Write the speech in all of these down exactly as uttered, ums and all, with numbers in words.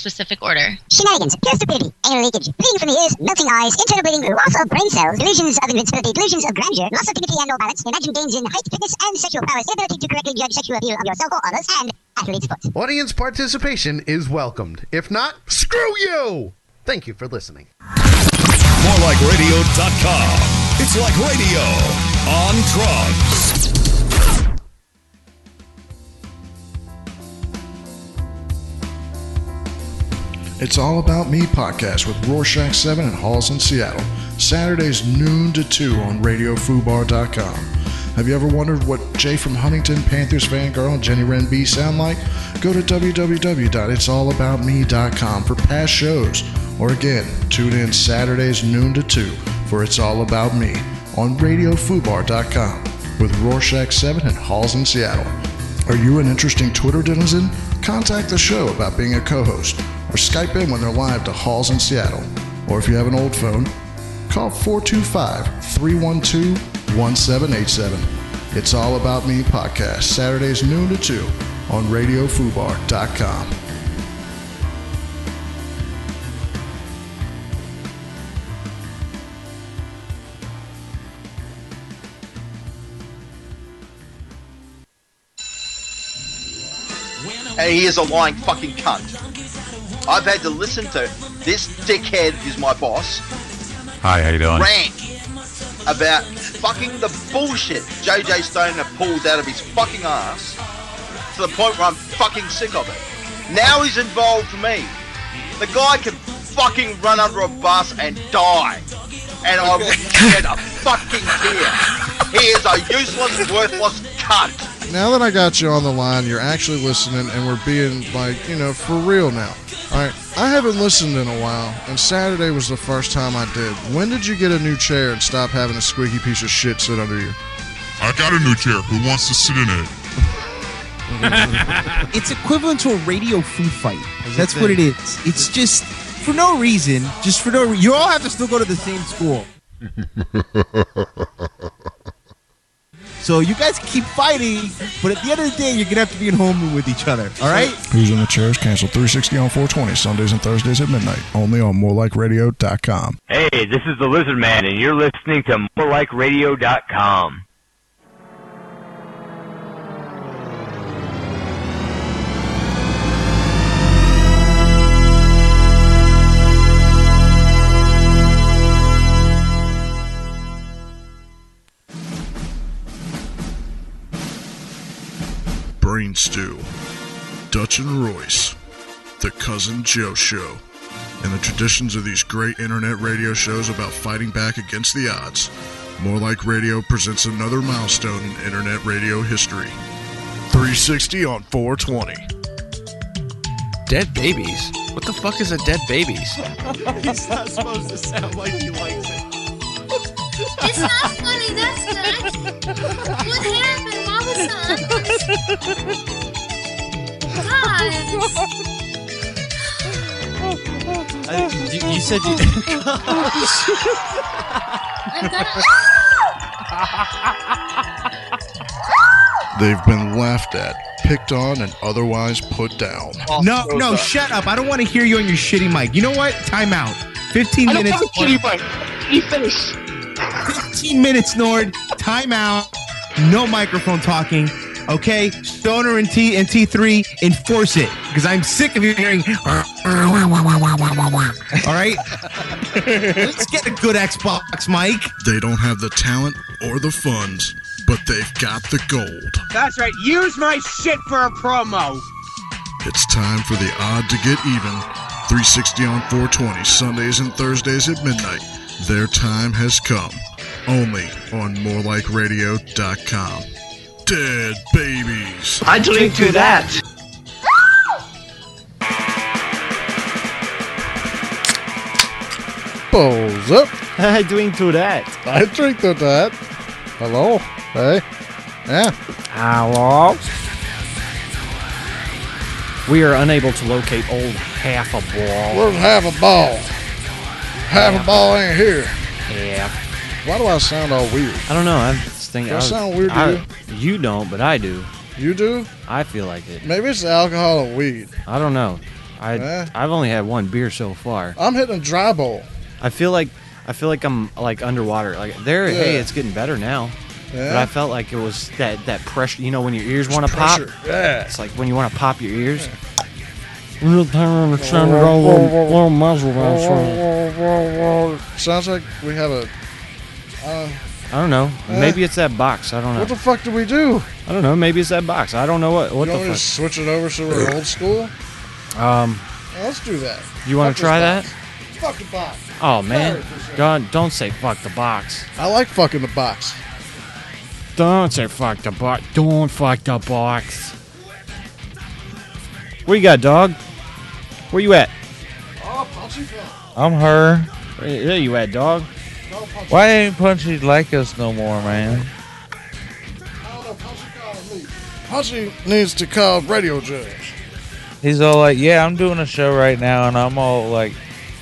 specific order. Shenanigans, pure stupidity, anal leakage, bleeding from the ears, melting eyes, internal bleeding, loss of brain cells, delusions of invincibility, delusions of grandeur, loss of dignity and or balance, imagined gains in height, fitness, and sexual prowess, inability to correctly judge sexual appeal of yourself or others, and athlete sports. Audience participation is welcomed. If not, screw you! Thank you for listening. more like radio dot com. It's like radio on drugs. It's All About Me podcast with Rorschach seven and Halls in Seattle. Saturdays noon to two on radio fubar dot com. Have you ever wondered what Jay from Huntington, Panthers Fangirl, and Jenny Wren B sound like? Go to w w w dot its all about me dot com for past shows. Or again, tune in Saturdays noon to two for It's All About Me on radio fubar dot com with Rorschach seven and Halls in Seattle. Are you an interesting Twitter denizen? Contact the show about being a co-host or Skype in when they're live to Halls in Seattle. Or if you have an old phone, call four two five, three one two, one seven eight seven. It's All About Me podcast, Saturdays noon to two on radio fubar dot com. And he is a lying fucking cunt. I've had to listen to this dickhead, who's my boss, Hi, how you doing? rant about fucking the bullshit J J Stoner pulls out of his fucking ass to the point where I'm fucking sick of it. Now he's involved me. The guy can fucking run under a bus and die. And I wouldn't shed a fucking tear. He is a useless, worthless cunt. Now that I got you on the line, you're actually listening, and we're being, like, you know, for real now. All right, I haven't listened in a while, and Saturday was the first time I did. When did you get a new chair and stop having a squeaky piece of shit sit under you? I got a new chair. Who wants to sit in it? It's equivalent to a radio food fight. That's what it is. It's just for no reason. Just for no reason. You all have to still go to the same school. So you guys keep fighting, but at the end of the day, you're going to have to be in homeroom with each other. All right? Who's in the Chairs? Cancel three sixty on four twenty, Sundays and Thursdays at midnight. Only on more like radio dot com. Hey, this is the Lizard Man, and you're listening to more like radio dot com. Brain Stew, Dutch and Royce, The Cousin Joe Show, and the traditions of these great internet radio shows about fighting back against the odds. More Like Radio presents another milestone in internet radio history. three sixty on four twenty. Dead babies? What the fuck is a dead babies? He's not supposed to sound like he likes it. It's not funny, that's good. What happened? What was that? Uh, you, you said you... They've been laughed at, picked on, and otherwise put down. No, no, shut up. I don't want to hear you on your shitty mic. You know what? Time out. fifteen I don't minutes. want shitty mic. Let me finish. fifteen minutes, Nord. Time out. No microphone talking. Okay? Stoner and T and T three, enforce it. Because I'm sick of you hearing. All right? Let's get a good Xbox mic. They don't have the talent or the funds, but they've got the gold. That's right. Use my shit for a promo. It's time for the odd to get even. three sixty on four twenty, Sundays and Thursdays at midnight. Their time has come. Only on more like radio dot com. Dead babies. I drink to that. Balls up. I drink to that. I drink to that. Hello. Hey. Yeah. Hello. We are unable to locate old half a ball. Where's half a ball? Half a ball ain't here. Yeah. Why do I sound all weird? I don't know. I'm just thinking. Do I I was- sound weird to I- you? You don't, but I do. You do? I feel like it. Maybe it's the alcohol and weed. I don't know. I Yeah. I've only had one beer so far. I'm hitting a dry bowl. I feel like I feel like I'm like underwater. Like there, hey, Yeah. it's getting better now. Yeah. But I felt like it was that that pressure. You know, when your ears want to pop. pressure, yeah. It's like when you want to pop your ears. Sounds like we have a. Uh, I don't know. Eh. Maybe it's that box. I don't know. what the fuck did we do? I don't know. Maybe it's that box. I don't know what. What you the want me to fuck? switch it over so we're old school? Um, Well, let's do that. you want Fuck to try this that? box. Fuck the box. Oh man, Sorry. don't don't say fuck the box. I like fucking the box. Don't say fuck the box. Don't fuck the box. What you got, dog? Where you at? Oh, punchy fella. I'm her. Where where you at, dog? Why ain't Punchy like us no more, man? I don't know. Punchy calling me. Punchy needs to call Radio Judge. He's all like, yeah, I'm doing a show right now, and I'm all like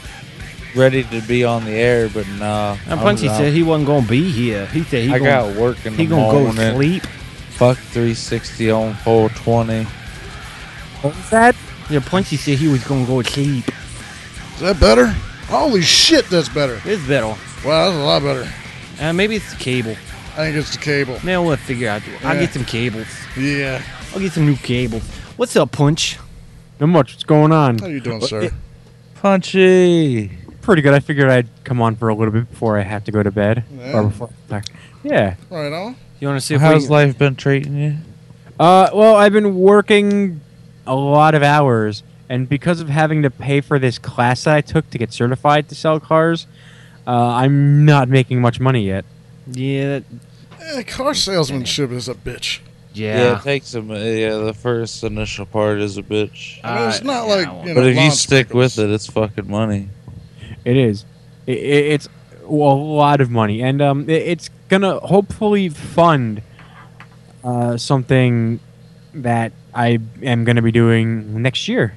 ready to be on the air, but nah. And Punchy I'm- said he wasn't gonna be here. He said he I gonna, got work in he the gonna morning. go sleep. Fuck three sixty on four twenty. What was that? Yeah, Punchy said he was gonna go sleep. Is that better? Holy shit, that's better. It's better. Wow, that's a lot better. Uh, maybe it's the cable. I think it's the cable. Man, we'll figure out. I'll Yeah. get some cables. Yeah. I'll get some new cables. What's up, Punch? Not much. What's going on? How you doing, sir? Punchy. Pretty good. I figured I'd come on for a little bit before I have to go to bed. Yeah. Or before. Yeah. Right on. You want to see if How's we, life been treating you? Uh, well, I've been working a lot of hours, and because of having to pay for this class that I took to get certified to sell cars, uh, I'm not making much money yet. Yeah. That, Eh, car salesmanship is a bitch. Yeah, it takes a mi- yeah. The first initial part is a bitch. I mean, it's not like, you know, but if you lawn stick with it, it's fucking money. It is. It, it, it's a lot of money, and um, it, it's gonna hopefully fund uh, something that I am gonna be doing next year.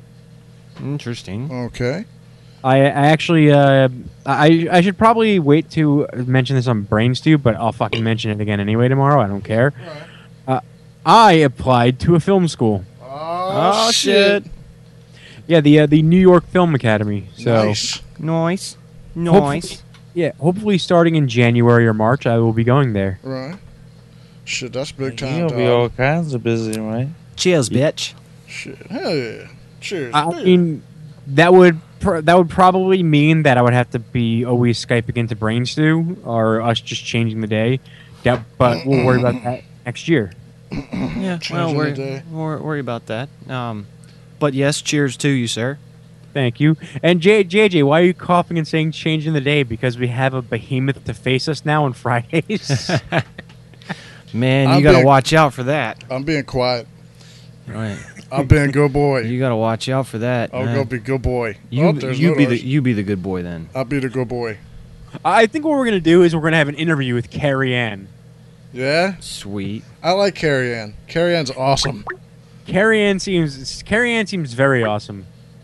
Interesting. Okay. I, I actually, uh, I I should probably wait to mention this on Brain Stew, but I'll fucking mention it again anyway tomorrow. I don't care. Uh, I applied to a film school. Oh, shit. Yeah, the uh, the New York Film Academy. So Nice. Nice. hopefully- Nice. yeah, hopefully starting in January or March, I will be going there. Right. Shit, that's big time, You'll dog. be all kinds of busy, right? Cheers, bitch. Shit. Hell yeah. Cheers. I beer. mean, that would pr- that would probably mean that I would have to be always Skyping into Brain Stew or us just changing the day. Yeah, but we'll worry about that next year. Yeah. Changing Well, the worry, day. wor- worry about that. Um, but yes, cheers to you, sir. Thank you. And J- JJ, why are you coughing and saying change in the day? Because we have a behemoth to face us now on Fridays. Man, you I'm got to being- watch out for that. I'm being quiet. Right. I'm being good boy. You got to watch out for that. I'll man. go be good boy. You, oh, there's you no be the doors. you be the good boy then. I'll be the good boy. I think what we're gonna do is we're gonna have an interview with Carrie Ann. Yeah? Sweet. I like Carrie Ann. Carrie Ann's awesome. Carrie Ann seems Carrie Ann seems very awesome.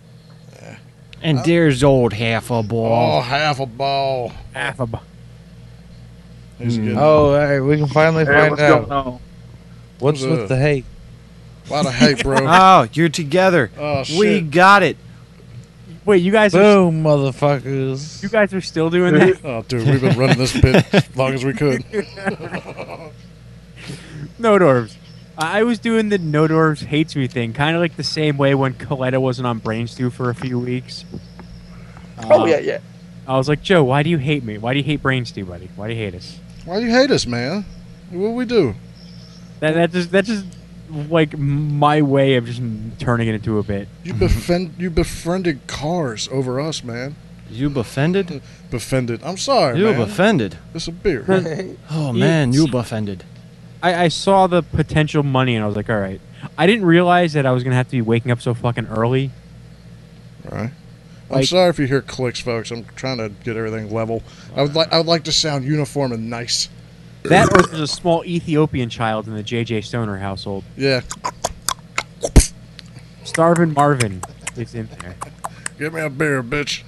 And there's old half a Oh, ball. half a ball. Half a. Bu- He's Hmm. getting Oh, hey, we can finally Hey, find what's out. going on? What's What's with up? the hate? a lot of hate, bro. Oh, you're together. Oh, We shit. got it. Wait, you guys are Boom, motherfuckers. you guys are still doing that? Oh, dude, we've been running this bit as long as we could. No Dwarves. I was doing the No Dwarves hates me thing, kind of like the same way when Coletta wasn't on Brain Stew for a few weeks. Oh Uh, yeah, yeah. I was like, Joe, why do you hate me? Why do you hate Brain Stew, buddy? Why do you hate us? Why do you hate us, man? What we do? That that just that's just like my way of just turning it into a bit. You befriend you befriended cars over us, man. You offended? Befriended. I'm sorry, You man. offended. It's a beer. Oh man, you offended. I, I saw the potential money and I was like, all right. I didn't realize that I was gonna have to be waking up so fucking early. Right. I'm Like- sorry if you hear clicks, folks. I'm trying to get everything level. I would like I would like to sound uniform and nice. That or there's a small Ethiopian child in the J J Stoner household. Yeah. Starvin' Marvin is in there. Give me a beer, bitch.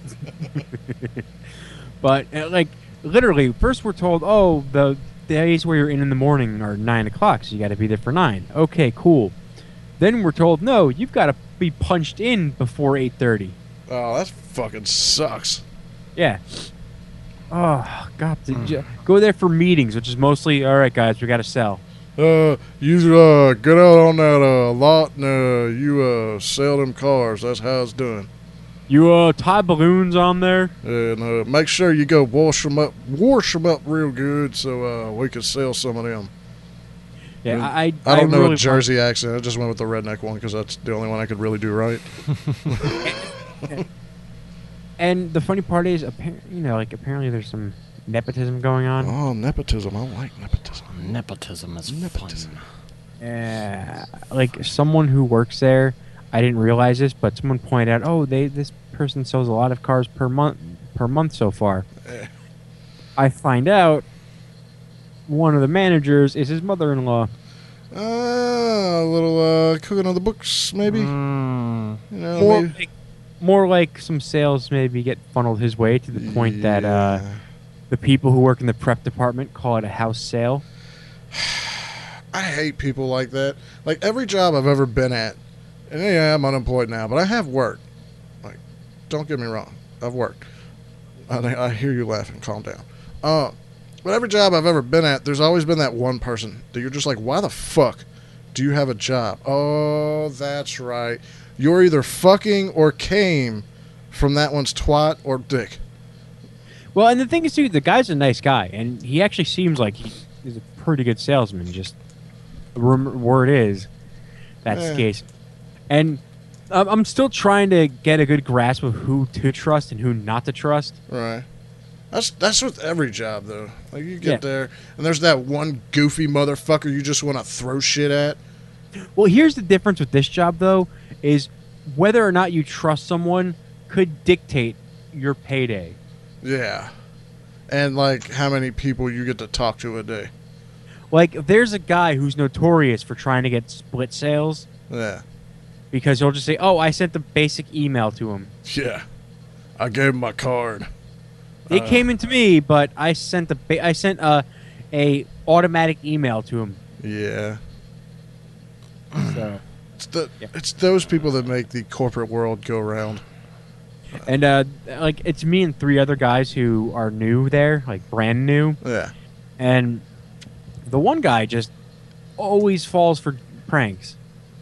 But uh, like literally, first we're told, oh, the days where you're in in the morning are nine o'clock, so you got to be there for nine. Okay, cool. Then we're told, no, you've got to be punched in before eight thirty. Oh, that fucking sucks. Yeah. Oh, God. Did you go there for meetings, which is mostly, all right, guys, we got to sell. Uh, you uh, get out on that uh, lot and uh, you uh, sell them cars. That's how it's done. You uh, tie balloons on there? And uh, make sure you go wash them up, wash them up real good so uh, we can sell some of them. Yeah, And I, I, I don't I know really a Jersey accent. I just went with the redneck one because that's the only one I could really do right. And the funny part is, apparently, you know, like apparently there's some nepotism going on. Oh, nepotism! I like nepotism. Nepotism is nepotism. Yeah, like someone who works there, I didn't realize this, but someone pointed out, oh, they this person sells a lot of cars per month per month so far. Eh. I find out one of the managers is his mother-in-law. Uh, a little uh, cooking on the books, maybe. Mm. You know, More maybe- like, more like some sales maybe get funneled his way to the point that uh, the people who work in the prep department call it a house sale. I hate people like that. Like every job I've ever been at, and yeah, I'm unemployed now, but I have worked. Like, don't get me wrong, I've worked. I, I hear you laughing. Calm down. Uh, but every job I've ever been at, there's always been that one person that you're just like, why the fuck do you have a job? Oh, that's right. You're either fucking or came from that one's twat or dick. Well, and the thing is, too, the guy's a nice guy, and he actually seems like he is a pretty good salesman. Just the rumor, word is that's Eh. the case. And um, I'm still trying to get a good grasp of who to trust and who not to trust. Right. That's that's with every job, though. Like, you get Yeah. there, and there's that one goofy motherfucker you just want to throw shit at. Well, here's the difference with this job, though, is whether or not you trust someone could dictate your payday. Yeah. And, like, how many people you get to talk to a day. Like, if there's a guy who's notorious for trying to get split sales, Yeah. because he'll just say, oh, I sent the basic email to him. Yeah. I gave him my card. It Uh, came into me, but I sent the ba- I sent a a automatic email to him. Yeah. So, It's, the, it's those people that make the corporate world go round. and uh, like it's me and three other guys who are new there, like brand new. Yeah. And the one guy just always falls for pranks.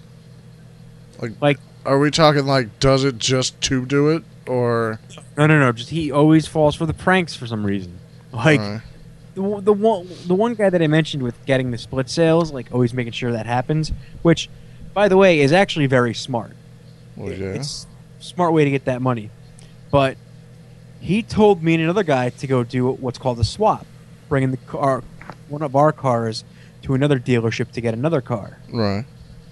Like, like are we talking, like, does it just to do it? Or. No, no, no. Just he always falls for the pranks for some reason. Like Alright. the the one the one guy that I mentioned with getting the split sales, like always making sure that happens. Which, by the way, is actually very smart. Well, yeah. It's a smart way to get that money. But he told me and another guy to go do what's called a swap, bringing the car, one of our cars, to another dealership to get another car. Right.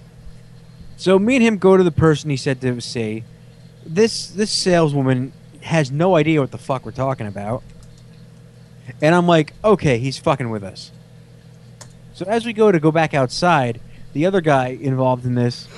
So me and him go to the person he said to see. This this saleswoman has no idea what the fuck we're talking about. And I'm like, okay, he's fucking with us. So as we go to go back outside, the other guy involved in this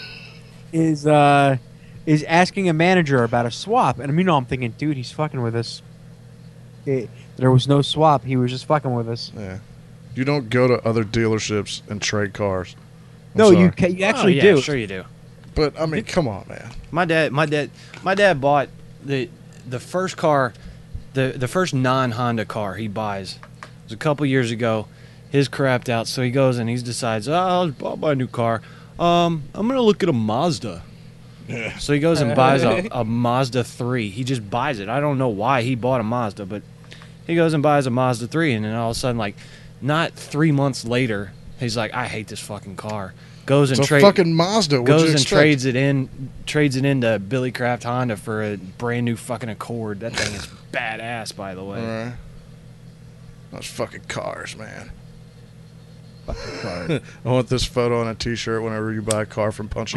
is uh is asking a manager about a swap. And you know, I'm thinking, dude, he's fucking with us. It, there was no swap. He was just fucking with us. Yeah. You don't go to other dealerships and trade cars. I'm No, you sorry. ca- you actually oh, yeah, do. Sure, you do. But I mean, come on, man. My dad, my dad, my dad bought the the first car, the the first non-Honda car he buys. It was a couple years ago. His crapped out, so he goes and he decides, oh, I'll, I'll buy a new car. Um, I'm gonna look at a Mazda. Yeah. So he goes and buys a, a Mazda three. He just buys it. I don't know why he bought a Mazda, but he goes and buys a Mazda three, and then all of a sudden, like, not three months later, he's like, I hate this fucking car. Goes and It's a trades fucking Mazda. What'd Goes you and expect? trades it in, trades it into Billy Kraft Honda for a brand new fucking Accord. That thing is badass, by the way. All right. Those fucking cars, man. Fucking cars. I want this photo on a T-shirt whenever you buy a car from Punchy.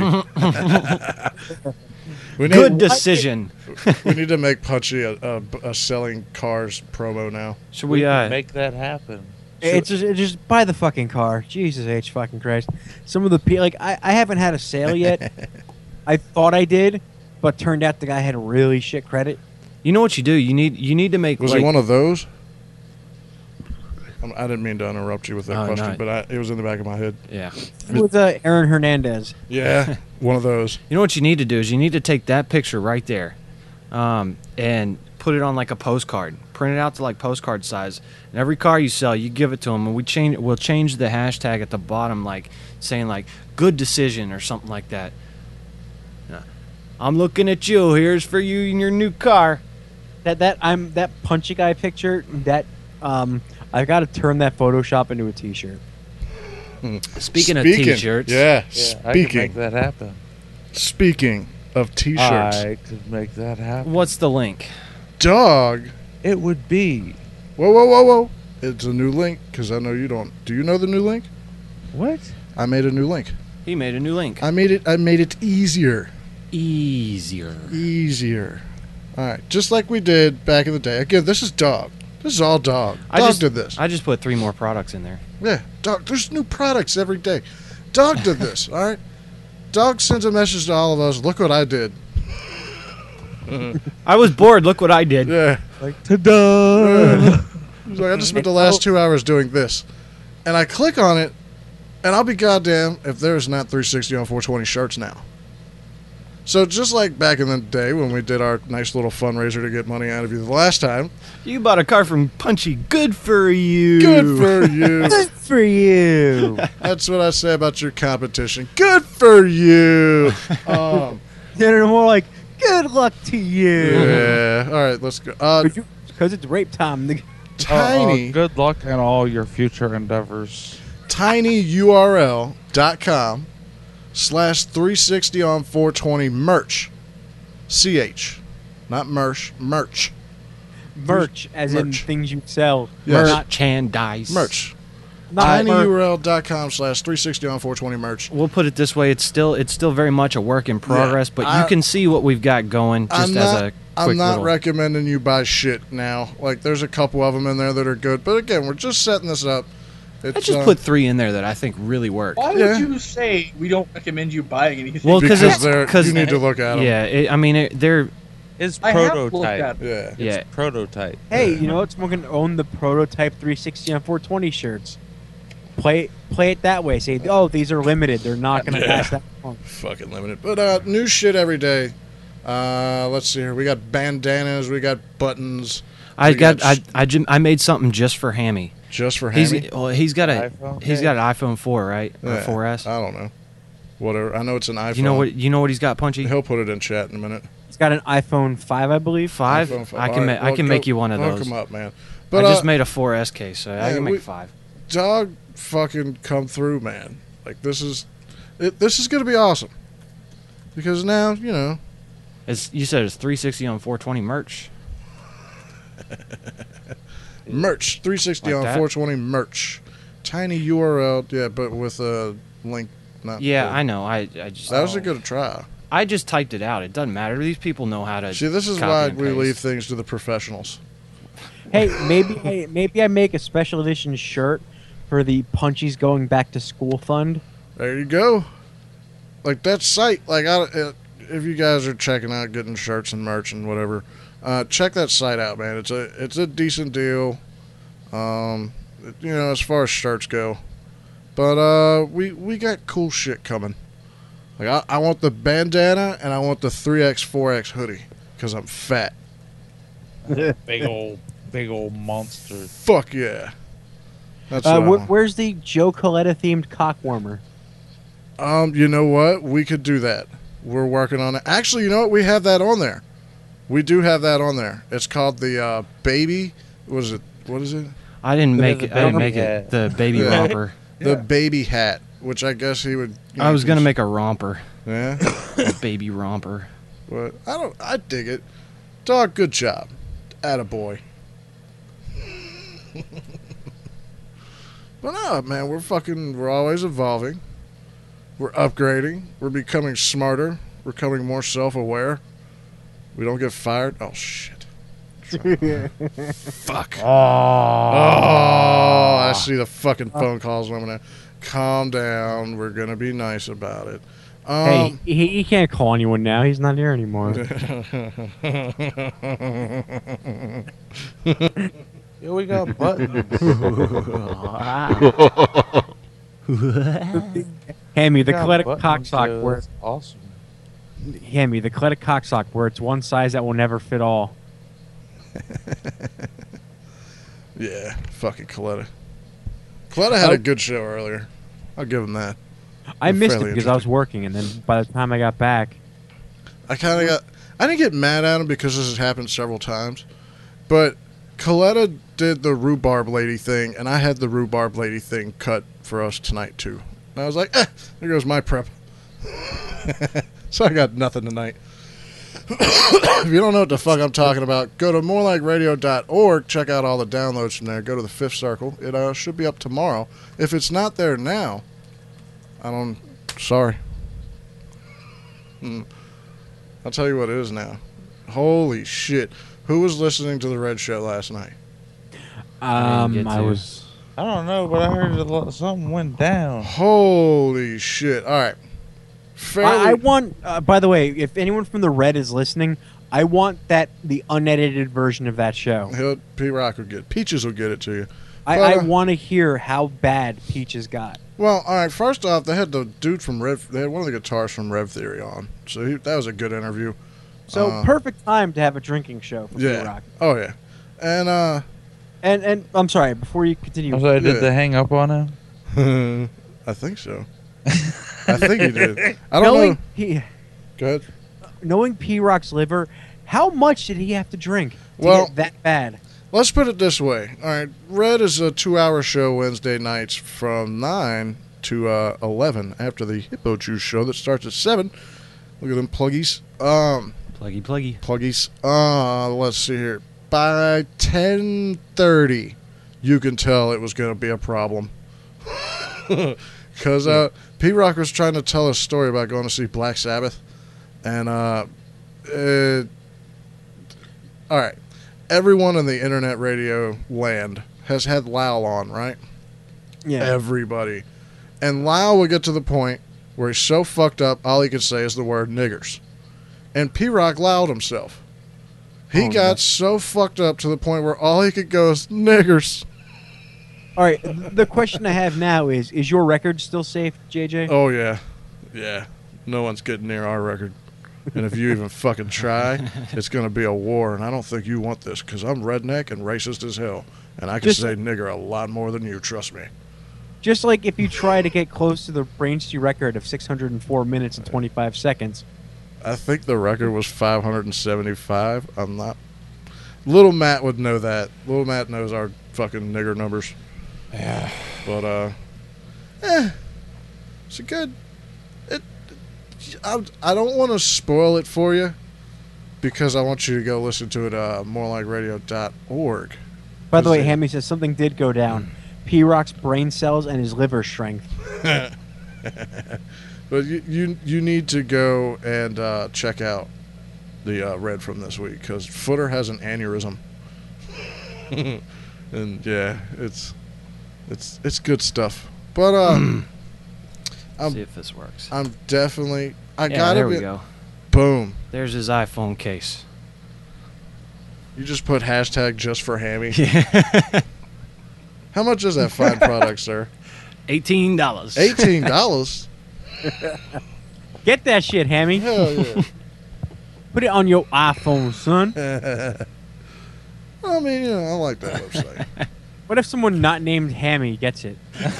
we Good decision. we need to make Punchy a, a, a selling cars promo now. Should we, uh, make that happen? It's just, it's just buy the fucking car. Jesus H fucking Christ. Some of the people, like, I, I haven't had a sale yet. I thought I did, but turned out the guy had really shit credit. You know what you do? You need you need to make Was like, it one of those? Um, I didn't mean to interrupt you with that Oh, question, no. but I, it was in the back of my head. Yeah. With uh, Aaron Hernandez. Yeah, one of those. You know what you need to do is you need to take that picture right there, um, and put it on like a postcard. Print it out to like postcard size. And every car you sell, you give it to them, and we change. We'll change the hashtag at the bottom, like saying like "good decision" or something like that. Yeah. I'm looking at you. Here's for you in your new car. That that I'm that punchy guy picture. That um, I got to turn that Photoshop into a T-shirt. Speaking, of Speaking, T-shirts, yeah, Yeah, I can speaking. make that happen. Speaking of T-shirts, I could make that happen. what's the link? dog. It would be. Whoa, whoa, whoa, whoa! It's a new link because I know you don't. Do you know the new link? What? I made a new link. He made a new link. I made it. I made it easier. Easier. Easier. All right, just like we did back in the day. Again, this is dog. This is all dog. I Dog just did this. I just put three more products in there. Yeah, dog. There's new products every day. Dog did this. All right. Dog sends a message to all of us. Look what I did. I was bored. Look what I did. Yeah. Like ta-da! He's like, I just spent the last two hours doing this, and I click on it, and I'll be goddamn if there's not three sixty on four twenty shirts now. So just like back in the day when we did our nice little fundraiser to get money out of you the last time. You bought a car from Punchy. Good for you. Good for you. Good for you. That's what I say about your competition. Good for you. Um, They're more like, good luck to you. yeah. All right, let's go. Uh, Because it's rape time. The- tiny. Uh, uh, good luck in all your future endeavors. tinyurl.com slash 360 on 420 merch. C H. Not merch. Merch. merch, as in Merch. things you sell. Yes. Merchandise. Merch. Not merch. tinyurl.com slash 360 on 420 merch. We'll put it this way: it's still it's still very much a work in progress, but I- you can see what we've got going just I'm as not, a quick I'm not little. recommending you buy shit now. Like, there's a couple of them in there that are good. But again, we're just setting this up. It's, I just uh, put three in there that I think really work. Why Yeah. would you say we don't recommend you buying anything? Well, because it's- they're, 'cause- you need to look at them. Yeah, it, I mean it, they're It's I have looked prototype. at it. Yeah. yeah. It's prototype. Hey, you know what? Someone can own the prototype three sixty on four twenty shirts. Play play it that way. Say, oh, these are limited. They're not going to Yeah. pass that long. Fucking limited. But uh, new shit every day. Uh, let's see here. We got bandanas. We got buttons. I we got, I, sh- I, jim- I made something just for Hammy. just for He's Hammy. well, he's got a iPhone? he's got an iPhone four, right? Or Yeah. four S. I don't know. Whatever. I know it's an iPhone. You know what? You know what he's got, Punchy? He'll put it in chat in a minute. It's got an iPhone five, I believe. Five. iPhone five. I can All ma- right, I well, can go- make you one of hook those. 'em up, man. I But just uh, made a four S case, so I yeah, can make we- five. dog, fucking come through, man. Like this is, it, this is gonna be awesome. Because now you know. It's you said it's three sixty on four twenty merch. Merch three sixty Like on that? four twenty merch. Tiny U R L, yeah, but with a link. Not Yeah, the- I know. I I just That was a good try. I just typed it out. It doesn't matter. These people know how to. See, this is copy why and we paste. leave things to the professionals. Hey, maybe hey, maybe I make a special edition shirt for the Punchies Going Back to School Fund. There you go. Like that site, like I, uh, if you guys are checking out getting shirts and merch and whatever, uh, check that site out, man. It's a it's a decent deal. Um, you know, as far as shirts go, but uh, we we got cool shit coming. Like I, I want the bandana and I want the three X four X hoodie because I'm fat. Big old, big old monster. Fuck yeah. That's Uh, what I wh- want. where's the Joe Coletta themed cock warmer? Um, you know what? We could do that. We're working on it. Actually, you know what? We have that on there. We do have that on there. It's called the uh, baby. What is it? What is it? I didn't The- make the it. I didn't baby make it. hat. The baby Yeah. romper. The Yeah. baby hat, which I guess he would. you I know, was gonna cons- make a romper. Yeah. A baby romper. But I don't. I dig it. Dog, good job. Attaboy. But no, man, we're fucking. We're always evolving. We're upgrading. We're becoming smarter. We're becoming more self-aware. We don't get fired. Oh shit. Fuck. Oh, I see the fucking phone calls coming in. Calm down. We're gonna be nice about it. hey, Um, he, he can't call anyone now. He's not here anymore. Yeah, we got buttons. Hammy, the Yeah, Coletic buttons, cocksock uh, where that's awesome. Hammy, the Coletic cocksock where it's one size that will never fit all. Yeah, fucking Coletta. Coletta had a good show earlier. I'll give him that. I They're missed it fairly because I was working, and then by the time I got back, I kind of got. I didn't get mad at him because this has happened several times, but Coletta did the rhubarb lady thing, and I had the rhubarb lady thing cut for us tonight too. And I was like, eh, there goes my prep. So I got nothing tonight. If you don't know what the fuck I'm talking about, go to more like radio dot org. Check out all the downloads from there. Go to the Fifth Circle. It uh, should be up tomorrow. If it's not there now, I don't. Sorry. Hmm. I'll tell you what it is now. Holy shit! Who was listening to the Red Show last night? um, I was. I don't know, but I heard a lot, something went down. Holy shit! All right. Fairly, I, I want. Uh, by the way, if anyone from the Red is listening, I want that the unedited version of that show. He'll, P Rock will get it. Peaches will get it to you. I, But, I uh, want to hear how bad Peaches got. Well, all right. First off, they had the dude from Rev. They had one of the guitarists from Rev Theory on, so he, that was a good interview. So Uh, perfect time to have a drinking show for yeah. P-Rock. Oh yeah. And uh, And and I'm sorry. Before you continue, I'm sorry, did they hang up on him? I think so. I think he did. I don't knowing know. P, Go ahead. knowing P Rock's liver, how much did he have to drink to Well- get that bad? Let's put it this way. All right, Red is a two-hour show Wednesday nights from nine to uh, eleven after the Hippo Juice show that starts at seven. Look at them pluggies. Um, pluggy, pluggy, pluggies. Uh, let's see here. By ten thirty, you can tell it was going to be a problem. Because uh, P-Rock was trying to tell a story about going to see Black Sabbath. And, uh, it, all right. Everyone in the internet radio land has had Lyle on, right? Yeah. Everybody. And Lyle would get to the point where he's so fucked up, all he could say is the word niggers. And P-Rock loud himself. He Oh, got no. so fucked up to the point where all he could go is niggers. All right. The question I have now is: Is your record still safe, J J? Oh, yeah. Yeah. No one's getting near our record. And if you even fucking try, it's going to be a war. And I don't think you want this because I'm redneck and racist as hell. And I can Just- say nigger a lot more than you, trust me. Just like if you try to get close to the Brainstew record of six hundred four minutes and twenty-five seconds. I think the record was five hundred seventy-five. I'm not. Little Matt would know that. Little Matt knows our fucking nigger numbers. Yeah. But, uh, eh. It's a good. It. I, I don't want to spoil it for you because I want you to go listen to it uh, more like radio dot org. By the way, Hammy says something did go down. P Rock's brain cells and his liver strength. But you, you you need to go and uh, check out the uh, Red from this week because Footer has an aneurysm, and yeah, it's it's it's good stuff. But uh, I'm, see if this works. I'm definitely I Yeah, got there it. we go. Boom. There's his iPhone case. You just put hashtag just for Hammy. Yeah. How much is that fine product, sir? Eighteen dollars. Eighteen dollars. Get that shit, Hammy. Hell yeah. Put it on your iPhone, son. I mean, you know, I like that website. What if someone not named Hammy gets it?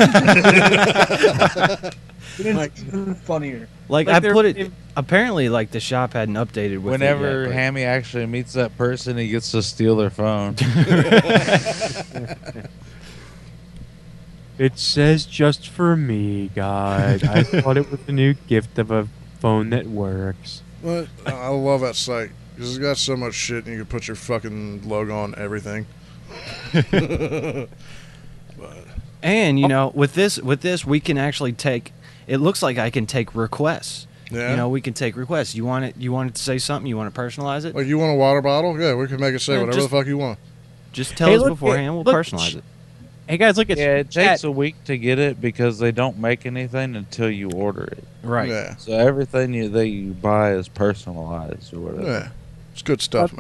Like, even funnier. Like, Like I they're- put it. Apparently, like the shop hadn't updated with Whenever it yet, but- Hammy actually meets that person, he gets to steal their phone. It says just for me, guys. I thought it was a new gift of a phone that works. Well, I love that site because it's got so much shit, and you can put your fucking logo on everything. And you know, with this, with this, we can actually take. It looks like I can take requests. Yeah. You know, we can take requests. You want it? You want it to say something? You want to personalize it? Like, you want a water bottle? Yeah, we can make it say Yeah, whatever just- the fuck you want. Just tell Hey, us look, beforehand. We'll look, personalize it. Hey guys, look at Yeah, it chat. takes a week to get it because they don't make anything until you order it. Right. Yeah. So everything you that you buy is personalized or whatever. Yeah. It's good stuff, man.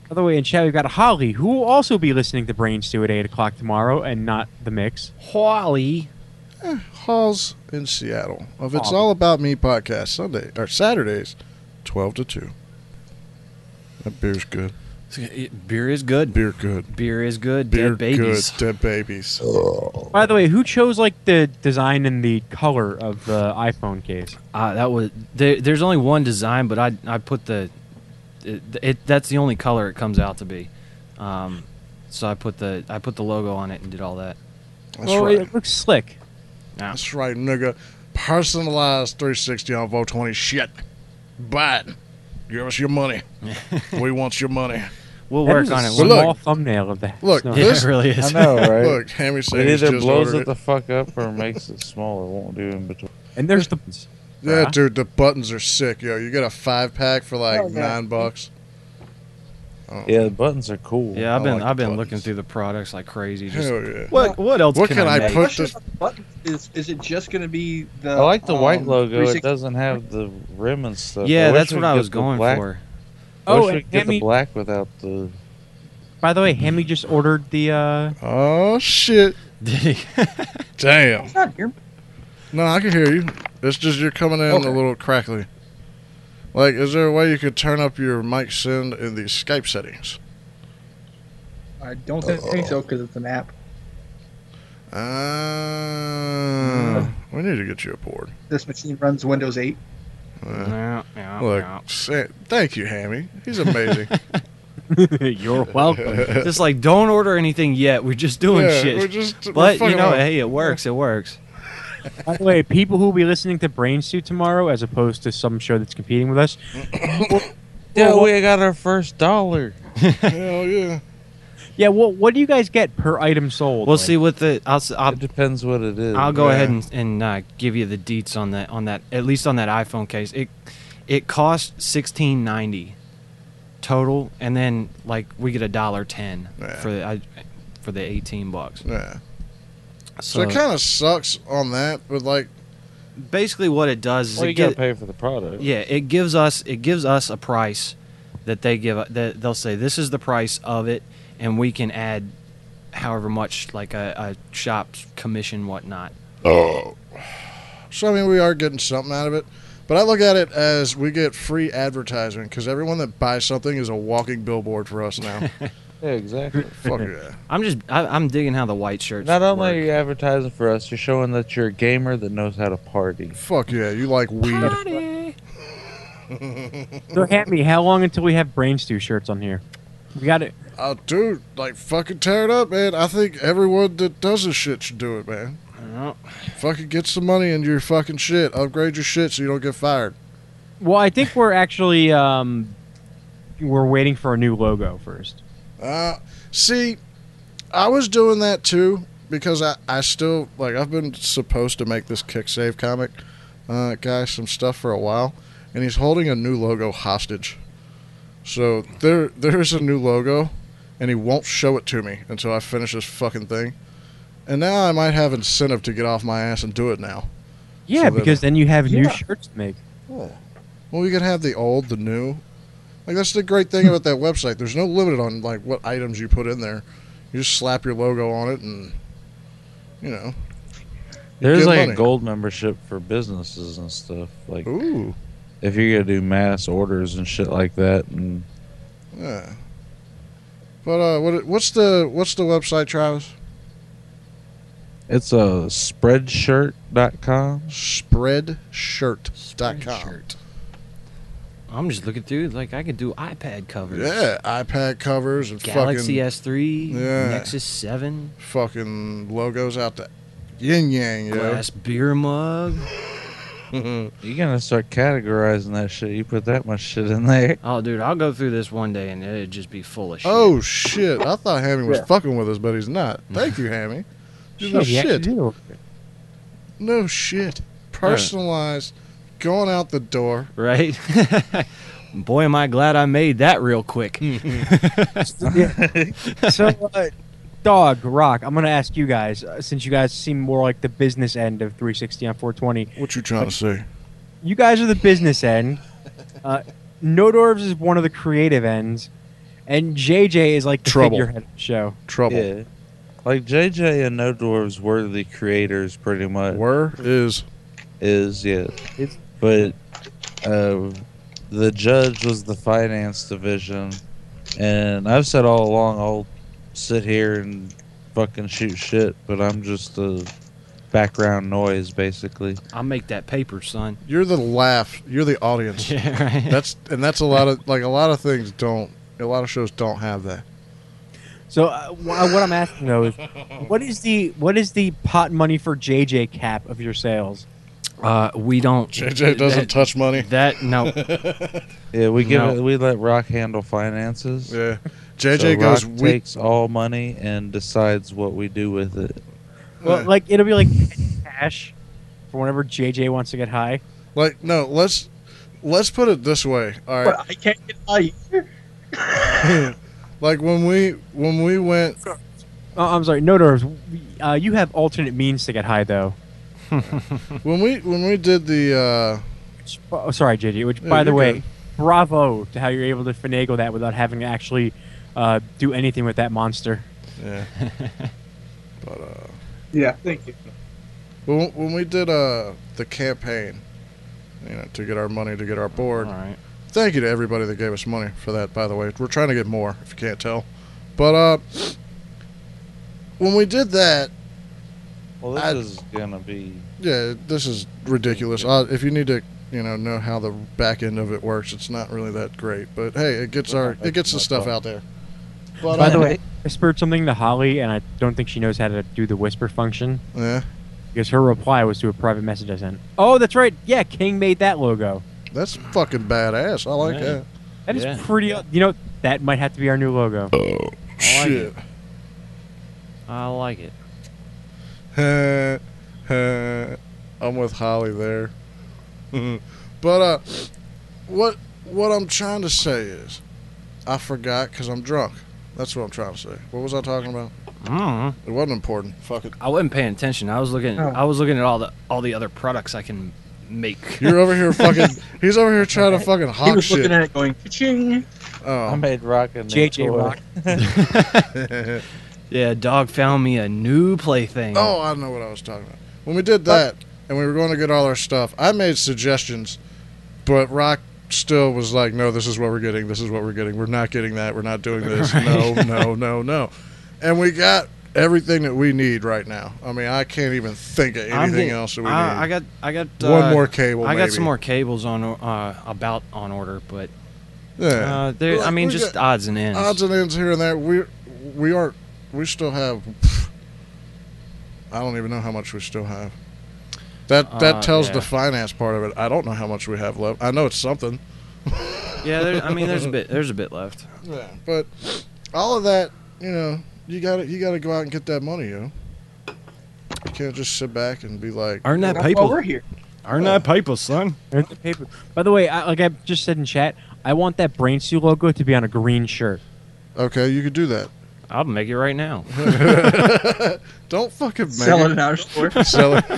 By the way, in chat, we've got Holly, who will also be listening to Brain Stew at eight o'clock tomorrow and not The Mix. Holly. Eh, Halls in Seattle of It's Holly. All About Me podcast Sunday or Saturdays, twelve to two. That beer's good. Beer is good. Beer good. Beer is good. Beer Dead babies. good. Dead babies. By the way, who chose like the design and the color of the iPhone case? Uh, that was there, there's only one design, but I I put the it, it that's the only color it comes out to be. Um, so I put the I put the logo on it and did all that. That's well, right. it looks slick. That's right, nigga. Personalized three sixty on Vote twenty shit. Buy it. Give us your money. We want your money. We'll That work is a on it. small Look, thumbnail of that. Look, snow. this it really is. I know, right? Look, Hammy It said he's either just blows ordered it it. the fuck up or makes it smaller. Won't do in between. And there's the. Yeah, Huh? dude, the buttons are sick, yo. You get a five pack for like Oh, yeah. nine bucks. Oh, Yeah, the buttons are cool. Yeah, I've I been like the I've been buttons. looking through the products like crazy. Just, hell yeah. What what else What can, can I, I make? put Question this- about the button is is it just going to be the? I like the white um, logo. three It sixty doesn't have the rim and stuff. Yeah, wish that's we'd what I get was the going black- for. Oh, wish and we'd get Hammy, the black without the. by the way, Hammy just ordered the. uh Oh shit! Did he? Damn. It's not here. No, I can hear you. It's just you're coming in Okay. a little crackly. Like, is there a way you could turn up your mic send in the Skype settings? I don't think so because it's an app. Uh, we need to get you aboard. This machine runs Windows eight. Uh, Yeah, yeah, look, yeah. say, thank you, Hammy. He's amazing. You're welcome. Just like don't order anything yet. We're just doing Yeah, shit. we're just- we're but you fucking know, around. hey, it works. It works. By the way, people who will be listening to Brain Stew tomorrow, as opposed to some show that's competing with us. Yeah, we got our first dollar. Hell yeah. Yeah, well, what do you guys get per item sold? We'll Like, see what the I'll s- I'll, It depends what it is. I'll go Yeah. ahead and, and uh, give you the deets on that on that at least on that iPhone case. It it costs sixteen ninety total, and then like we get a dollar ten Yeah. for the I, for the eighteen bucks. Yeah. So, So, it kind of sucks on that, but like, basically, what it does is Well, it you gotta get- pay for the product. yeah, it gives us it gives us a price that they give that they'll say this is the price of it, and we can add however much like a, a shop's commission whatnot. oh. So I mean, we are getting something out of it, but I look at it as we get free advertisement because everyone that buys something is a walking billboard for us now. Yeah, exactly. Fuck yeah. I'm just I, I'm digging how the white shirts. Not only work. are you advertising for us, you're showing that you're a gamer that knows how to party. Fuck yeah. You like weed. So, Hammy, how long until we have Brain Stew shirts on here? We got it. Oh, dude, like fucking tear it up, man. I think everyone that does this shit should do it, man. Well, Fucking get some money into your fucking shit. Upgrade your shit so you don't get fired. Well, I think we're actually um, we're waiting for a new logo first. Uh, see, I was doing that too because I, I still, like, I've been supposed to make this Kick Save comic uh, guy some stuff for a while, and he's holding a new logo hostage. So there there's a new logo, and he won't show it to me until I finish this fucking thing. And now I might have incentive to get off my ass and do it now. Yeah, So that- because then you have new Yeah. shirts to make. Well, we can have the old, the new. Like, that's the great thing about that website. There's no limit on, like, what items you put in there. You just slap your logo on it and, you know. you There's get like money. a gold membership for businesses and stuff. Like, Ooh. if you're gonna do mass orders and shit like that, and Yeah. But, uh, what, what's the what's the website, Travis? it's a spreadshirt dot com. Spreadshirt dot com. I'm just looking through like I could do iPad covers. Yeah, iPad covers and Galaxy fucking S three, Yeah. Nexus seven, fucking logos out the yin yang, yo. glass beer mug. You're gonna start categorizing that shit. You put that much shit in there. Oh, dude, I'll go through this one day and it'd just be full of shit. Oh shit! I thought Hammy was Yeah. fucking with us, but he's not. Thank you, Hammy. Shit, No he actually shit. did. No shit. Personalized, going out the door. Right? Boy, am I glad I made that real quick. So, uh, Dog, Rock, I'm going to ask you guys, uh, since you guys seem more like the business end of three sixty on four twenty. What you trying to say? You guys are the business end. Uh, Nodorves is one of the creative ends. and J J is like the Trouble. figurehead of the show. Trouble. Yeah. Like J J and No Dwarves were the creators, pretty much. Were is is yeah. But uh, the judge was the finance division, and I've said all along I'll sit here and fucking shoot shit, but I'm just a background noise, basically. I'll make that paper, son. You're the laugh. You're the audience. Yeah, right. That's and that's a lot of like a lot of things don't. A lot of shows don't have that. So uh, wh- what I'm asking though is, what is the what is the pot money for J J cap of your sales? Uh, we don't. J J doesn't that- touch money. That no. Yeah, we give No. it, we let Rock handle finances. Yeah. J J So goes, Rock "We-" takes all money and decides what we do with it. Well, like it'll be like cash for whenever J J wants to get high. Like no, let's let's put it this way. All right. But I can't get high either. Like when we when we went. Oh, I'm sorry, no nerves. Uh, you have alternate means to get high though. when we when we did the. Uh, Oh, sorry, J J. Which, Yeah, by the you're way, good. bravo to how you're able to finagle that without having to actually uh, do anything with that monster. Yeah. But uh. Yeah, thank you. When, when we did uh the campaign, you know, to get our money to get our board. All right. Thank you to everybody that gave us money for that. By the way, we're trying to get more. If you can't tell, but uh, when we did that, Well, this I- is gonna be. yeah, this is ridiculous. Uh, if you need to, you know, know how the back end of it works, it's not really that great. But hey, it gets our it gets the stuff out there. But, By uh, the way, I whispered something to Holly, and I don't think she knows how to do the whisper function. Yeah. Because her reply was to a private message I sent. Oh, that's right. Yeah, King made that logo. That's fucking badass. I like Yeah. that. That is Yeah. pretty. You know, that might have to be our new logo. Oh I like shit. it. I like it. I'm with Holly there. But uh, what what I'm trying to say is, I forgot because I'm drunk. That's what I'm trying to say. What was I talking about? Mm. It wasn't important. Fuck it. I wasn't paying attention. I was looking. Oh. I was looking at all the all the other products I can make. You're over here fucking. He's over here trying to fucking He hawk was shit. looking at it going, ka-ching. Oh. I made Rock a new J J toy. Rock. Yeah, dog found me a new plaything. Oh, I know what I was talking about. When we did that and we were going to get all our stuff, I made suggestions, but Rock still was like, "No, this is what we're getting. This is what we're getting. We're not getting that. We're not doing this. No, no, no, no." And we got everything that we need right now. I mean, I can't even think of I'm anything getting- else that we I, need. I got. I got One uh, more cable, I got maybe. some more cables on uh, about on order, but Yeah. uh, there- I Like, mean, we just got odds and ends. Odds and ends here and there. We we aren't. We still have. I don't even know how much we still have. That that Uh, tells yeah. the finance part of it. I don't know how much we have left. I know it's something. Yeah, there, I mean, there's a bit. There's a bit left. Yeah, but all of that, you know, you got to you got to go out and get that money, yo. You can't just sit back and be like, Earn that That's paper. why we're here. Earn that paper, son. There's the paper. By the way, I, like I just said in chat, I want that Brain Stew logo to be on a green shirt. okay, you could do that. I'll make it right now. Don't fucking make Sell it it. in our store. Sell it.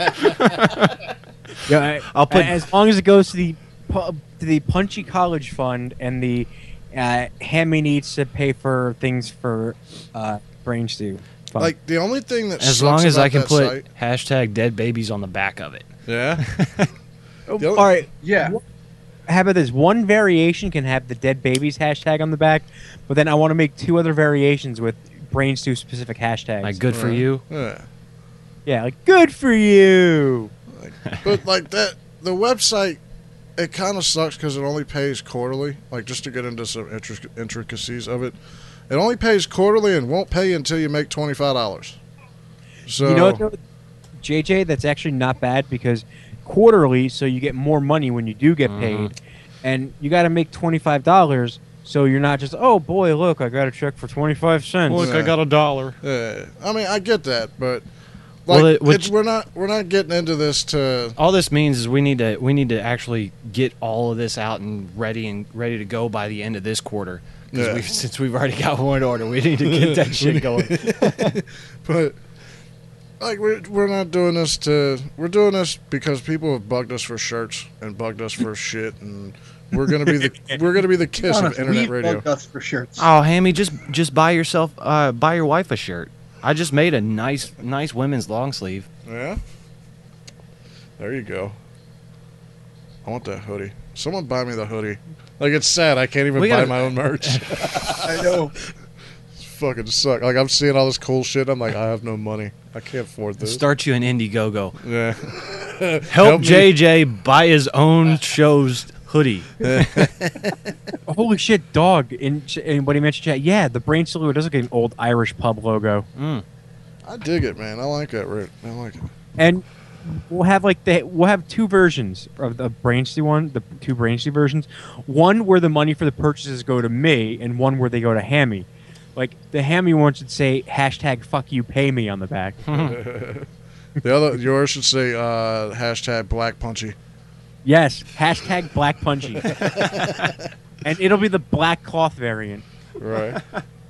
Yeah, I, I'll put- as long as it goes to the pu- to the Punchy College Fund and the uh, Hammy needs to pay for things for uh, Brain Stew. Fund. Like the only thing that As sucks long as about I can that put site- hashtag dead babies on the back of it. yeah. Oh, the only- all right. Yeah. How about this? One variation can have the dead babies hashtag on the back, but then I want to make two other variations with Brain Stew specific hashtags. Like good for Right. you. Yeah. Yeah, like good for you. But like that, the website, it kind of sucks because it only pays quarterly. Like just to get into some intric- intricacies of it, it only pays quarterly and won't pay until you make twenty five dollars. So You know what, though? J J, that's actually not bad because quarterly, so you get more money when you do get Mhm. paid, and you got to make twenty-five dollars, so you're not just, oh boy, look, I got a check for twenty-five cents. Look, I got a dollar. Yeah, I mean, I get that, but Well, like, it- which- it's, we're not we're not getting into this to. All this means is we need to we need to actually get all of this out and ready and ready to go by the end of this quarter. Because Yeah. we've, since we've already got one order, we need to get that shit going. But like we're we're not doing this to. We're doing this because people have bugged us for shirts and bugged us for shit, and We're gonna be the we're gonna be the kiss of Honest, internet we've radio. bugged us for shirts. Oh, Hammy, just just buy yourself, uh, buy your wife a shirt. I just made a nice, nice women's long sleeve. Yeah. There you go. I want that hoodie. Someone buy me the hoodie. Like, it's sad. I can't even We buy gotta- my own merch. I know. It's fucking suck. Like, I'm seeing all this cool shit. I'm like, I have no money. I can't afford this. Start you an Indiegogo. Yeah. Help, Help me. J J buy his own show's hoodie. Holy shit, dog! In anybody mentioned chat? Yeah, the Brain Salute does look like an old Irish pub logo. Mm. I dig it, man. I like that, Rick. I like it. And we'll have like the we'll have two versions of the Brainstew one, the two Brainstew versions. One where the money for the purchases go to me, and one where they go to Hammy. Like the Hammy one should say hashtag fuck you pay me on the back. The other, yours should say uh, hashtag Black Punchy. Yes, hashtag Black Punchy. And it'll be the black cloth variant. Right.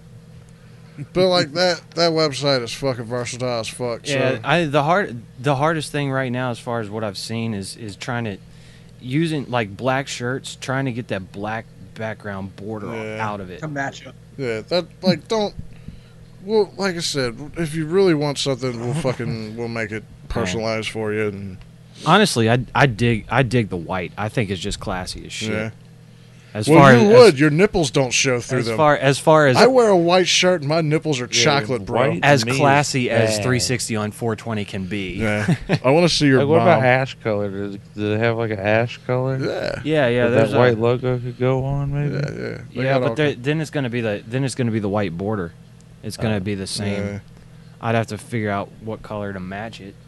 But like that, that website is fucking versatile as fuck. Yeah, So I the hard the hardest thing right now, as far as what I've seen, is is trying to using like black shirts, trying to get that black background border Yeah. out of it. To match up. yeah, that like don't. Well, like I said, if you really want something, we'll fucking we'll make it personalized for you. And Honestly, I I dig I dig the white. I think it's just classy as shit. Yeah. As well, far you as, would. Your nipples don't show through as them. far as far as I wear a white shirt and my nipples are chocolate, bro. white- as to me, classy it's as bad. three sixty on four twenty can be. Yeah. I want to see your Like, what mom. about ash color? Does, do they have like an ash color? Yeah. Yeah, yeah. That, There's that a- white logo could go on, maybe. Yeah, yeah. They yeah, got but all there, then it's gonna be the then it's gonna be the white border. It's gonna Oh. be the same. Yeah. I'd have to figure out what color to match it.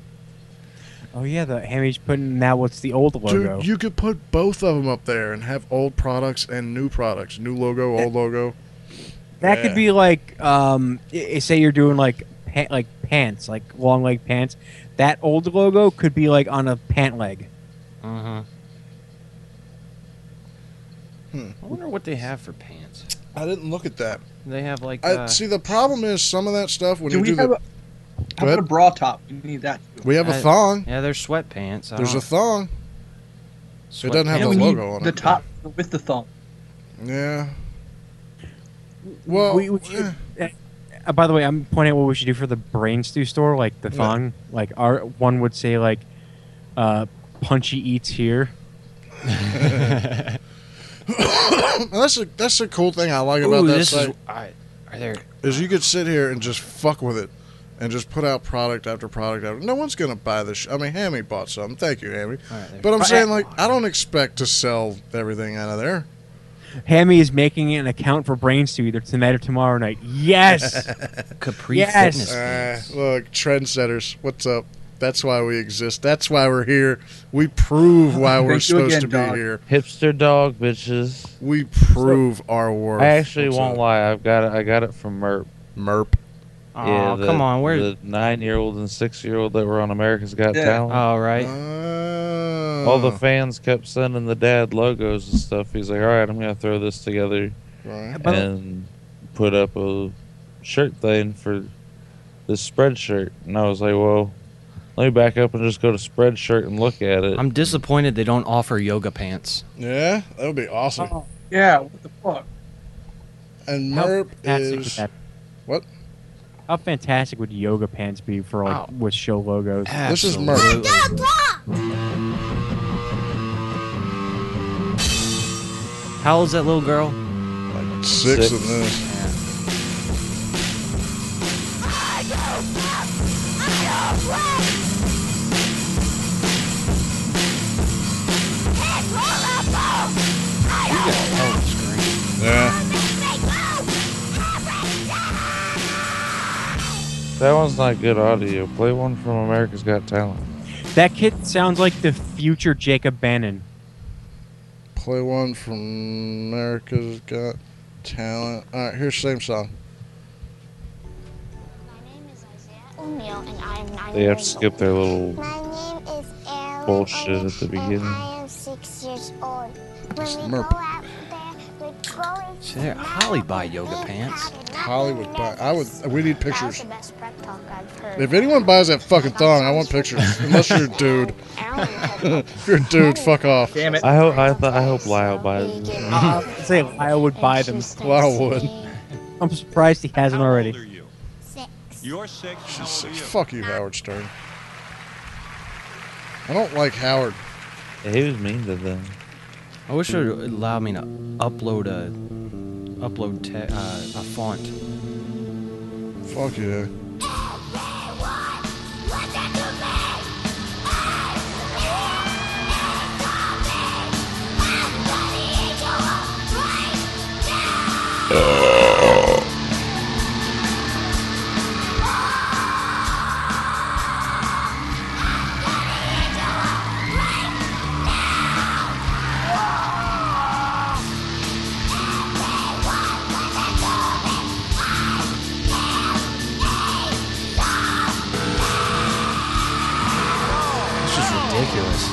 Oh yeah, the Hammy's putting now what's the old logo? Dude, you could put both of them up there and have old products and new products. New logo, old logo. That Yeah. could be like, um, i- say you're doing like pa- like pants, like long leg pants. That old logo could be like on a pant leg. Uh-huh. Hmm. I wonder what they have for pants. I didn't look at that. They have like I, uh, see, the problem is some of that stuff when Do you we do have the. a, how about a bra top? We need that. Too. We have a I- thong. Yeah, there's sweatpants. I There's a don't- thong. It doesn't have And the we need logo on the it. top with the thong. Yeah. Well, we, we should, uh, by the way, I'm pointing out what we should do for the Brain Stew store, like the Yeah. thong. Like our one would say like, uh, Punchy eats here. that's a that's a cool thing I like about Ooh, that this site. is. I, are there? Is you could sit here and just fuck with it, and just put out product after product after. No one's gonna buy this. Sh- I mean, Hammy bought some. Thank you, Hammy. All right, there- But I'm But- saying, like, I don't expect to sell everything out of there. Hammy is making an account for Brain Stew either tonight or tomorrow night. Yes. Capri Yes. Fitness. Uh, look, trendsetters, what's up? That's why we exist. That's why we're here. We prove why we're Thank you supposed again, to be dog. here. Hipster dog bitches. We prove our worth. I actually What's won't up? lie. I've got it. I got it from Merp. Merp. Oh, the, come on, where? the nine-year-old and six-year-old that were on America's Got Yeah. Talent? Oh, right. Uh, All the fans kept sending the dad logos and stuff. He's like, "All right, I'm gonna throw this together Right. But- and put up a shirt thing for this Spreadshirt." And I was like, "Well, let me back up and just go to Spreadshirt and look at it." I'm disappointed they don't offer yoga pants. Yeah, that would be awesome. Oh, Yeah, what the fuck? And how Merp fantastic would is that- what? How fantastic would yoga pants be for like Oh. with show logos? This is Absolutely. Merp. How old's that little girl? Like six, Six. of this. Yeah. That one's not good audio. Play one from America's Got Talent. That kid sounds like the future Jacob Bannon. Play one from America's Got Talent. All right, here's the same song. O'Neill, and I am nine They have to years skip their little My name is Aaron bullshit at the O'Neill, beginning. and I am six years old. When It's we Merp. go out there, we See there, Holly buy yoga pants. Holly would buy. I would. We need pictures. That's the best prep talk I've heard. If anyone buys that fucking thong, I want pictures. Unless you're a dude. If you're a dude, fuck off. Damn it. I hope I thought I hope Lyle buys it. I'll say Lyle would buy them. Lyle would. I'm surprised he hasn't already. You're six. She's six. Fuck you, Howard Stern. I don't like Howard. Yeah, he was mean to them. I wish it would allow me to upload a upload te- uh, a font. Fuck yeah. This is ridiculous.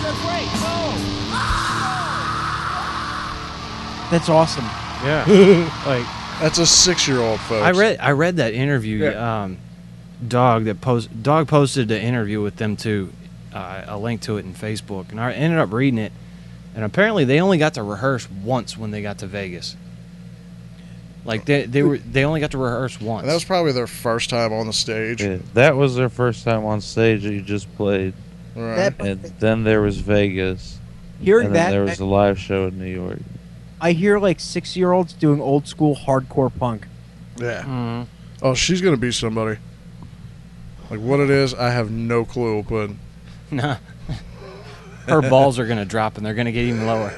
That's awesome. Yeah. Like That's a six-year-old, folks. I read I read that interview. Um, Dog that post Dog posted an interview with them too. Uh, a link to it in Facebook, and I ended up reading it. And apparently, they only got to rehearse once when they got to Vegas. Like they they were they only got to rehearse once. And that was probably their first time on the stage. Yeah, that was their first time on stage that you just played. Right. And then there was Vegas. Hearing and then that, there was a live show in New York. I hear like six-year-olds doing old school hardcore punk. Yeah. Mhm. Oh, she's gonna be somebody. Like what it is, I have no clue. But Nah. Her balls are gonna drop, and they're gonna get even lower.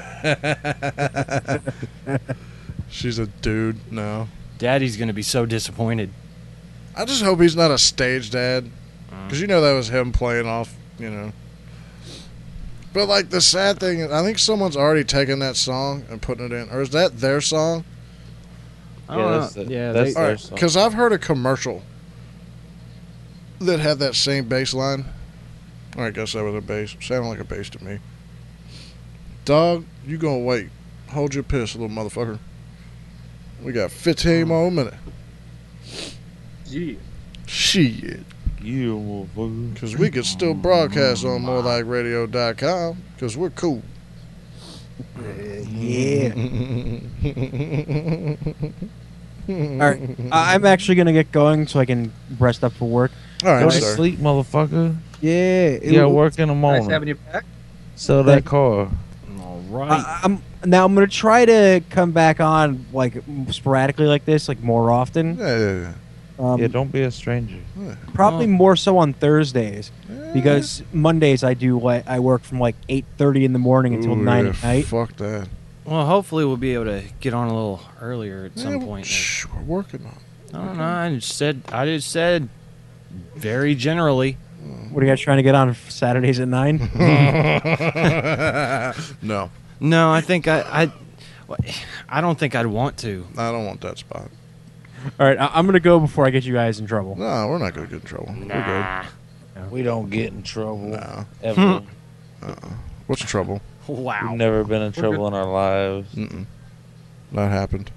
she's a dude now. Daddy's gonna be so disappointed. I just hope he's not a stage dad, because you know that was him playing off, you know. But like the sad thing is, I think someone's already taken that song and putting it in, or is that their song? I don't Yeah, know. that's the- yeah, that's they, their song. Because I've heard a commercial that had that same bass line. Or I guess that was a bass. Sounded like a bass to me. Dog, you gonna wait. Hold your piss, little motherfucker. We got fifteen more minutes. Yeah. Shit. You motherfucker. Because we could still broadcast on more like radio dot com. Because we're cool. Yeah. All right, I- I'm actually gonna get going so I can rest up for work. All right, Go to sir. sleep, motherfucker. Yeah. You gotta work in the morning. Nice having you back. Sell that car. All right. I, I'm now. I'm gonna try to come back on like sporadically like this, like more often. Yeah, yeah, yeah. Um, Yeah, don't be a stranger. Probably more so on Thursdays, because Mondays I do like I work from like eight thirty in the morning until Ooh, nine yeah, at night. Fuck that. Well, hopefully we'll be able to get on a little earlier at some Yeah, point. Shh, we're working on it. I don't know. I just said. I just said. Very generally. What are you guys trying to get on Saturdays at nine? No. No, I think I. I. I don't think I'd want to. I don't want that spot. All right, I- I'm gonna go before I get you guys in trouble. No, we're not gonna get in trouble. We're We don't get in trouble. No. Ever. good. Uh-uh. What's trouble? Wow. We've never been in trouble in our lives. Mm-mm. That happened.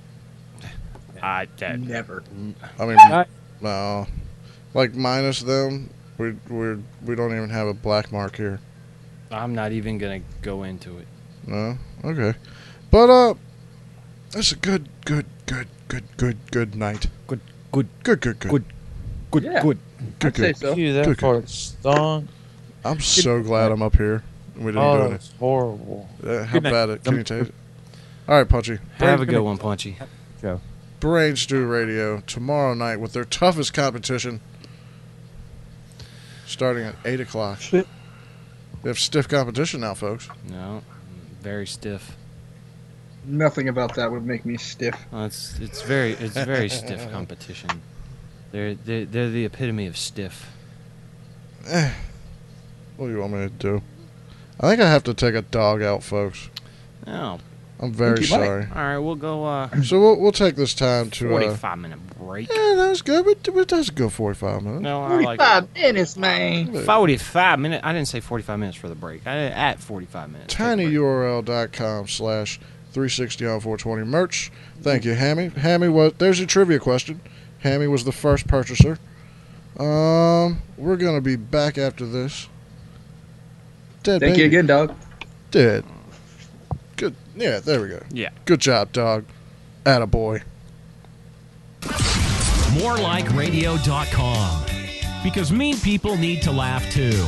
I that, Never. I mean, I- no. Like minus them, we we we don't even have a black mark here. I'm not even gonna go into it. No. Okay. But uh, it's a good, good, good, good, good, good night. Good, good, Good, good, good. good, good, Yeah. good. Good, I'd say good. so. Phew, that Good, good. part stunk. I'm so glad I'm up here. We didn't Oh, do that's horrible. it. Uh, how Good night. bad it? Can you taste it? All right, Punchy. Have a good one, Punchy. Joe. Brain Stew Radio tomorrow night with their toughest competition, starting at eight o'clock. They have stiff competition now, folks. No, very stiff. Nothing about that would make me stiff. Well, it's it's very it's very stiff competition. They're they're, they're the epitome of stiff. Eh. What do you want me to do? I think I have to take a dog out, folks. Oh, I'm very Think you might. sorry. all right. We'll go. Uh, So we'll we'll take this time to. Uh, forty-five minute break. yeah, that was good. But but that's a good forty-five minutes. No, I like Forty-five minutes, man. forty-five minutes. I didn't say forty-five minutes for the break. I at fortifive minutes. Take a break. tinyurl.com slash three sixty on four twenty merch. Thank you, Hammy. Hammy was there's your trivia question. Hammy was the first purchaser. Um, we're gonna be back after this. Dead Thank baby. you again, dog. Dead. Good. Yeah, there we go. Yeah. Good job, dog. Attaboy. more like radio dot com. Because mean people need to laugh too.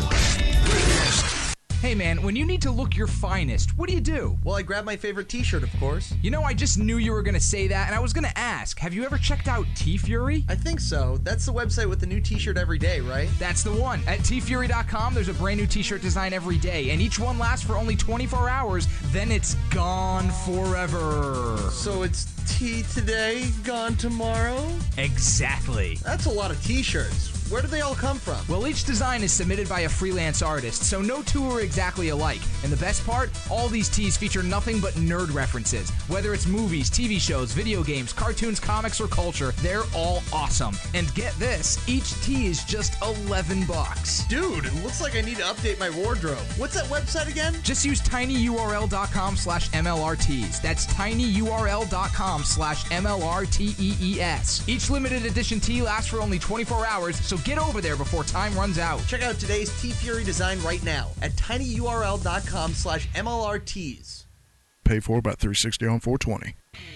Hey man, when you need to look your finest, what do you do? Well, I grab my favorite t-shirt, of course. You know, I just knew you were gonna say that, and I was gonna ask, have you ever checked out T-Fury? I think so. That's the website with the new t-shirt every day, right? That's the one. At T Fury dot com, there's a brand new t-shirt design every day, and each one lasts for only twenty-four hours, then it's gone forever. So it's tea today, gone tomorrow? Exactly. That's a lot of t-shirts. Where do they all come from? Well, each design is submitted by a freelance artist, so no two are exactly alike. And the best part, all these tees feature nothing but nerd references. Whether it's movies, T V shows, video games, cartoons, comics, or culture, they're all awesome. And get this, each tee is just eleven bucks. Dude, it looks like I need to update my wardrobe. What's that website again? Just use tinyurl dot com slash M L R Ts. That's tinyurl dot com slash M L R T E E S. Each limited edition tee lasts for only twenty-four hours, so get over there before time runs out. Check out today's T-Fury design right now at tinyurl dot com slash M L R Ts. Paid for by three sixty on four twenty.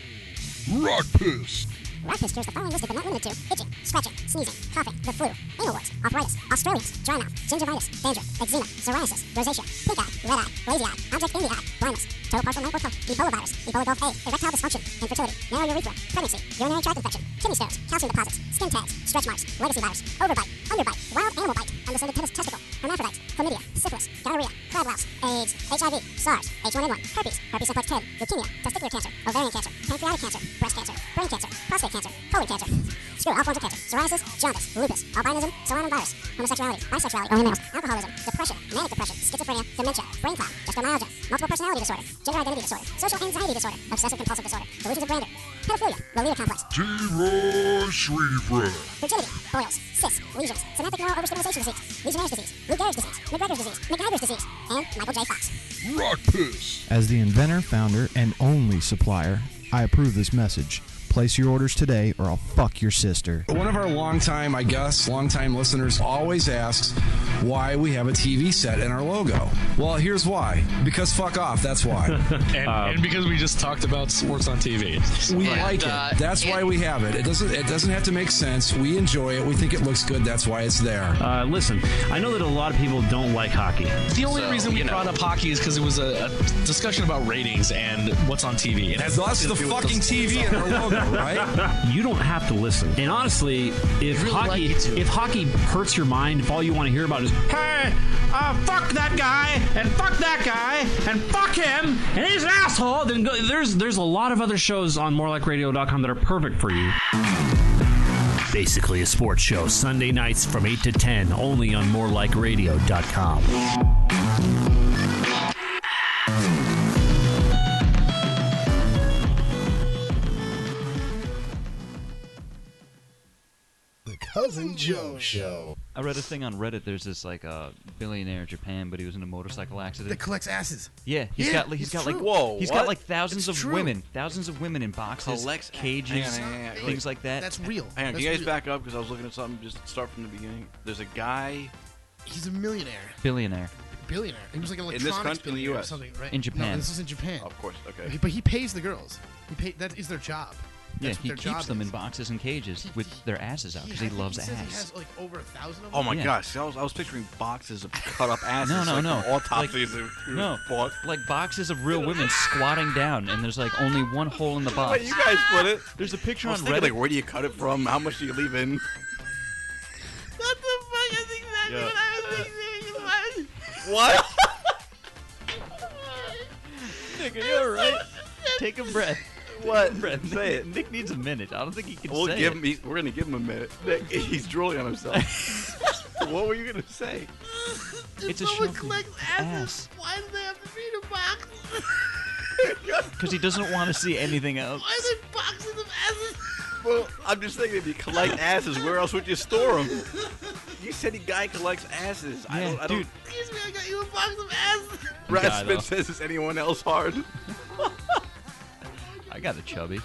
Rock Piss. Rock Piss cures the following listed but not limited to itching, scratching, sneezing, coughing, the flu, anal warts, arthritis, Australians, dry mouth, gingivitis, dandruff, eczema, psoriasis, rosacea, pink eye, red eye, lazy eye, object in the eye, blindness, total partial mental health, Ebola virus, Ebola Gulf A, erectile dysfunction, infertility, narrow urethra, pregnancy, urinary tract infection, kidney stones, calcium deposits, skin tags, stretch marks, legacy virus, overbite, underbite, wild animal bite, undescended penis testicle, hermaphrodites, chlamydia, syphilis, gonorrhea, crab louse, AIDS, H I V, SARS, H one N one, herpes, herpes simplex kid, leukemia, testicular cancer, ovarian cancer, pancreatic cancer, breast cancer, brain cancer, prostate cancer, colon cancer, screw, all forms of cancer, psoriasis, jaundice, lupus, albinism, Solano virus, homosexuality, bisexuality, only males, alcoholism, depression, manic depression, schizophrenia, dementia, brain clot, fibromyalgia, multiple personality disorder, gender identity disorder, social anxiety disorder, obsessive compulsive disorder, delusions of grandeur, pedophilia, Lolita complex, T-Roy Shrevery. fertility, boils, cysts, lesions, semantic neural overstimulation disease, Legionnaire's disease, Lou Gehrig's disease, McGregor's disease, McGregor's disease, and Michael J. Fox. Rock Piss. As the inventor, founder, and only supplier, I approve this message. Place your orders today or I'll fuck your sister. One of our longtime, I guess, longtime listeners always asks why we have a T V set in our logo. Well, here's why. Because fuck off, that's why. and, um, and because we just talked about sports on T V. We and, like uh, it. That's why we have it. It doesn't it doesn't have to make sense. We enjoy it. We think it looks good. That's why it's there. Uh, listen, I know that a lot of people don't like hockey. The only so, reason we you know. brought up hockey is because it was a, a discussion about ratings and what's on T V. It has That's the fucking T V in our logo, right? You don't have to listen. And honestly, if really hockey like if hockey hurts your mind, if all you want to hear about is, hey, uh, fuck that guy, and fuck that guy, and fuck him, and he's an asshole, then go, there's there's a lot of other shows on more like radio dot com that are perfect for you. Basically a sports show, Sunday nights from eight to ten, only on more like radio dot com. Cousin Joe Show. I read a thing on Reddit. There's this like a uh, billionaire in Japan, but he was in a motorcycle accident. That collects asses. Yeah, he's Yeah, got he's it's got like true. Whoa, he's what? got like thousands It's of true. women, thousands of women in boxes, Collects cages, hang on, hang on, hang on. things like that. That's real. Hang on, That's can you guys real. back up because I was looking at something. Just start from the beginning. There's a guy. He's a millionaire. Billionaire. Billionaire. He was like an In this electronics country, in the billionaire U or S? something, right? In Japan. No, this is in Japan. Of course, okay. He- But he pays the girls. He pay, that is their job. Yeah, That's what he their keeps job them is. in boxes and cages with their asses out because he I think loves he says ass. He has like over a thousand of them. Oh my Yeah. gosh, I was, I was picturing boxes of cut up asses. No, no, like no. from Autopsies Like- of no, bought. like boxes of real women squatting down, and there's like only one hole in the box. Way you guys put it. There's a picture I was on thinking, Reddit. like, where do you cut it from? How much do you leave in? What the fuck? That's exactly Yeah. what I was thinking. What? Nigga, you're right. Take a breath. What? Take a breath. Say Nick, it. Nick needs a minute. I don't think he can We'll say give it. him. He's, we're gonna give him a minute. Nick, he's drooling on himself. What were you gonna say? It's a someone show. collects asses, why do they have to be in a box? Because he doesn't want to see anything else. Why are there boxes of asses? Well, I'm just thinking if you collect asses, where else would you store them? You said the guy collects asses. I Yeah, don't. I don't. dude. Excuse me, I got you a box of asses. Brad Guy, Smith though. says, "Is anyone else hard?" I got a chubby.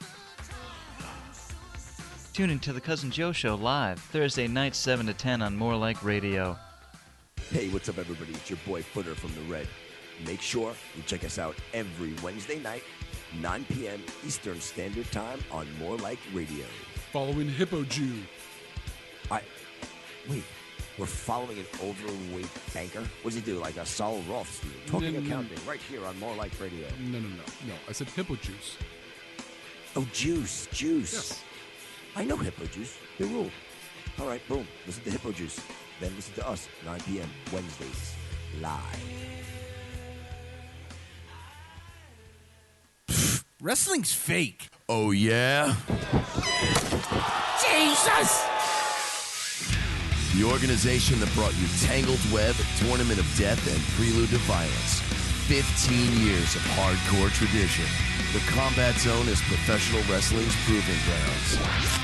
Tune into the Cousin Joe Show live Thursday night, seven to ten on More Like Radio. Hey, what's up, everybody? It's your boy Footer from The Red. Make sure you check us out every Wednesday night, nine p.m. Eastern Standard Time on More Like Radio. Following Hippo Jew. I wait. We're following an overweight banker. What does he do? Like a Saul Rothstein talking No, no, no. accounting right here on More Like Radio. No, no, no, no. I said Hippo Juice. Oh, juice, juice. Yes. I know Hippo Juice. They rule. All right, boom. Listen to Hippo Juice. Then listen to us, nine p.m. Wednesdays, live. Wrestling's fake. Oh, yeah? Jesus! The organization that brought you Tangled Web, Tournament of Death, and Prelude to Violence. fifteen years of hardcore tradition. The Combat Zone is professional wrestling's proving grounds.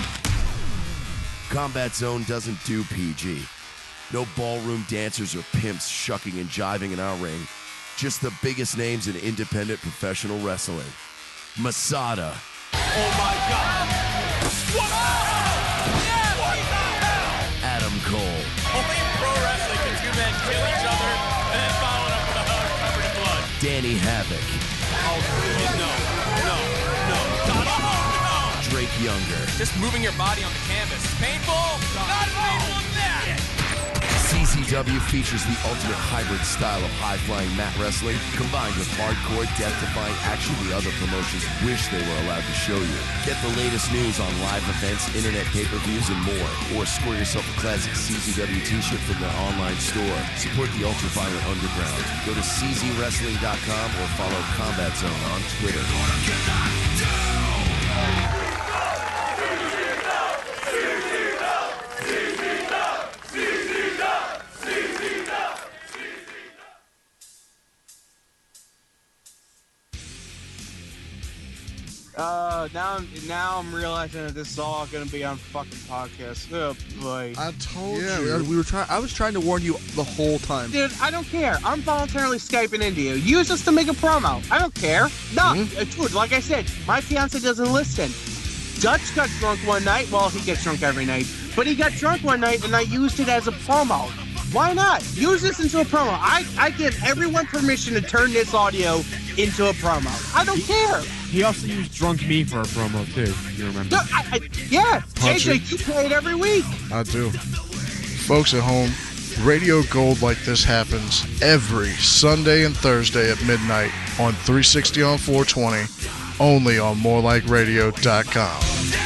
Combat Zone doesn't do P G. No ballroom dancers or pimps shucking and jiving in our ring. Just the biggest names in independent professional wrestling. Masada. Oh my God! What? Yeah, what the hell? Adam Cole. Only in pro wrestling can two men kill each other and then follow it up with a hug covered in blood. Danny Havoc. Oh, please, no, no, no, no, no. Drake Younger. Just moving your body on the canvas. Painful? Not painful as that. C Z W features the ultimate hybrid style of high-flying mat wrestling combined with hardcore, death-defying action the other promotions wish they were allowed to show you. Get the latest news on live events, internet pay-per-views, and more. Or score yourself a classic C Z W t-shirt from their online store. Support the ultra-violent underground. Go to c z wrestling dot com or follow Combat Zone on Twitter. Uh, now I'm now I'm realizing that this is all gonna be on fucking podcast. Oh boy! I told Yeah, you. we We were trying. I was trying to warn you the whole time. Dude, I don't care. I'm voluntarily Skyping into you. Use us to make a promo. I don't care. No, Mm-hmm. uh, dude, like I said, my fiance doesn't listen. Dutch got drunk one night. Well, he gets drunk every night. But he got drunk one night, and I used it as a promo. Why not? Use this into a promo. I, I give everyone permission to turn this audio into a promo. I don't care. He also used Drunk Me for a promo, too. You remember? No, I, I, yeah, Punch J J, it. you play it every week. I do. Folks at home, Radio Gold like this happens every Sunday and Thursday at midnight on three sixty on four twenty, only on more like radio dot com.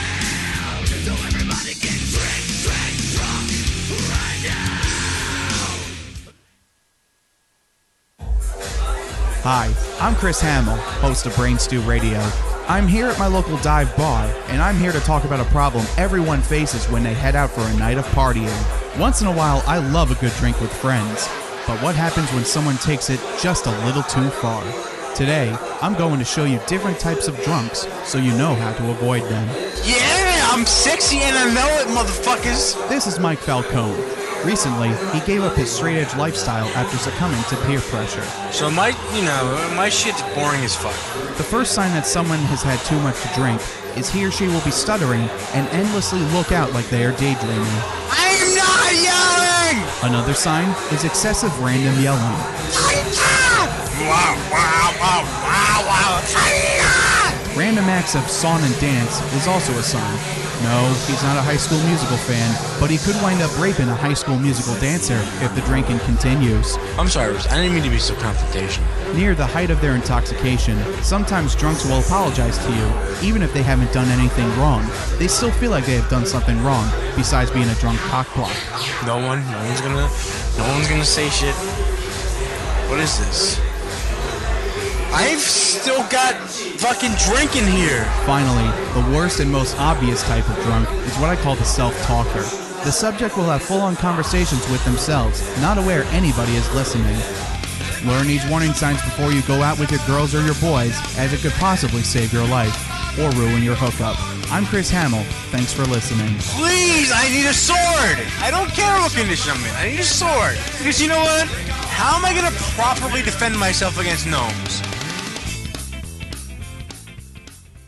Hi, I'm Chris Hamill, host of Brain Stew Radio. I'm here at my local dive bar, and I'm here to talk about a problem everyone faces when they head out for a night of partying. Once in a while, I love a good drink with friends, but what happens when someone takes it just a little too far? Today, I'm going to show you different types of drunks so you know how to avoid them. Yeah, I'm sexy and I know it, motherfuckers. This is Mike Falcone. Recently, he gave up his straight-edge lifestyle after succumbing to peer pressure. So my, you know, my shit's boring as fuck. The first sign that someone has had too much to drink is he or she will be stuttering and endlessly look out like they are daydreaming. I'm not yelling! Another sign is excessive random yelling. Wow, wow, wow, wow, wow. Random acts of song and dance is also a sign. No, he's not a High School Musical fan, but he could wind up raping a High School Musical dancer if the drinking continues. I'm sorry, Bruce. I didn't mean to be so confrontational. Near the height of their intoxication, sometimes drunks will apologize to you, even if they haven't done anything wrong. They still feel like they have done something wrong, besides being a drunk cockblock. No one, no one's gonna, no one's gonna say shit. What is this? I've still got fucking drink in here. Finally, the worst and most obvious type of drunk is what I call the self-talker. The subject will have full-on conversations with themselves, not aware anybody is listening. Learn these warning signs before you go out with your girls or your boys, as it could possibly save your life or ruin your hookup. I'm Chris Hamill. Thanks for listening. Please, I need a sword. I don't care what condition I'm in. I need a sword. Because you know what? How am I going to properly defend myself against gnomes?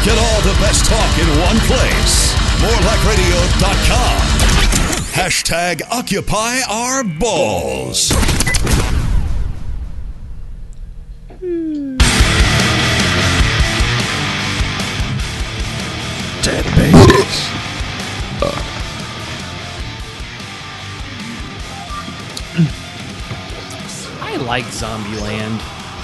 Get all the best talk in one place. more like radio dot com. Hashtag Occupy Our Balls. Dead babies. I like Zombieland.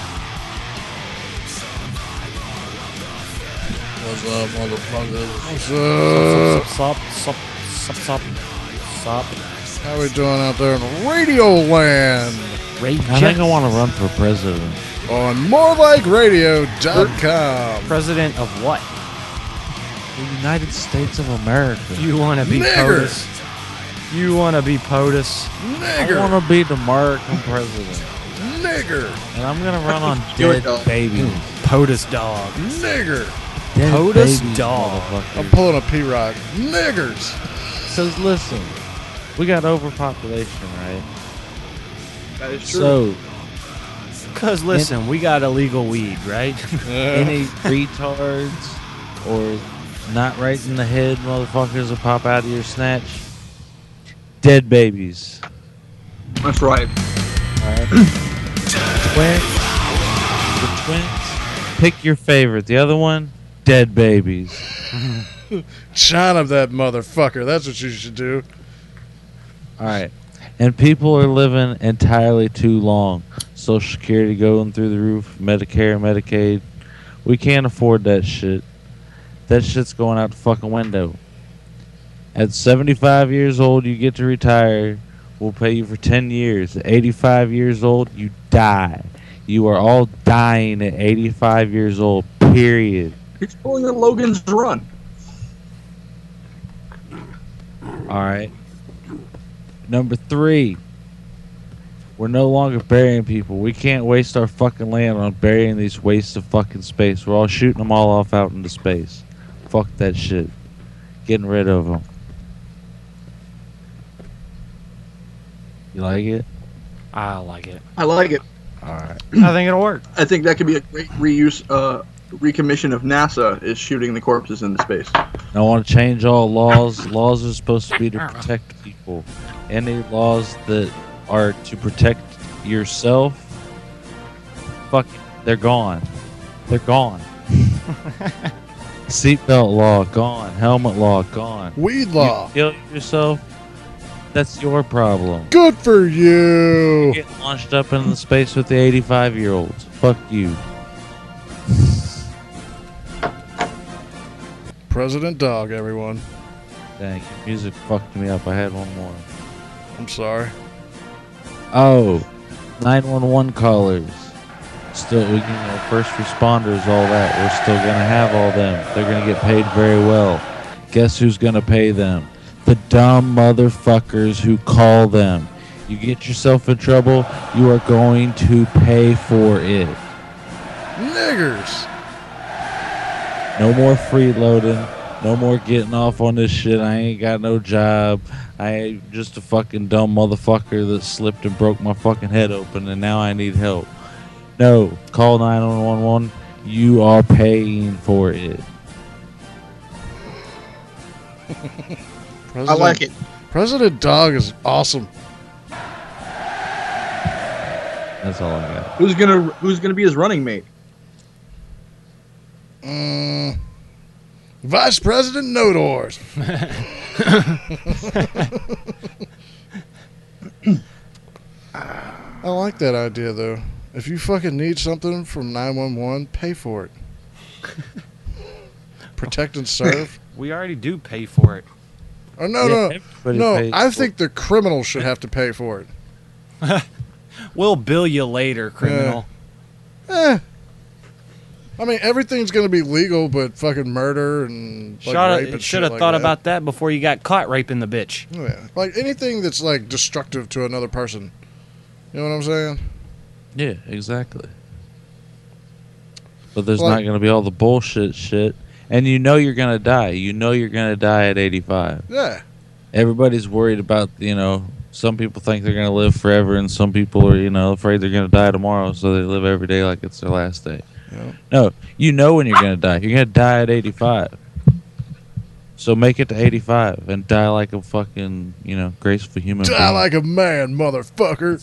What's up, motherfuckers? What's Sup, sup, sup, sup, sup. How we doing out there in Radio Land? Ray I think I want to run for president. On more like radio dot com. President of what? The United States of America. You want to be Nigger. POTUS? You want to be POTUS? Nigger. I want to be the American president. Nigger. And I'm going to run on Do it, dead dog. babies. POTUS dog. Nigger. Dead POTUS babies, dog. motherfucker. I'm pulling a P-Rock. Niggers. Because listen, we got overpopulation, right? That is true. So, Because listen, we got illegal weed, right? any retards or not right in the head motherfuckers will pop out of your snatch? Dead babies. That's right. Alright. Twins. The twins. Pick your favorite. The other one, dead babies. China that motherfucker. That's what you should do. Alright. And people are living entirely too long. Social Security going through the roof, Medicare, Medicaid. We can't afford that shit. That shit's going out the fucking window. At seventy-five years old, you get to retire. We'll pay you for ten years. At eighty-five years old, you die. You are all dying at eighty-five years old, period. He's pulling a Logan's Run. Alright. Number three. We're no longer burying people. We can't waste our fucking land on burying these wastes of fucking space. We're all shooting them all off out into space. Fuck that shit. Getting rid of them. You like it? I like it. I like it. Alright. I think it'll work. I think that could be a great reuse, uh, recommission of NASA is shooting the corpses into space. I want to change all laws. Laws are supposed to be to protect people. Any laws that are to protect yourself, fuck it, they're gone. They're gone. Seatbelt law, gone. Helmet law, gone. Weed law. You kill yourself, that's your problem. Good for you. You get launched up into space with the eighty-five-year-olds. Fuck you. President Dog, everyone. Dang, your music fucked me up. I had one more. I'm sorry. Oh, nine one one callers. Still, we can, you know, first responders, all that. We're still going to have all them. They're going to get paid very well. Guess who's going to pay them? The dumb motherfuckers who call them. You get yourself in trouble, you are going to pay for it. Niggers. No more freeloading. No more getting off on this shit. I ain't got no job. I ain't just a fucking dumb motherfucker that slipped and broke my fucking head open and now I need help. No, call nine one one. You are paying for it. President, I like it. President Dog is awesome. That's all I got. Who's gonna Who's gonna be his running mate? Mm, Vice President Nodors. I like that idea, though. If you fucking need something from nine one one, pay for it. Protect and serve. We already do pay for it. Oh, no, Yeah, no. everybody No, pays I for think the criminal should have to pay for it. We'll bill you later, criminal. Eh. I mean, everything's going to be legal, but fucking murder and like, rape and Should shit have like thought that. about that before you got caught raping the bitch. Yeah, like anything that's like destructive to another person. You know what I'm saying? Yeah, exactly. But there's Like- not going to be all the bullshit shit. And you know you're going to die. You know you're going to die at eighty-five. Yeah. Everybody's worried about, you know, some people think they're going to live forever and some people are, you know, afraid they're going to die tomorrow, so they live every day like it's their last day. No, you know when you're gonna die. You're gonna die at eighty-five. So make it to eighty-five and die like a fucking, you know, graceful human Die being. like a man, motherfucker.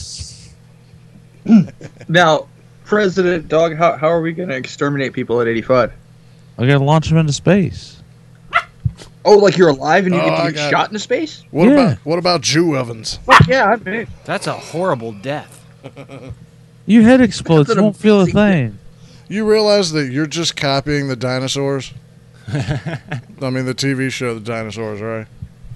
Now, President Dog, how, how are we going to exterminate people at eighty-five? I gotta launch them into space. Oh, like you're alive and you Oh, get I to get got shot it. into space? What Yeah. about what about Jew ovens? Fuck yeah, I'm in. That's a horrible death. Your head explodes. You an won't feel a amazing thing. You realize that you're just copying the dinosaurs? I mean, the T V show, The Dinosaurs, right?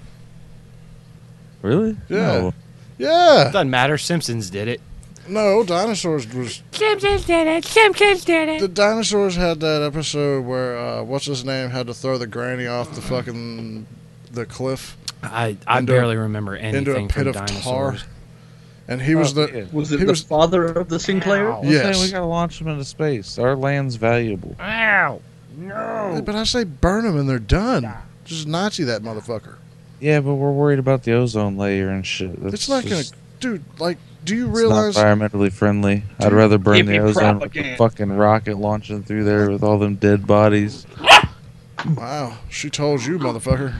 Really? Yeah. No. Yeah. Doesn't matter. Simpsons did it. No, dinosaurs was. Simpsons did it. Simpsons did it. The dinosaurs had that episode where uh, what's his name had to throw the granny off the fucking the cliff. I I into- barely remember anything into a pit from of dinosaurs. tar. And he was Oh, the yeah. Was it he the was father of the Sinclair? I'm saying yes. we gotta launch them into space. Our land's valuable. Ow! No. But I say burn them and they're done. Just Nazi that motherfucker. Yeah, but we're worried about the ozone layer and shit. That's It's not gonna, just- dude. Like, do you It's realize? not environmentally friendly. I'd rather burn Give the me ozone with a propaganda. fucking rocket launching through there with all them dead bodies. Wow, she told you, motherfucker.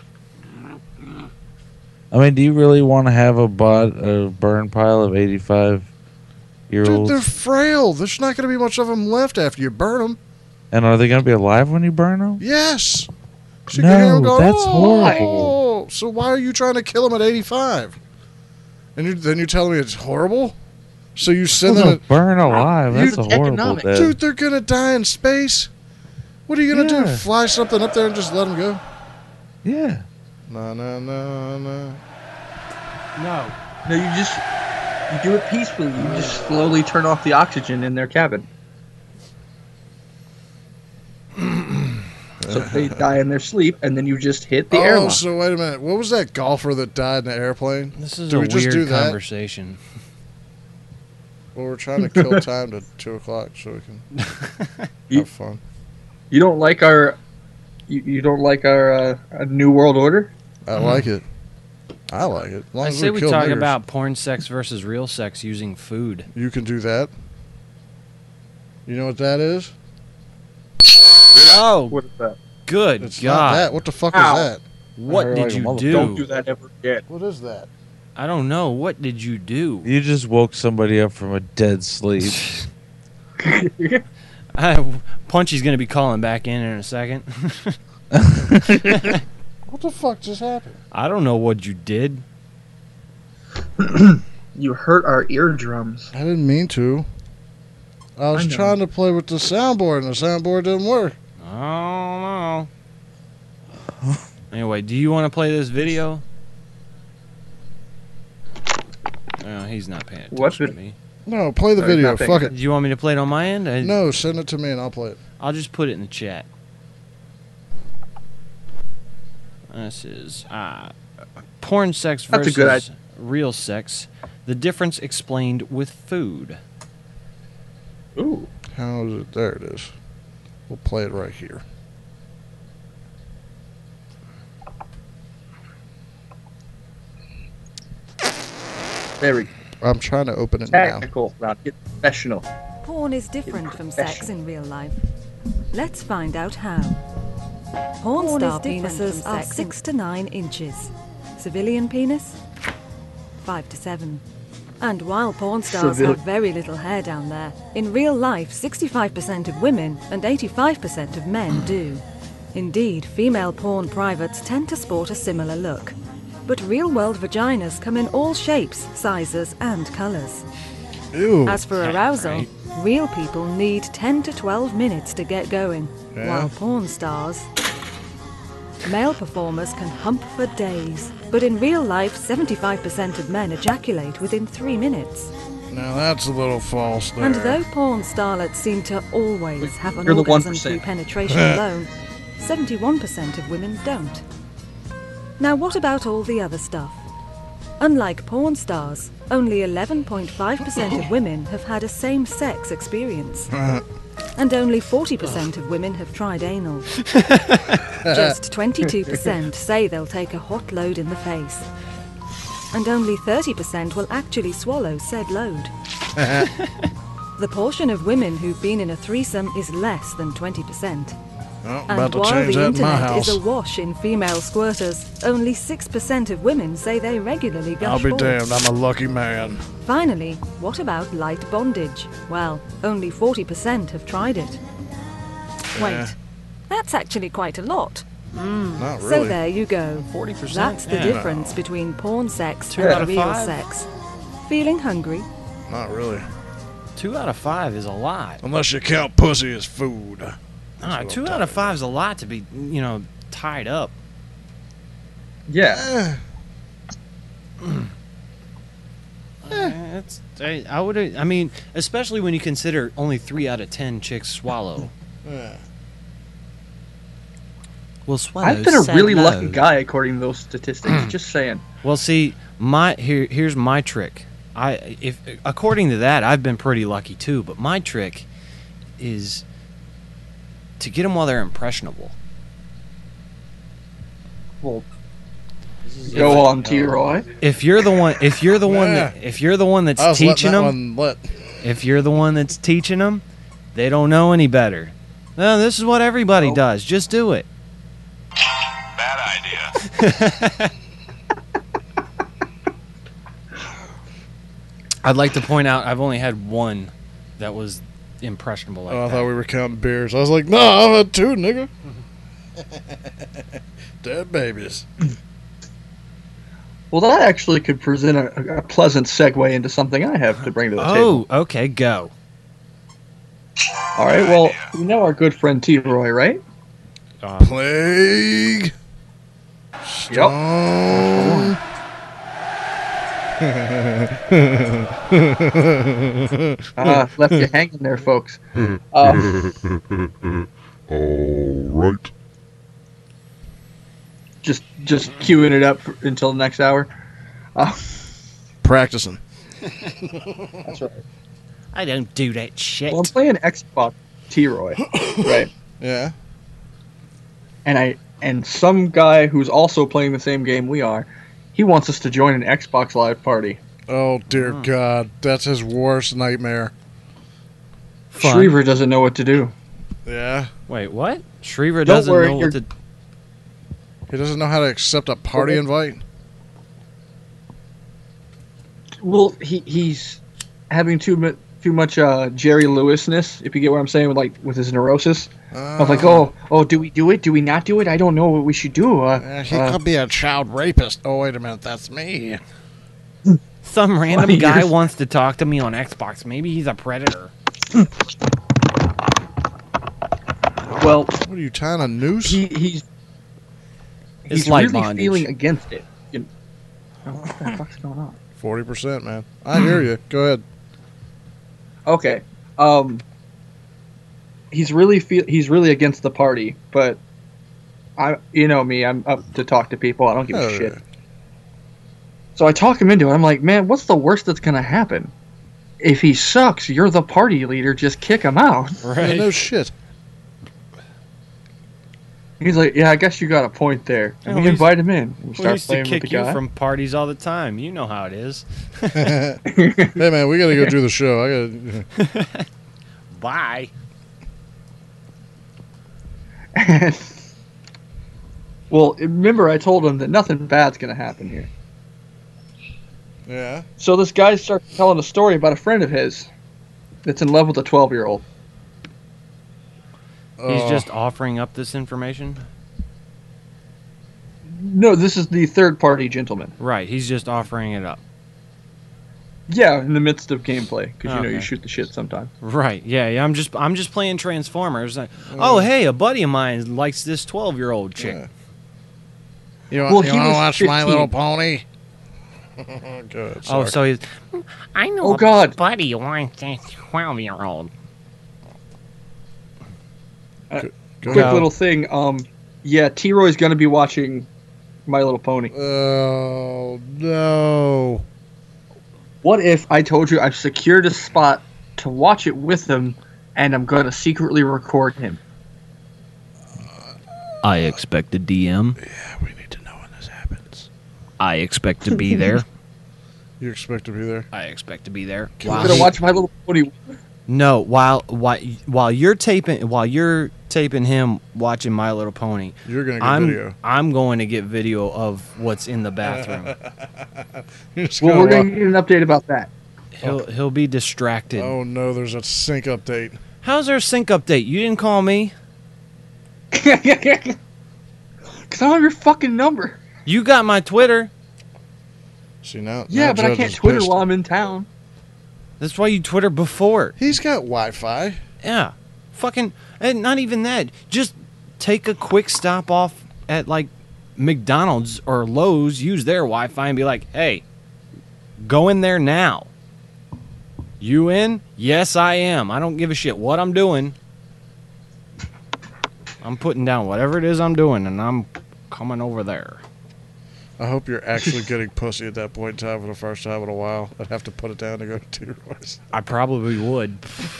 I mean, do you really want to have a bot, a burn pile of eighty-five year Dude, olds? they're frail. There's not gonna be much of them left after you burn them. And are they gonna be alive when you burn them? Yes. So you No, can hear 'em go, that's "Oh." horrible. So why are you trying to kill them at eighty-five? And you, then you're telling me it's horrible? So you send them. Well, burn alive. That's You- a horrible economic. death. Dude, they're gonna die in space. What are you gonna do? Yeah. Fly something up there and just let them go? Yeah. No, no, no, no. No. No, you just you do it peacefully. You just slowly turn off the oxygen in their cabin. So they die in their sleep, and then you just hit the oh, airlock. so wait a minute. What was that golfer that died in the airplane? This is Do a we just weird do that? conversation. Well, we're trying to kill time to two o'clock so we can You- have fun. You don't like our, you, you don't like our uh, uh, New World Order? I like it. I like it. As long I as say we kill talk niggers. about porn sex versus real sex using food. You can do that. You know what that is? Oh, What is that? good It's God! not that. What the fuck Ow. is that? What I heard did like a you motherfucker. do? Don't do that ever again. What is that? I don't know. What did you do? You just woke somebody up from a dead sleep. I, Punchy's gonna be calling back in in a second. What the fuck just happened? I don't know what you did. You hurt our eardrums. I didn't mean to. I was I know. trying to play with the soundboard and the soundboard didn't work. I don't know. Anyway, do you want to play this video? Oh, he's not paying attention What to vid- me. No, play the No, he's video. not paying Fuck it. Do you want me to play it on my end? I, No, send it to me and I'll play it. I'll just put it in the chat. This is uh, porn sex That's a versus good idea. real sex. The difference explained with food. Ooh. How is it? There it is. We'll play it right here. There we go. I'm trying to open it now. Technical. Now get professional. Porn is different from sex in real life. Let's find out how. Porn, Porn star is different penises from are sex in- six to nine inches. Civilian penis? Five to seven. And while porn stars Civil- have very little hair down there, in real life sixty-five percent of women and eighty-five percent of men do. Indeed, female porn privates tend to sport a similar look. But real-world vaginas come in all shapes, sizes, and colours. Ew. As for arousal, real people need ten to twelve minutes to get going, Yeah. while porn stars... Male performers can hump for days, but in real life, seventy-five percent of men ejaculate within three minutes. Now that's a little false there. And though porn starlets seem to always have an You're the orgasm one through percent. penetration alone, seventy-one percent of women don't. Now what about all the other stuff? Unlike porn stars, only eleven point five percent of women have had a same-sex experience. And only forty percent of women have tried anal. Just twenty-two percent say they'll take a hot load in the face. And only thirty percent will actually swallow said load. the portion of women who've been in a threesome is less than twenty percent. Oh, And about to while change the that in my internet house. is awash in female squirters, only six percent of women say they regularly gush I'll be forth. damned, I'm a lucky man. Finally, what about light bondage? Well, only forty percent have tried it. Wait, Yeah. that's actually quite a lot. Not So really. there you go. forty percent? That's the Yeah. difference between porn sex Two and out of real five? sex. Feeling hungry? Not really. Two out of five is a lot. Unless you count pussy as food. Ah, two out of five is a lot to be, you know, tied up. Yeah. It's, I, I would. I mean, especially when you consider only three out of ten chicks swallow. Yeah. Well, swallow. I've been a said really no. lucky guy according to those statistics. Just saying. Well, see, my here here's my trick. I if according to that, I've been pretty lucky too. But my trick is to get them while they're impressionable. Well, go on, T-Roy. If you're the one, if you're the one, Yeah. that, if you're the one that's I was letting teaching that them, one let- if you're the one that's teaching them, they don't know any better. No, this is what everybody does. Just do it. Bad idea. I'd like to point out I've only had one that was impressionable like Oh, I that. thought we were counting beers. I was like, no, I've had two, nigga. Dead babies. Well, that actually could present a, a pleasant segue into something I have to bring to the table. Oh, okay, go. All right. Well, you know our good friend T-Roy, right? Plague. Stone. Ah, left you hanging there, folks. Uh, All right. just, just queuing it up for, until the next hour. Uh, Practicing. That's right. I don't do that shit. Well, I'm playing Xbox T-Roy, right? Yeah. And I and some guy who's also playing the same game we are, he wants us to join an Xbox Live party. Oh, dear God. That's his worst nightmare. Fun. Shriver doesn't know what to do. Yeah. Wait, what? Shriver Don't doesn't worry, know what you're- to. He doesn't know how to accept a party Okay. invite? Well, he he's having too much too much uh, Jerry Lewisness, if you get what I'm saying, with like with his neurosis. I was like, oh, oh, do we do it? Do we not do it? I don't know what we should do. Uh, Uh, he uh, could be a child rapist. Oh, wait a minute. That's me. Some random twenty guy years. wants to talk to me on Xbox. Maybe he's a predator. well, What are you tying a noose? he he's It's he's light really bondage. feeling against it. You know, oh, what the fuck's going on? forty percent, man. I hear you. Go ahead. Okay. Um. He's really feel he's really against the party, but I, you know me, I'm up to talk to people. I don't give a Oh, shit. So I talk him into it. I'm like, man, what's the worst that's gonna happen? If he sucks, you're the party leader. Just kick him out. Yeah, no shit. He's like, yeah, I guess you got a point there. And Well, we we invite him in. We We start used to playing with kick the you guy. from parties all the time. You know how it is. Hey, man, we got to go do the show. I got. Bye. Well, remember I told him that nothing bad's gonna happen here. Yeah. So this guy starts telling a story about a friend of his that's in love with a twelve-year-old. He's Oh. just offering up this information. No, this is the third-party gentleman. Right. He's just offering it up. Yeah, in the midst of gameplay, because you know Okay. you shoot the shit sometimes. Right. Yeah. Yeah. I'm just. I'm just playing Transformers. Like, oh, hey, a buddy of mine likes this twelve-year-old chick. Yeah. You want, Well, you he want to was watch My fifteen. Little Pony? Good. Oh, sorry. so he's. I know Oh, a God. buddy who wants a twelve-year-old. Uh, Go quick ahead. little thing. Um, yeah, T-Roy's gonna be watching My Little Pony. Oh, no. What if I told you I've secured a spot to watch it with him, and I'm gonna secretly record him? I expect a D M. Yeah, we need to know when this happens. I expect to be there. You expect to be there? I expect to be there. I'm gonna watch My Little Pony. No, while while while you're taping while you're taping him watching My Little Pony, You're gonna get I'm, video. I'm going to get video of what's in the bathroom. Well, we're going to get an update about that. He'll he'll be distracted. Oh no, there's a sync update. How's our sync update? You didn't call me. Because I don't have your fucking number. You got my Twitter. See now? Yeah, now but I Judge can't is Twitter pissed. while I'm in town. That's why you Twitter before. He's got Wi-Fi. Yeah. Fucking, and not even that. Just take a quick stop off at like McDonald's or Lowe's, use their Wi-Fi and be like, hey, go in there now. You in? Yes, I am. I don't give a shit what I'm doing. I'm putting down whatever it is I'm doing, and I'm coming over there. I hope you're actually getting pussy at that point in time for the first time in a while. I'd have to put it down to go to your voice. I probably would.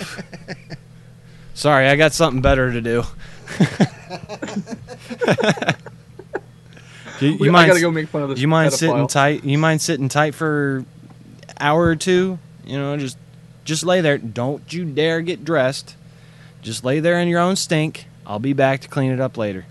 Sorry, I got something better to do. you, We- you I mind, gotta go make fun of this You mind pedophile. sitting tight? You mind sitting tight for an hour or two? You know, just just lay there. Don't you dare get dressed. Just lay there in your own stink. I'll be back to clean it up later.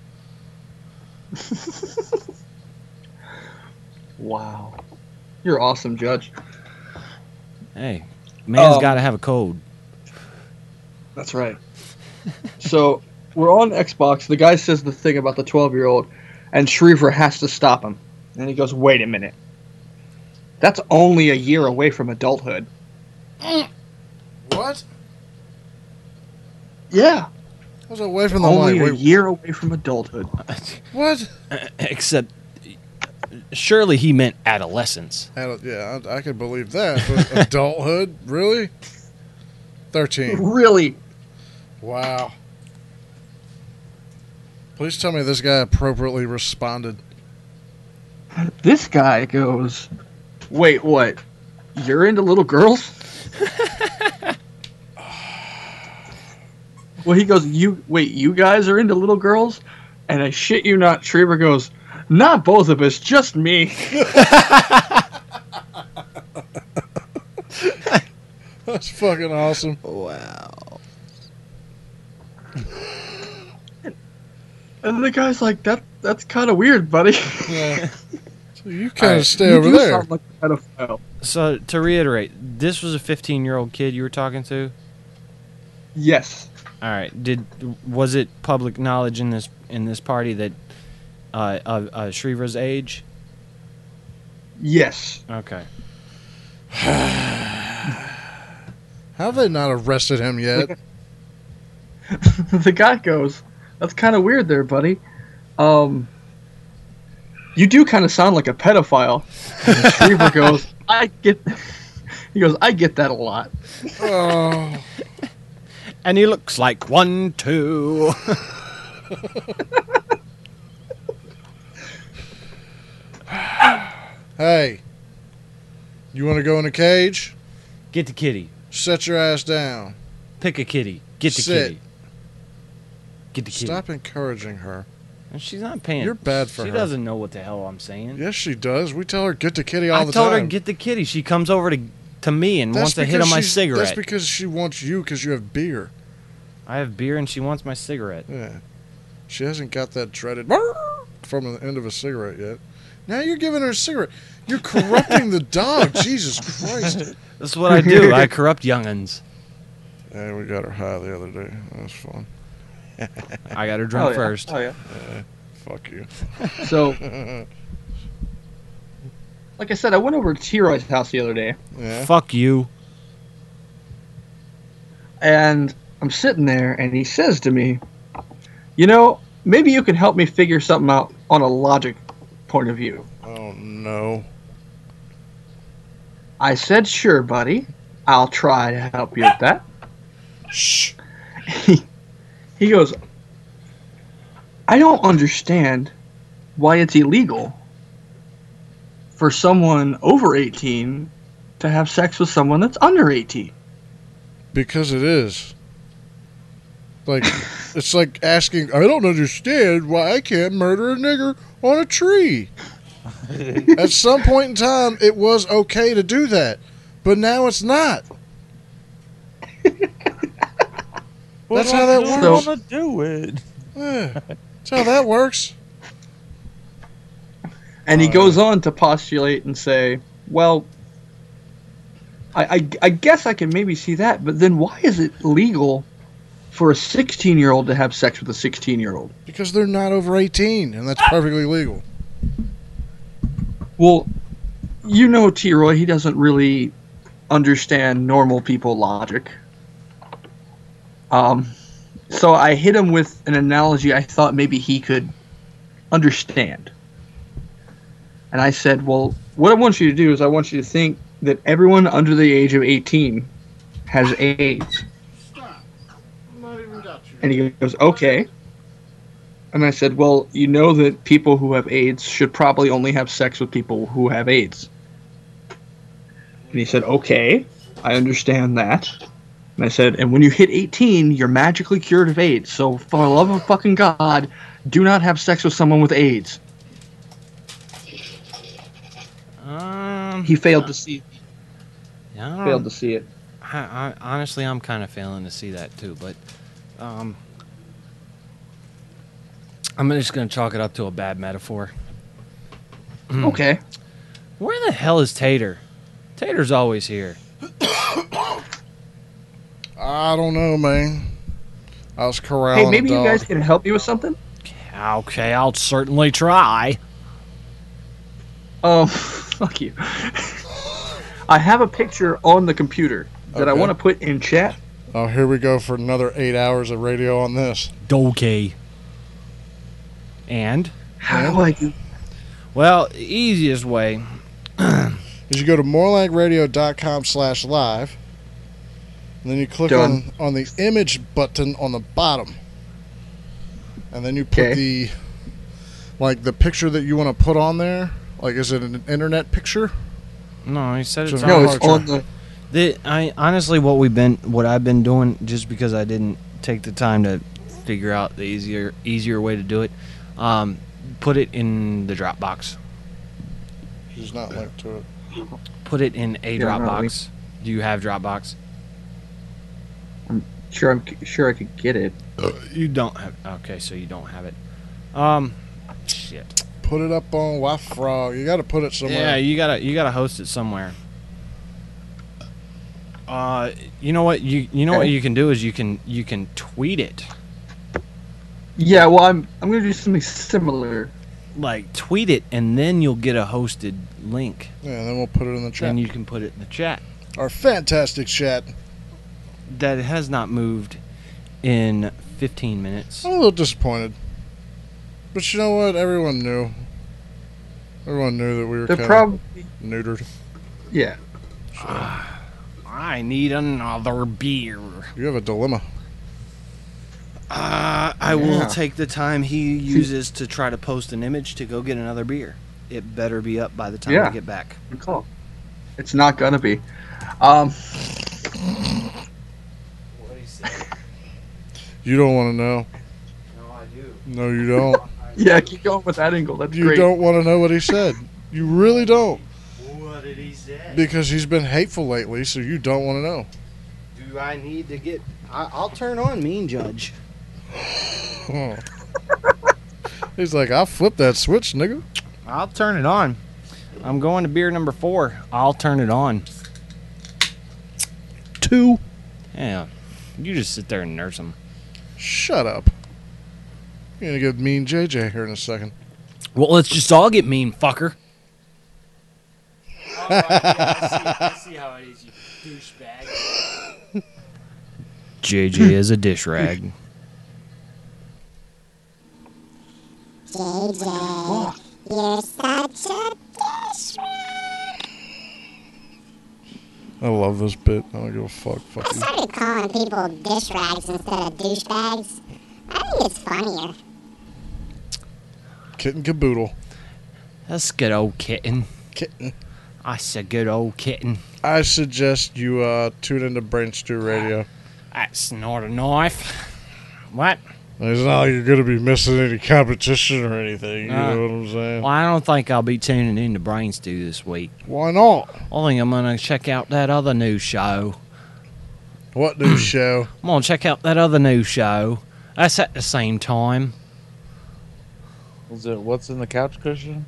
Wow. You're awesome, Judge. Hey, man's Um, got to have a code. That's right. So we're on Xbox. The guy says the thing about the twelve-year-old, and Shriever has to stop him. And he goes, "Wait a minute. That's only a year away from adulthood." What? Yeah. I was away from the Only mic. a Wait, year away from adulthood. what? Except, surely he meant adolescence. Adult- yeah, I, I could believe that. But adulthood? Really? thirteen. Really? Wow. Please tell me this guy appropriately responded. This guy goes, "Wait, what? You're into little girls?" Well, he goes, "You wait, you guys are into little girls?" And I shit you not, Shriever goes, "Not both of us, just me." That's fucking awesome. Wow. And the guy's like, "That that's kind of weird, buddy." Yeah. So you kind of Alright. stay You over do there. sound like a pedophile. So, to reiterate, this was a fifteen-year-old kid you were talking to? Yes. All right. Did was it public knowledge in this in this party that uh, uh, uh Shriever's age? Yes. Okay. How have they not arrested him yet? The guy goes, "That's kind of weird there, buddy. Um, you do kind of sound like a pedophile." And Shriever goes, "I get." He goes, "I get that a lot." Oh. And he looks like one too. Hey, you want to go in a cage? Get the kitty. Set your ass down. Pick a kitty. Get the Sit. kitty. Get the kitty. Stop encouraging her. And she's not paying. You're bad for she her. She doesn't know what the hell I'm saying. Yes, she does. We tell her get the kitty all I the told time. her get the kitty. She comes over to to me and That's wants to hit because on my she's- cigarette. That's because she wants you because you have beer. I have beer and she wants my cigarette. Yeah. She hasn't got that dreaded from the end of a cigarette yet. Now you're giving her a cigarette. You're corrupting the dog. Jesus Christ. That's what I do. I corrupt young'uns. Yeah, we got her high the other day. That was fun. I got her drunk Oh, yeah. first. Oh yeah. Uh, fuck you. So, like I said, I went over to T-Roy's house the other day, Yeah. Fuck you. and I'm sitting there, and he says to me, "You know, maybe you can help me figure something out on a logic point of view." Oh no. I said, "Sure, buddy. I'll try to help you with that." Shh. He, he goes, "I don't understand why it's illegal for someone over eighteen to have sex with someone that's under eighteen." Because it is. Like, it's like asking, I don't understand why I can't murder a nigger on a tree. At some point in time, it was okay to do that. But now it's not. That's how that I works. want to do it. Yeah, that's how that works. And he goes on to postulate and say, well, I, I, I guess I can maybe see that, but then why is it legal for a sixteen-year-old to have sex with a sixteen-year-old? Because they're not over eighteen, and that's perfectly legal. Well, you know T-Roy, he doesn't really understand normal people logic. Um, so I hit him with an analogy I thought maybe he could understand. And I said, well, what I want you to do is I want you to think that everyone under the age of eighteen has AIDS. And he goes, okay. And I said, well, you know that people who have AIDS should probably only have sex with people who have AIDS. And he said, okay, I understand that. And I said, and when you hit eighteen, you're magically cured of AIDS. So for the love of fucking God, do not have sex with someone with AIDS. Um, he failed to see. Yeah, I don't- Failed to see it. I, I, honestly, I'm kind of failing to see that too, but um, I'm just going to chalk it up to a bad metaphor. Okay. Where the hell is Tater? Tater's always here. I don't know, man. I was corralling Hey, maybe a you dog. guys can help me with something? Okay, I'll certainly try. Um, fuck you. I have a picture on the computer that I Okay. want to put in chat. Oh, here we go for another eight hours of radio on this. Okay. And? How do I do? Well, the easiest way is you go to morelikeradio.com slash live, and then you click Done. on, on the image button on the bottom. And then you put Okay. the, like, the picture that you want to put on there. Like, is it an internet picture? No, he said it's So on. no, it's on the. The, I honestly, what we've been, what I've been doing, just because I didn't take the time to figure out the easier, easier way to do it, um, put it in the Dropbox. She's not linked to it. Put it in a Yeah, I'm not Dropbox. Do you have Dropbox? I'm sure I'm sure I could get it. You don't have. Okay, so you don't have it. Um, shit. Put it up on Wi-Fi. You got to put it somewhere. Yeah, you gotta you gotta host it somewhere. Uh, you know what you you know what Okay. you can do is you can you can tweet it. Yeah, well, I'm I'm gonna do something similar. Like tweet it, and then you'll get a hosted link. Yeah, and then we'll put it in the chat. And you can put it in the chat. Our fantastic chat. That has not moved in fifteen minutes. I'm a little disappointed. But you know what? Everyone knew. Everyone knew that we were They're kind probably of neutered. yeah. I need another beer. You have a dilemma. Uh, I will Yeah. take the time he uses to try to post an image to go get another beer. It better be up by the time Yeah. I get back. Good call. It's not gonna be. Um. You don't want to know. No, I do. No, you don't. Yeah, keep going with that angle. That's You great. don't want to know what he said. You really don't. What did he say? Because he's been hateful lately, so you don't want to know. Do I need to get? I, I'll turn on Mean Judge. Oh. He's like, I'll flip that switch, nigga. I'll turn it on. I'm going to beer number four. I'll turn it on. Two. Yeah, you just sit there and nurse them. Shut up. You're going to get mean J J here in a second. Well, let's just all get mean, fucker. I see how it is, you douchebag. J J is a dish rag. J J, you're such a dish I love this bit. I don't give a fuck. Fuck I you. started calling people dish rags instead of douchebags. I think it's funnier. Kitten caboodle. That's good old kitten. Kitten. That's a good old kitten. I suggest you uh, tune into Brain Stew Radio. That's not a knife. What? It's not like you're going to be missing any competition or anything. You Uh, know what I'm saying? Well, I don't think I'll be tuning into Brain Stew this week. Why not? I think I'm going to check out that other new show. What new show? Come on, check out that other new show. That's at the same time. Was it What's in the Couch Cushion?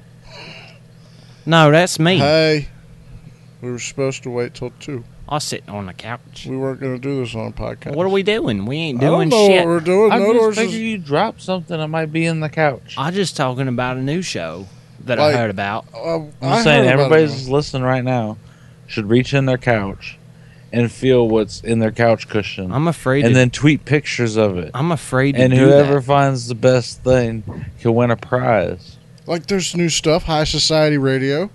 No, that's me. Hey, we were supposed to wait till two. I was sitting on the couch. We weren't going to do this on a podcast. What are we doing? We ain't I don't doing know shit. what we're doing. I No just doors figure is- you drop something that might be in the couch. I'm just talking about a new show that Like, I heard about. Uh, I'm I saying heard about everybody's it. just listening right now should reach in their couch and feel what's in their couch cushion. I'm afraid and to- then tweet pictures of it. I'm afraid to and do whoever that. finds the best thing can win a prize. Like, there's new stuff. High Society Radio.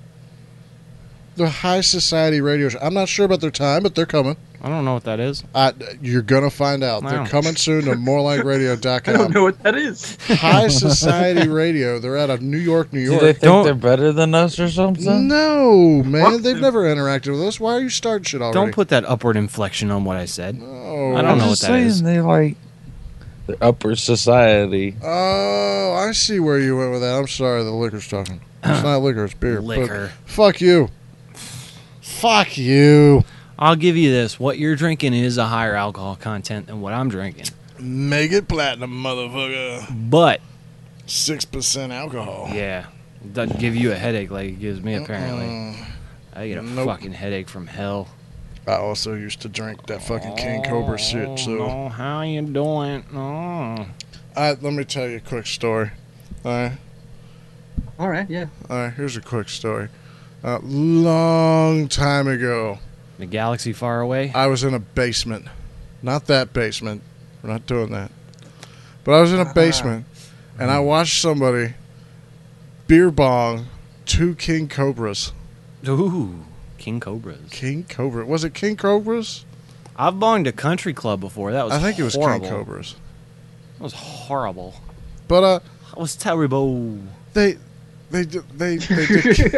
The High Society Radio show. I'm not sure about their time, but they're coming. I don't know what that is. I, you're going to find out. Wow. They're coming soon to more like radio dot com. I don't know what that is. High Society Radio. They're out of New York, New Do York. they think they're better than us or something? No, man. They've never interacted with us. Why are you starting shit already? Don't put that upward inflection on what I said. No. I don't I'm know what just that saying is. They like the upper society. Oh, I see where you went with that. I'm sorry. The liquor's talking. It's not liquor. It's beer. but Liquor. Fuck you. Fuck you. I'll give you this. What you're drinking is a higher alcohol content than what I'm drinking. Make it platinum, motherfucker. But Six percent alcohol. yeah, it doesn't give you a headache like it gives me apparently. I get a Nope. fucking headache from hell. I also used to drink that fucking King Cobra shit. So, Oh, how you doing? Oh. I, let me tell you a quick story. All right. All right, yeah. All right. Here's a quick story. A long time ago, The galaxy far away. I was in a basement. Not that basement. We're not doing that. But I was in a basement, and I watched somebody beer bong two King Cobras. Ooh, King Cobras. King Cobra. Was it King Cobras? I've bonged a country club before. That was I think it was horrible. King Cobras. That was horrible. But uh, That was terrible. they, they, d- they, they, did,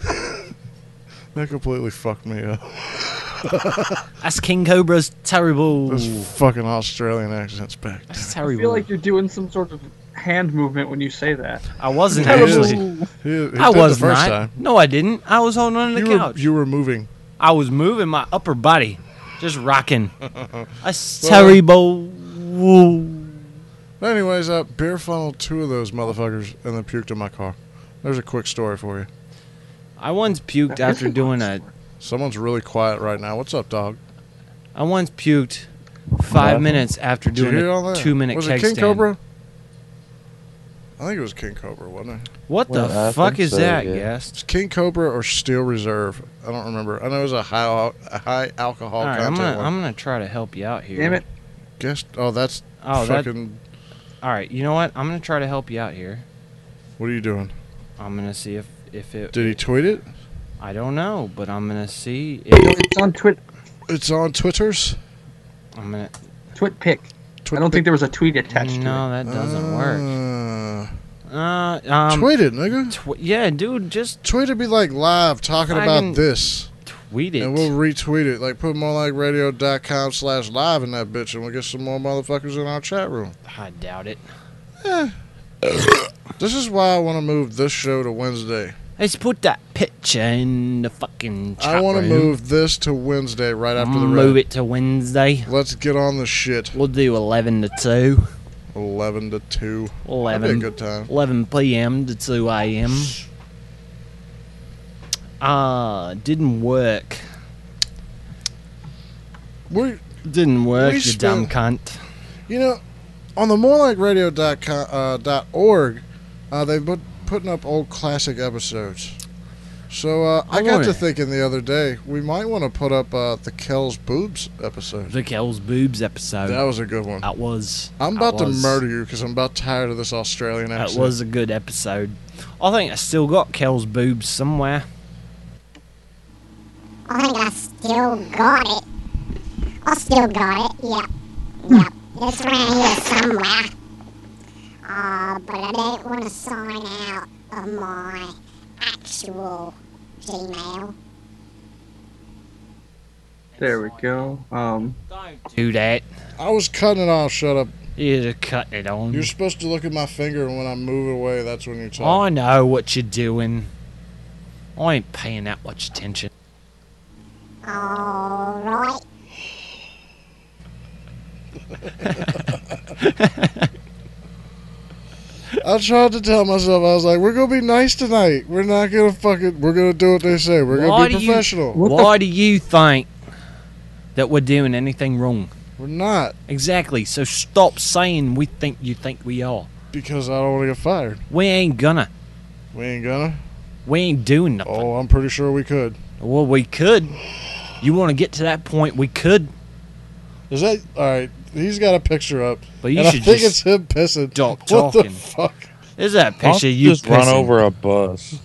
that completely fucked me up. That's King Cobra's terrible. This fucking Australian accent's back. That's I terrible. feel like you're doing some sort of hand movement when you say that. I wasn't He actually. is. He, he I did was the first not. time. No, I didn't. I was holding on to the You were, couch. you were moving. I was moving my upper body, just rocking. That's Well- terrible. Anyways, uh, beer funneled two of those motherfuckers and then puked in my car. There's a quick story for you. I once puked after doing a. Someone's really quiet right now. What's up, dog? I once puked five What? minutes after Did you doing hear all a that? two-minute Was keg it King stand. Cobra? I think it was King Cobra, wasn't it? What the Well, I fuck think is so, that, yeah. guest? It's King Cobra or Steel Reserve. I don't remember. I know it was a high al- a high alcohol All right, I'm content gonna one. I'm gonna try to help you out here. Damn it. Guess. Oh, that's Oh, that- fucking. All right, you know what? I'm gonna try to help you out here. What are you doing? I'm gonna see if if it. Did he tweet it? I don't know, but I'm gonna see. No, If, it's on Twit It's on Twitter's. I'm gonna. Twit pic. I don't think there was a tweet attached No, to that doesn't work. Uh, Uh, um, tweet it, nigga. Tw- yeah, dude, just Tweet it. Be like live talking Fucking about this. tweet it. And we'll retweet it. Like, put more like radio.com slash live in that bitch, and we'll get some more motherfuckers in our chat room. I doubt it. This is why I want to move this show to Wednesday. Let's put that picture in the fucking chat I want to room. move this to Wednesday right after the Move red. it to Wednesday. Let's get on the shit. We'll do eleven to two. eleven to two. eleven. That'd be a good time. eleven p.m. to two a.m. Ah, didn't work. We, Didn't work, we you dumb spent- cunt. you know, on the more like radio dot com, uh, dot org, uh, they've been putting up old classic episodes. So uh, I Oh, got boy. to thinking the other day, we might want to put up uh, the Kells Boobs episode. The Kells Boobs episode. That was a good one. That was. I'm that about to was- murder you because I'm about tired of this Australian That accent. was a good episode. I think I still got Kells Boobs somewhere. I think I still got it. I still got it, yep. Yep. It's around here somewhere. Uh, but I don't want to sign out of my actual Gmail. There we go. Um, Do that. I was cutting it off. Shut up. You're just cutting it on. You're supposed to look at my finger, and when I move it away, that's when you talk. I know what you're doing. I ain't paying that much attention. Alright. I tried to tell myself, I was like, we're gonna be nice tonight. We're not gonna fucking. We're gonna do what they say. We're Why gonna be do professional. You, why do you think that we're doing anything wrong? We're not. Exactly. So stop saying we think you think we are. Because I don't want to get fired. We ain't gonna. We ain't gonna. We ain't doing nothing. Oh, I'm pretty sure we could. Well, we could. You want to get to that point? We could. Is that all right? He's got a picture up, But you and should I think just it's him pissing. Stop What talking. the fuck? There's that I'll picture of you just run pissing. over a bus.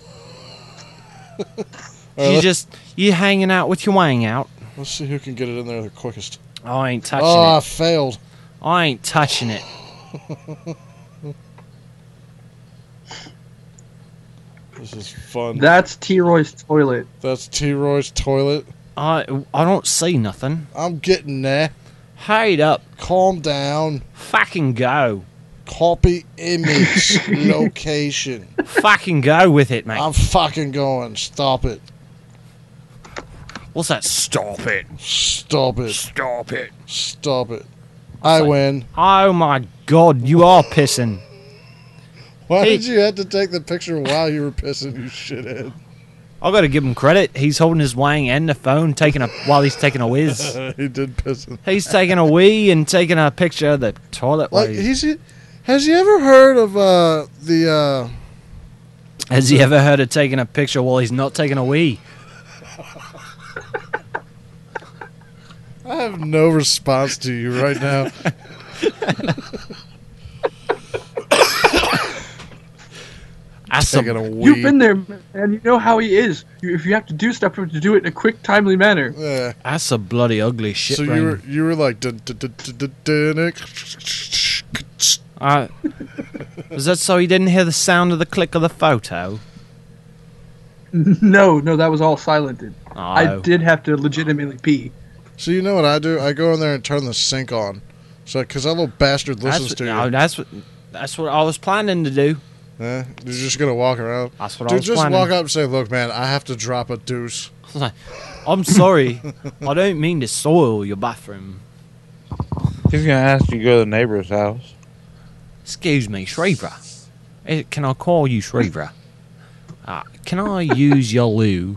You just you hanging out with your wang out. Let's see who can get it in there the quickest. I ain't touching Oh, I it. failed. I ain't touching it. This is fun. That's T. Roy's toilet. That's T. Roy's toilet. I I don't see nothing. I'm getting there. Hurry up. Calm down. Fucking go. Copy image location. Fucking go with it, mate. I'm fucking going. Stop it. What's that? Stop it. Stop it. Stop it. Stop it. I win. Oh my god, you are pissing. Why Hey. did you have to take the picture while you were pissing, you shithead? I got to give him credit. He's holding his wang and the phone, taking a while he's taking a whiz. He did pissing. He's taking a wee and taking a picture of the toilet. Like while he's has he ever heard of uh the uh Has he ever heard of taking a picture while he's not taking a wee? I have no response to you right now. That's Taking a wee. You've been there, man. You know how he is. You, if you have to do stuff, you have to do it in a quick, timely manner. Yeah. That's a bloody ugly shit. So you were you were like dun, dun, dun, dun, dun, dun, dun. Uh, was that so he didn't hear the sound of the click of the photo? No, no, that was all silented. Oh. I did have to legitimately pee. So you know what I do? I go in there and turn the sink on. So because that little bastard listens That's, to you. no, that's what that's what I was planning to do. Yeah, you're just gonna walk around. That's what I Dude, was just planning. walk up and say, "Look, man, I have to drop a deuce." I'm sorry. I don't mean to soil your bathroom. He's gonna ask you to go to the neighbor's house. Excuse me, Shriver. Eh, Can I call you Shriver? Uh, can I use your loo?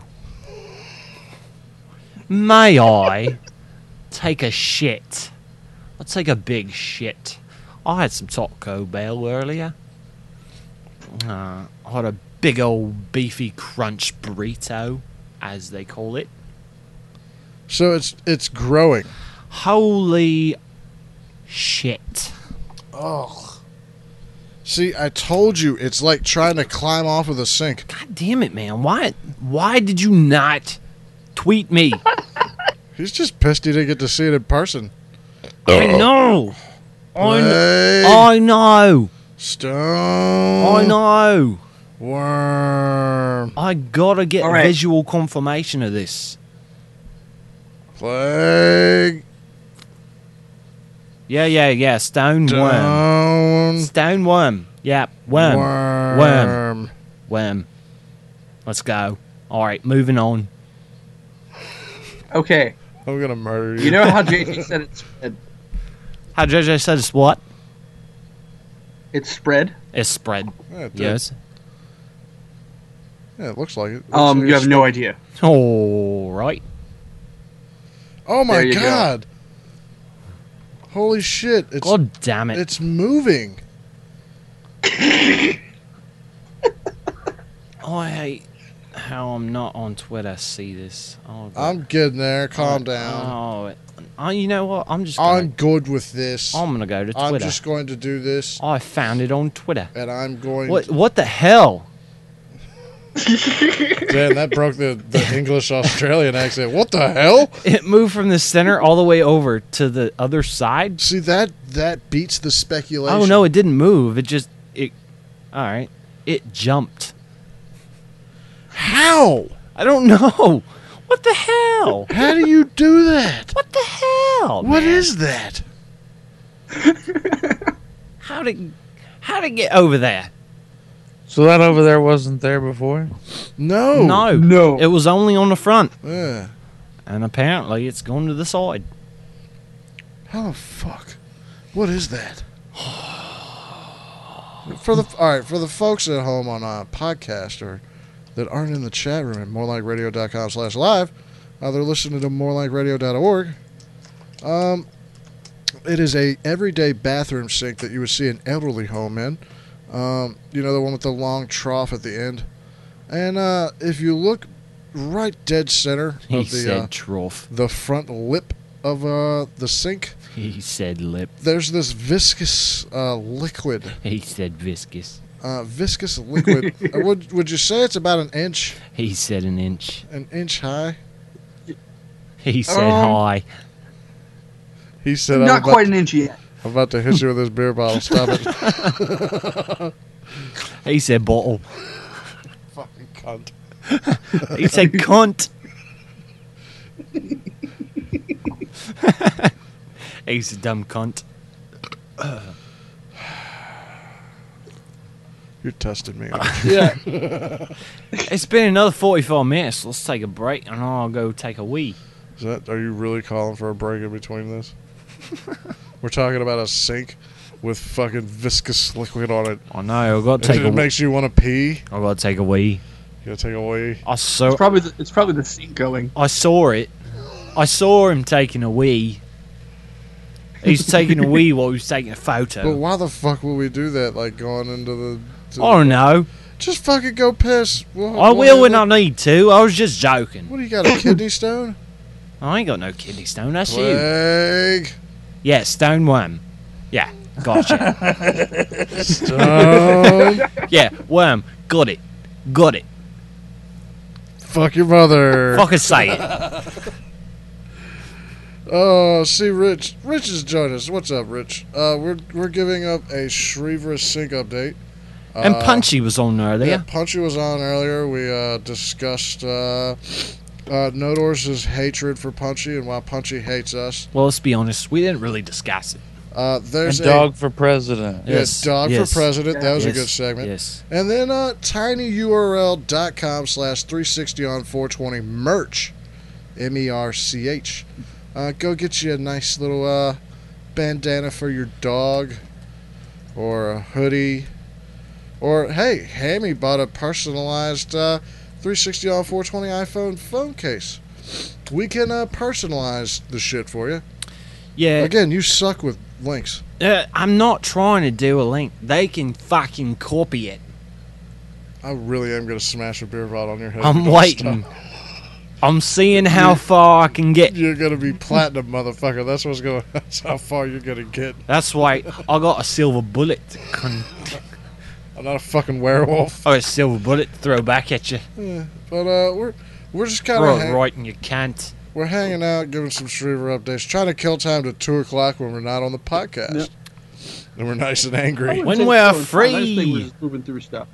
May I take a shit? I'll take a big shit. I had some Taco Bell earlier. Uh, I had a big old beefy crunch burrito, as they call it. So it's it's growing. Holy shit. Oh. See, I told you, it's like trying to climb off of the sink. God damn it, man. Why why did you not tweet me? He's just pissed he didn't get to see it in person. I know. I, kn- Leg. I know. Stone. I know. Worm. I gotta get All right. visual confirmation of this. Plague. Yeah, yeah, yeah. Stone worm. Down. Stone worm. Yeah, worm. Worm. Worm. Worm. Let's go. All right, moving on. Okay. I'm gonna murder you. You know how J J said it's spread? How J J said it's what? It's spread. It's spread. Yeah, it did. Yes. Yeah, it looks like it. Looks Um, like you it's have no spread. idea. All right. Oh my There you go. god! Holy shit! It's God damn it. it's moving. Oh, I hate how I'm not on Twitter. See this? Oh, God. I'm getting there. Calm down. Oh, it- oh, you know what? I'm just. Gonna, I'm good with this. I'm gonna go to I'm Twitter. just going to do this, I found it on Twitter. and I'm going. What? What the hell? Damn, that broke the, the English Australian accent. What the hell? It moved from the center all the way over to the other side. See that that beats the speculation. Oh no, it didn't move. It just it. All right, it jumped. How? I don't know. What the hell? How do you do that? What the hell? What man? is that? How to how to get over there? So that over there wasn't there before? No. No, No. It was only on the front, Yeah. and apparently it's gone to the side. How the fuck? What is that? For the all right, for the folks at home on a podcast or that aren't in the chat room at morelikeradio.com slash live, uh, they're listening to morelikeradio dot org. Um, it is a everyday bathroom sink that you would see an elderly home in. Um, you know, the one with the long trough at the end. And uh, if you look right dead center He of the said uh, trough. the front lip of uh, the sink, He said lip. there's this viscous uh, liquid. He said viscous. Uh, viscous liquid. uh, would would you say it's about an inch? He said an inch. An inch high. He said Um, hi. He said, Not I'm about, quite an inch yet. I'm about to hit you with this beer bottle. Stop it. He said bottle. Fucking cunt. He said cunt. He's a dumb cunt. You're testing me. Yeah. It's been another forty-five minutes. Let's take a break and I'll go take a wee. Is that? Are you really calling for a break in between this? We're talking about a sink with fucking viscous liquid on it. I know. I've got to take it a makes you want to pee. I've got to take a wee. You gotta take a wee. I saw. It's probably the, it's probably the sink going. I saw it. I saw him taking a wee. He's taking a wee while he was taking a photo. But why the fuck would we do that? Like going into the. to I don't know. Just fucking go piss. We'll, I we'll will when handle I need to. I was just joking. What do you got? A kidney stone? I ain't got no kidney stone. That's Plague. you. Yeah, stone worm. Yeah, gotcha. Stone. Yeah, worm. Got it. Got it. Fuck your mother. Fucking say it. Oh, see, Rich. Rich has joined us. What's up, Rich? Uh, we're we're giving up a Shreveport Sync update. And Uh, Punchy was on earlier. Yeah, Punchy was on earlier. We uh, discussed uh, uh, Nodor's hatred for Punchy and why Punchy hates us. Well, let's be honest. We didn't really discuss it. Uh, there's And a dog for president. Yeah, Yes, dog yes. for president. That was a Yes, good segment. yes. And then uh, tinyurl.com slash 360 on 420 merch, M E R C H. Uh, go get you a nice little uh, bandana for your dog, or a hoodie, or hey, Hammy bought a personalized uh, three sixty on four twenty iPhone phone case. We can uh, personalize the shit for you. Yeah. Again, you suck with links. Uh, I'm not trying to do a link. They can fucking copy it. I really am going to smash a beer bottle on your head. I'm Don't waiting. stop. I'm seeing how far I can get. You're going to be platinum, motherfucker. That's what's going. That's how far you're going to get. That's why I got a silver bullet. To con- I'm not a fucking werewolf. oh, a silver bullet to throw back at you. Yeah, but uh, we're we're just kind Throw of it hang- right in your cunt. we're hanging out, giving some Shreveport updates, trying to kill time to two o'clock when we're not on the podcast, Yep. and we're nice and angry. When It's we're going fine. I just think free. we're just moving through stuff.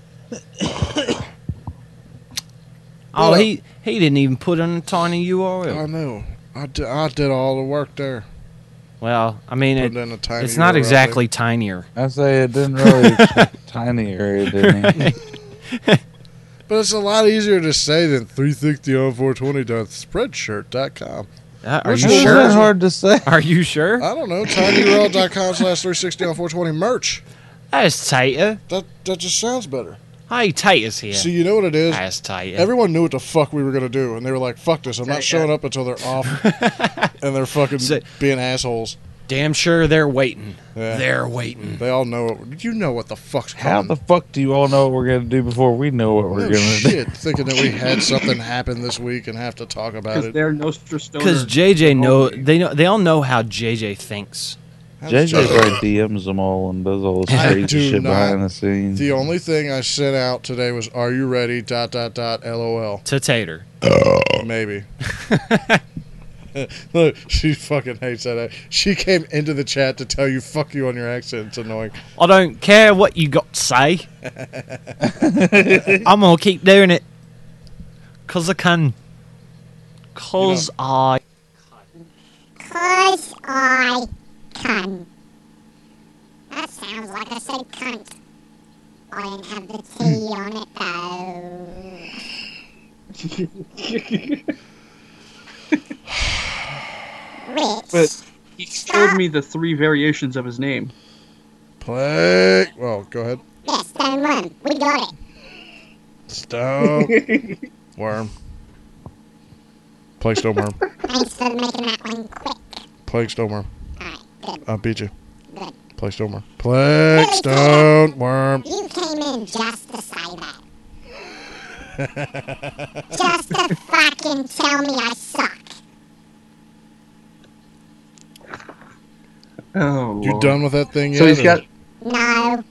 Oh, Well, he he didn't even put in a tiny U R L. I know. I did, I did all the work there. Well, I mean, Put it, in a tiny it's not U R L exactly tinier. I say it didn't really tiny area, didn't he? But it's a lot easier to say than three sixty on four twenty dot spreadshirt dot com. Uh, are Which you one sure? is it? hard to say. Are you sure? I don't know. tinyurl.com slash 360 on 420 merch. That's Tater. That that just sounds better. Hey, Tater's here. See, you know what it is? That's Tater. Everyone knew what the fuck we were going to do, and they were like, fuck this. I'm not showing up until they're off, and they're fucking So- being assholes. Damn sure they're waiting. Yeah. They're waiting. They all know it. You know what the fuck's How coming. the fuck do you all know what we're gonna do before we know what we're No gonna do? shit, thinking that we had something happen this week and have to talk about Because it. they're Nostradamus. Because J J know they know they all know how J J thinks. J J probably D Ms them all and does all this I crazy do shit not. behind the scenes. The only thing I sent out today was, "Are you ready?" Dot dot dot. LOL. To Tater. Maybe. Look, she fucking hates that. She came into the chat to tell you "fuck you" on your accent. It's annoying. I don't care what you got to say. I'm gonna keep doing it. Cause I can. Cause I. Cause I can. That sounds like I said cunt. I didn't have the T on it though. Rich. But he showed me the three variations of his name. Plague. Well, go ahead. Yeah, stone worm. We got it. Stone worm. Plague stone worm. Thanks for making that one quick. Plague stone worm. Alright, good. I beat you. Good. Plague stone worm. Plague stone worm. You came in just to say that. Just to fucking tell me I suck. Oh, You Lord. done with that thing yet? So he's got. No.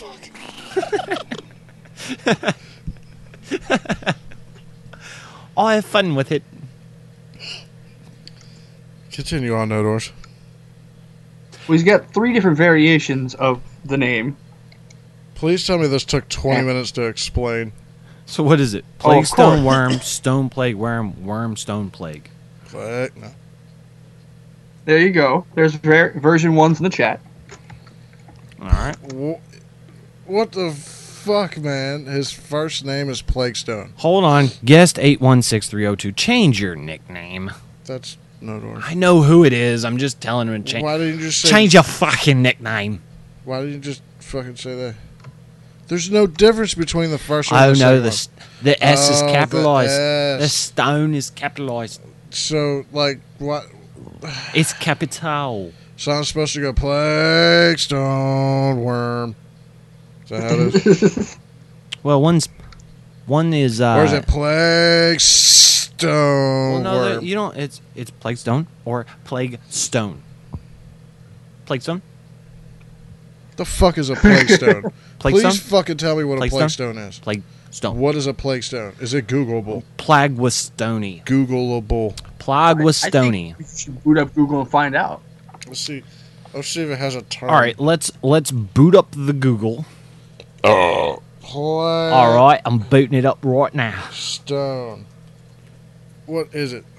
I'll have fun with it. Continue on, No Doors. Well, he's got three different variations of the name. Please tell me this took twenty minutes to explain. So what is it? Oh, Plague of stone course. worm, stone plague worm, worm stone plague. Plague, no. There you go. There's ver- version one's in the chat. All right. What the fuck, man? His first name is Plague Stone. Hold on. Guest eight one six three zero two. Change your nickname. That's No Doors. I know who it is. I'm just telling him to change. Why didn't you just say Change your fucking nickname. Why didn't you just fucking say that? There's no difference between the first one Oh and the no, second the one. s- the S is Oh, the capitalized. S. The stone is capitalized. So, like, what? It's capital. So I'm supposed to go Plague Stone Worm. Is that how it is? Well, one's one is. Uh, or is it Plague Stone Well, no, Worm? there- you don't. It's it's plague stone or plague stone. Plague stone. The fuck is a Plague Stone? Plague Please stone? fucking tell me what Plague a Plague stone? Stone is. Plague stone. What is a Plague Stone? Is it Googleable? Plague was stony. Googleable. Plague was I stony. think we should boot up Google and find out. Let's see. Let's see if it has a term. All right, let's let's boot up the Google. Oh. Plague All right, I'm booting it up right now. Stone. What is it?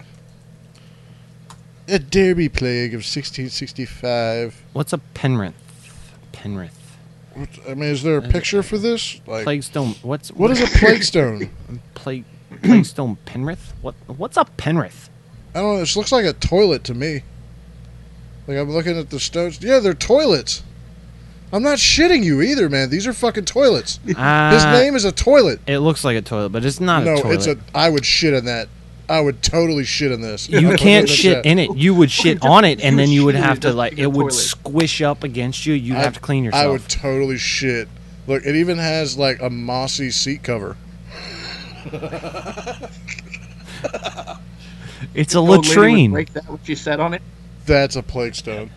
A Derby plague of sixteen sixty-five. What's a Penrith? Penrith. What, I mean, is there a picture for this? Like, Plague stone. What's what is a Plague Stone? Plague Plague stone Penrith. What what's a Penrith? I don't know. This looks like a toilet to me. Like, I'm looking at the stones. Yeah, they're toilets. I'm not shitting you either, man. These are fucking toilets. Uh, His name is a toilet. It looks like a toilet, but it's not no, a toilet. it's a. I would shit in that. I would totally shit in this. You can't shit in it. You would shit on it, and then you would have to like it would toilet. squish up against you. You'd I- have to clean yourself. I would totally shit. Look, it even has like a mossy seat cover. It's a The old lady would latrine. break that what you said on it. That's a Plague Stone.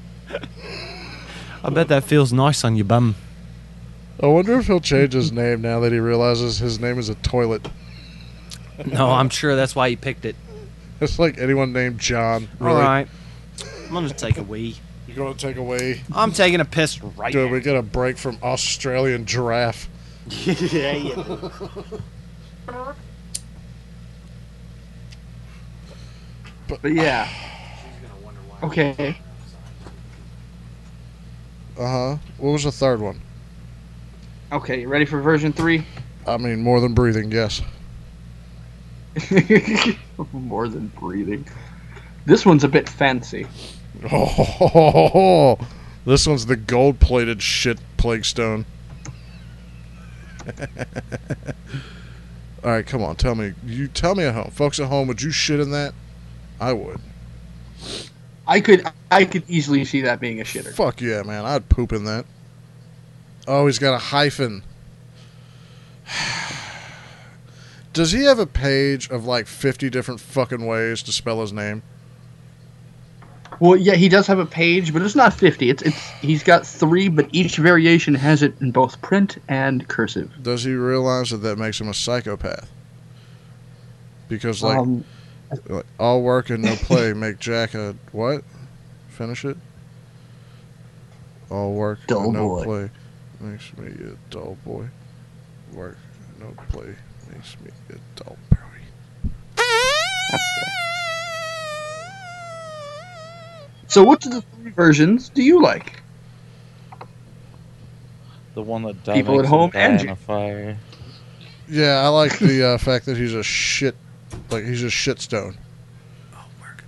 I bet that feels nice on your bum. I wonder if he'll change his name now that he realizes his name is a toilet. No, I'm sure that's why you picked it. It's like anyone named John. Really. All right, I'm gonna take a wee. You're gonna take away. I'm taking a piss right Dude, now. we get a break from Australian giraffe. yeah, yeah. But yeah. Okay. Uh huh. What was the third one? Okay, you ready for version three? I mean, more than breathing. Yes. More than breathing. This one's a bit fancy. Oh, this one's the gold-plated shit Plague Stone. All right, come on, tell me. You tell me at home, folks at home. Would you shit in that? I would. I could I could easily see that being a shitter. Fuck yeah, man! I'd poop in that. Oh, he's got a hyphen. Does he have a page of like fifty different fucking ways to spell his name? Well, yeah, he does have a page, but it's not fifty. It's it's he's got three, but each variation has it in both print and cursive. Does he realize that that makes him a psychopath? Because like, Um, like all work and no play make Jack a what? Finish it. All work Dull and no boy. play makes me a dull boy. Work and no play makes me a dull boy. So, which of the three versions do you like? The one that People makes at home him die and in you. a fire. Yeah, I like the uh, fact that he's a shit, like he's a shitstone.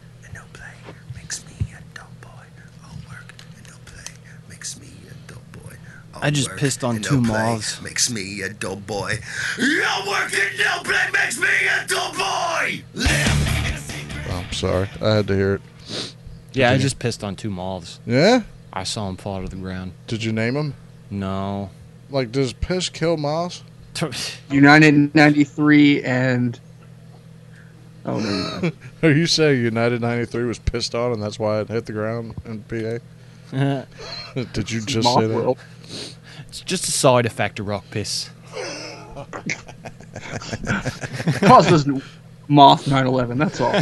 Makes me a dull boy. I just work, pissed on and two no play moths. Makes me a dull boy. Your work and no play makes me a dull boy. Oh, I'm sorry. I had to hear it. Yeah, I Continue. just pissed on two moths. Yeah? I saw them fall to the ground. Did you name them? No. Like, does piss kill moths? United ninety-three and. Oh, never mind. Are you saying United ninety-three was pissed on and that's why it hit the ground in P A? Did you just Moth say that? World. It's just a side effect of rock piss. Causes moth nine eleven, that's all.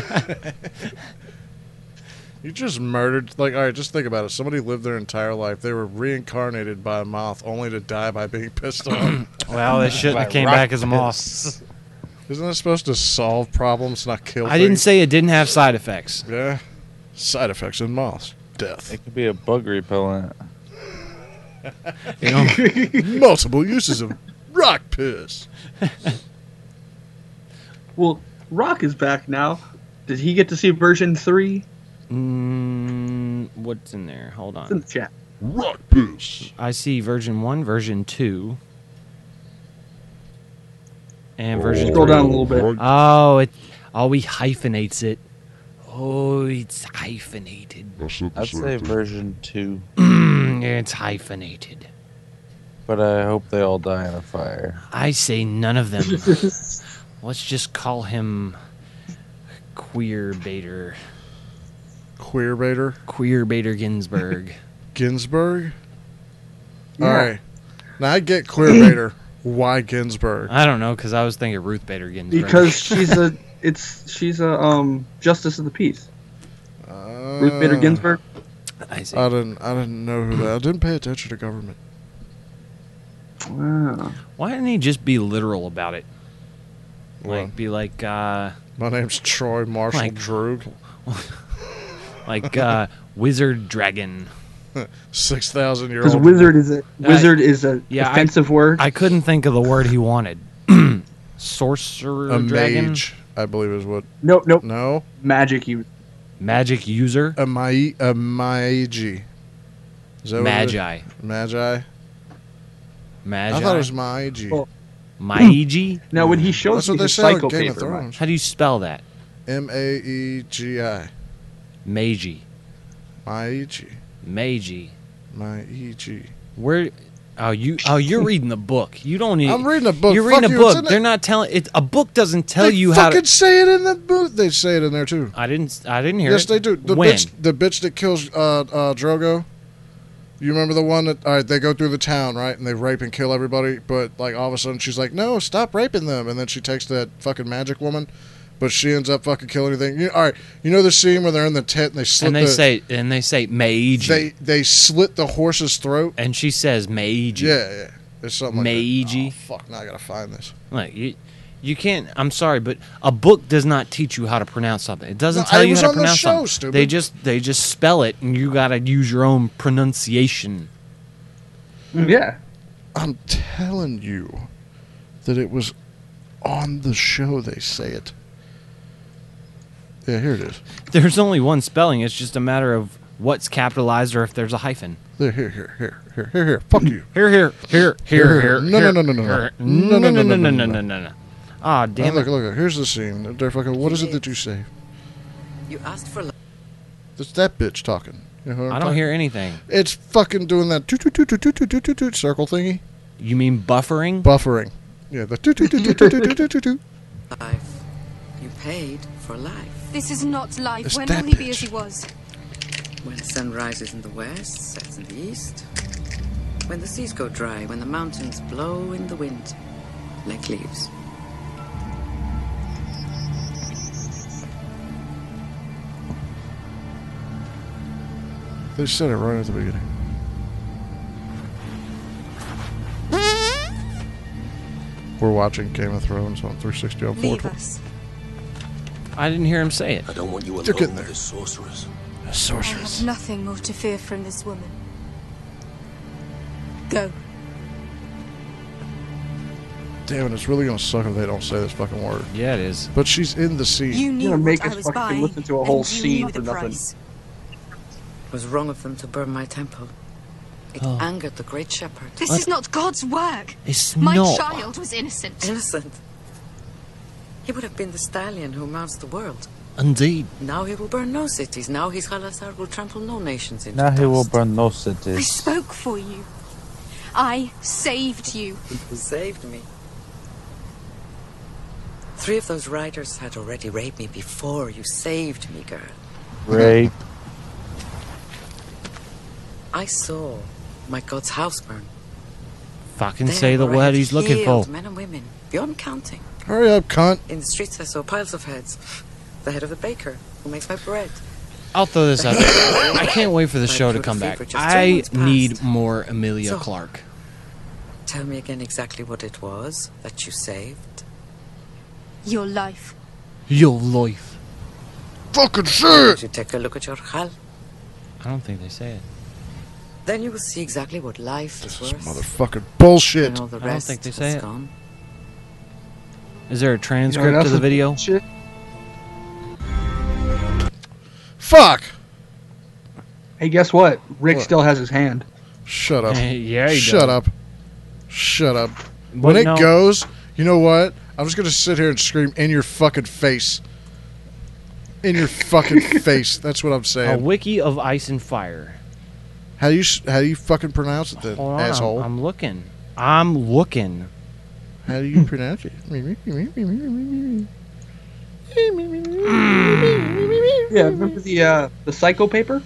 You just murdered, like, all right, just think about it. Somebody lived their entire life. They were reincarnated by a moth only to die by being pissed on. Well, they shouldn't have came back as a moth. Isn't that supposed to solve problems, not kill I didn't things? say it didn't have side effects. Yeah. Side effects in moths. Death. It could be a bug repellent. You know? Multiple uses of rock piss. Well, Rock is back now. Did he get to see version three? Mm, what's in there? Hold on. It's in the chat. Rock piss. I see version one, version two, and version Scroll three. down a little bit. Oh, it. Oh, he hyphenates it. Oh, it's hyphenated. I'd say version two. It's hyphenated. But I hope they all die in a fire. I say none of them. Let's just call him Queer Bader. Queer baiter? Queer Bader Ginsburg. Ginsburg? Yeah. All right. Now I get queer baiter. Why Ginsburg? I don't know, because I was thinking Ruth Bader Ginsburg. Because she's a, it's she's a um justice of the peace. Uh, Ruth Bader Ginsburg. I see. I didn't. I didn't know who that. I didn't pay attention to government. Wow. Why didn't he just be literal about it? Like, be like, uh... My name's Troy Marshall like, Droog. like, uh, Wizard Dragon. Six thousand year Because old. wizard is a wizard is a yeah, offensive I, word. I couldn't think of the word he wanted. Sorcerer A Dragon? mage, I believe is what. Nope, nope. No. Magic you. Magic user? A mai a magi. Is that what it is? Magi. Magi. Magi. I thought it was Maiji. Well, Maiji? Now, when he shows That's what me they his say on cycle Game of paper, Thrones. How do you spell that? M A E G I. Meiji. Maiji. Meiji. Maiji. Where? Oh, you. Oh, you're reading the book. You don't need. I'm reading a book. You're Fuck reading a you, it's in book. it. They're not telling. It. A book doesn't tell They you how fucking to. say it in the book. They say it in there too. I didn't. I didn't hear Yes, it. they do. The when? bitch, the bitch that kills uh, uh, Drogo. You remember the one that? All right, they go through the town, right, and they rape and kill everybody. But like all of a sudden, she's like, "No, stop raping them!" And then she takes that fucking magic woman, but she ends up fucking killing everything. You, all right, you know the scene where they're in the tent and they slit And they the, say. And they say Meiji. they they slit the horse's throat. And she says Meiji. Yeah, yeah. There's something like Meiji. that. Oh, fuck, now I gotta find this. Like you, you can't. I'm sorry, but a book does not teach you how to pronounce something. It doesn't No, tell it you was how to on the pronounce show, something. stupid. They just they just spell it, and you gotta use your own pronunciation. Yeah. I'm telling you that it was on the show. They say it. Yeah, here it is. There's only one spelling. It's just a matter of what's capitalized or if there's a hyphen. There, here, here, here, here, here, here. Fuck you. Here, here, here, here, here. No, here, no, no, no, no, here. no, no, no, no, no, no, no, no, no. Ah, damn Oh, it! look, look, here's the scene. They're fucking. What is it that you say? You asked for. It's that bitch talking. You know who I'm I don't talking- hear anything. It's fucking doing that toot toot toot toot toot toot toot toot toot circle thingy. You mean buffering? Buffering. Yeah, the toot toot toot toot toot toot toot toot toot. Life. You paid for life. This is not life. It's When that will he be bitch. as he was? When the sun rises in the west, sets in the east. When the seas go dry, when the mountains blow in the wind like leaves. They said it right at the beginning. We're watching Game of Thrones on three sixty on four Leave twenty. us. I didn't hear him say it. I don't want you They're alone getting with there. this sorceress. A I sorceress. have nothing more to fear from this woman. Go. Damn it, it's really gonna suck if they don't say this fucking word. Yeah, it is. But she's in the scene. You knew You're gonna what make I us was fucking buying, listen to a whole and you scene knew for the nothing. price. It was wrong of them to burn my temple. It Oh. angered the great shepherd. This is not God's work. It's My not. child was innocent. Innocent. He would have been the stallion who mounts the world. Indeed. Now he will burn no cities. Now his Halasar will trample no nations into Now he will dust. burn no I cities. spoke for you. I saved you. You saved me. Three of those riders had already raped me before you saved me, girl. Rape. I saw my God's house burn. Fucking There say the where I word had he's looking healed for. Men and women, beyond counting. Hurry up, cunt. In the streets I saw piles of heads. The head of the baker who makes my bread. I'll throw this out there. I can't wait for the I show to put come the back. fever just two I months past. need more Amelia So- Clark. Tell me again exactly what it was that you saved. Your life. Your life. Fucking Did you take a look at your hal? I don't think they say it. Then you will see exactly what life is worth. Motherfucking bullshit. And all the I don't rest think they was say it. gone. Is there a You transcript know, of the that's video? Shit. Fuck. Hey, guess what? Rick What? still has his hand. Shut up. Yeah, he Shut does. up. Shut up. But When it no- goes, you know what? I'm just gonna sit here and scream in your fucking face. In your fucking face. That's what I'm A saying. wiki of ice and fire. How do you s- how do you fucking pronounce it then, Hold on, I'm- asshole? I'm looking. I'm looking. How do you pronounce it? Yeah, remember the uh, the Psycho paper?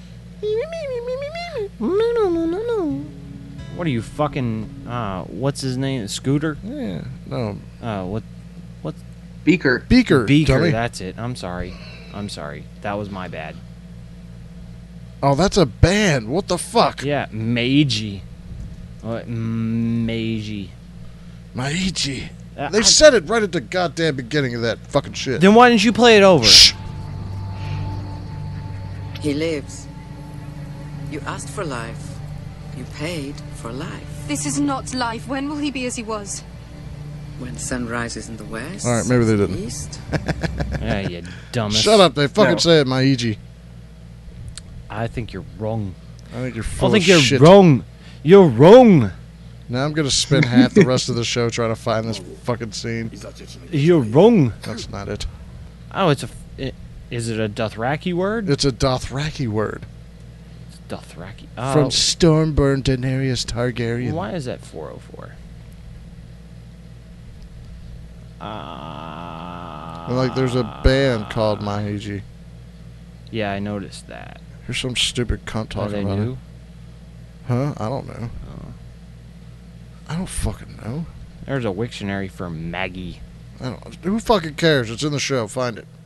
What are you fucking? Uh, what's his name? Scooter? Yeah. No. Uh, what? What? Beaker. Beaker. Beaker. dummy. That's it. I'm sorry. I'm sorry. That was my bad. Oh, that's a band. What the fuck? Yeah, Meiji. What? Meiji. Maichi. Uh, They I- said it right at the goddamn beginning of that fucking shit. Then why didn't you play it over? He lives. You asked for life. You paid for life. This is not life. When will he be as he was? When the sun rises in the west. All right, maybe they sets in didn't. the East. Yeah, you dumbest. Shut up. They fucking No. say it, Maiji. I think you're wrong. I think you're I full think of you're shit. wrong. You're wrong. Now I'm going to spend half the rest of the show trying to find this fucking scene. You're wrong. That's not it. Oh, it's a. It, is it a Dothraki word? It's a Dothraki word. It's Dothraki. Oh, From Stormborn Daenerys Targaryen. why is that four oh four? Uh, Like, there's a band called Mahiji. Yeah, I noticed that. Here's some stupid cunt Are talking they about new? it. Huh? I don't know. Oh. I don't fucking know. There's a Wiktionary for Maggie. I don't. Who fucking cares? It's in the show. Find it.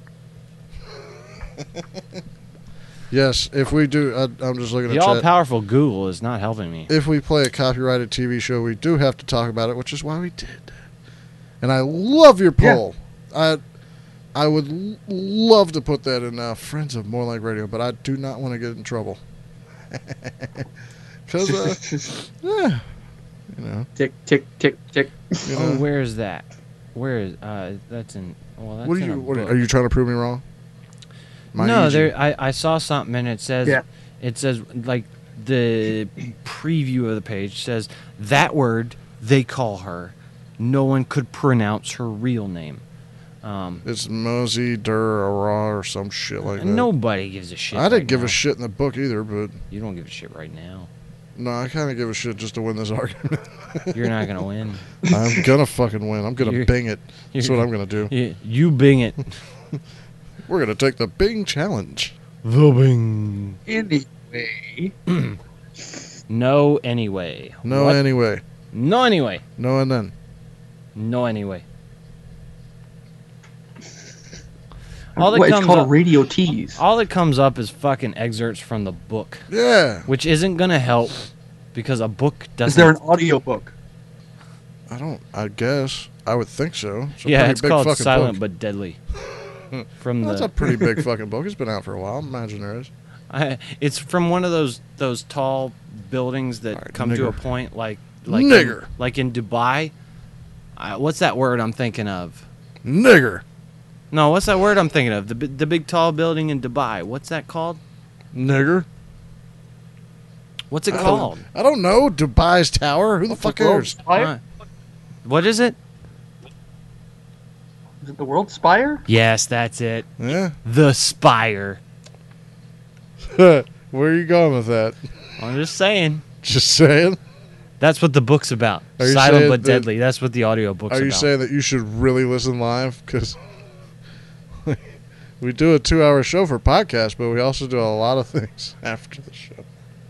Yes, if we do, I, I'm just looking The at chat. all-powerful Google is not helping me. If we play a copyrighted T V show, we do have to talk about it, which is why we did. And I love your poll. I I would l- love to put that in uh, Friends of More Like Radio, but I do not want to get in trouble. Because, uh, yeah, you know. Tick, tick, tick, tick. You Oh, know. where is that? Where is uh? That's in. Well, that's What are in you? a What are, book. are you trying to prove me wrong? My no, E G. there. I, I saw something and it says. Yeah. It says like the preview of the page says that word they call her. No one could pronounce her real name. Um, It's Mosey Dur or some shit like that. nobody gives a shit. I didn't right give now. a shit in the book either, but You don't give a shit right now. no, I kind of give a shit just to win this argument. You're not gonna win. I'm gonna fucking win. I'm gonna You're- bing it. That's you're- what I'm gonna do. You, you bing it. We're gonna take the Bing challenge. The bing. Anyway. No, anyway. No, What? anyway. No, anyway. No, and then. No, anyway. All that What, it's comes called up, radio tease. all that comes up is fucking excerpts from the book. Yeah. Which isn't gonna help because a book doesn't. Is there an audiobook? I don't. I guess I would think so. It's a yeah, pretty it's big called fucking Silent book. but Deadly. From That's the a pretty big fucking book. It's been out for a while. I imagine there is. I, it's from one of those those tall buildings that right, come to a nigger. point like like Nigger. In, like in Dubai. Uh, what's that word I'm thinking of? Nigger. No, what's that word I'm thinking of? The bi- the big tall building in Dubai. What's that called? Nigger. What's it I don't- called? I don't know. Dubai's Tower. Who the fuck cares? Uh, what is it? Is it the World Spire? Yes, that's it. Yeah. The Spire. Where are you going with that? I'm just saying. Just saying. That's what the book's about. Are you Silent saying but that- deadly. That's what the audio book's Are you about. saying that you should really listen live? Because we do a two-hour show for podcast, but we also do a lot of things after the show.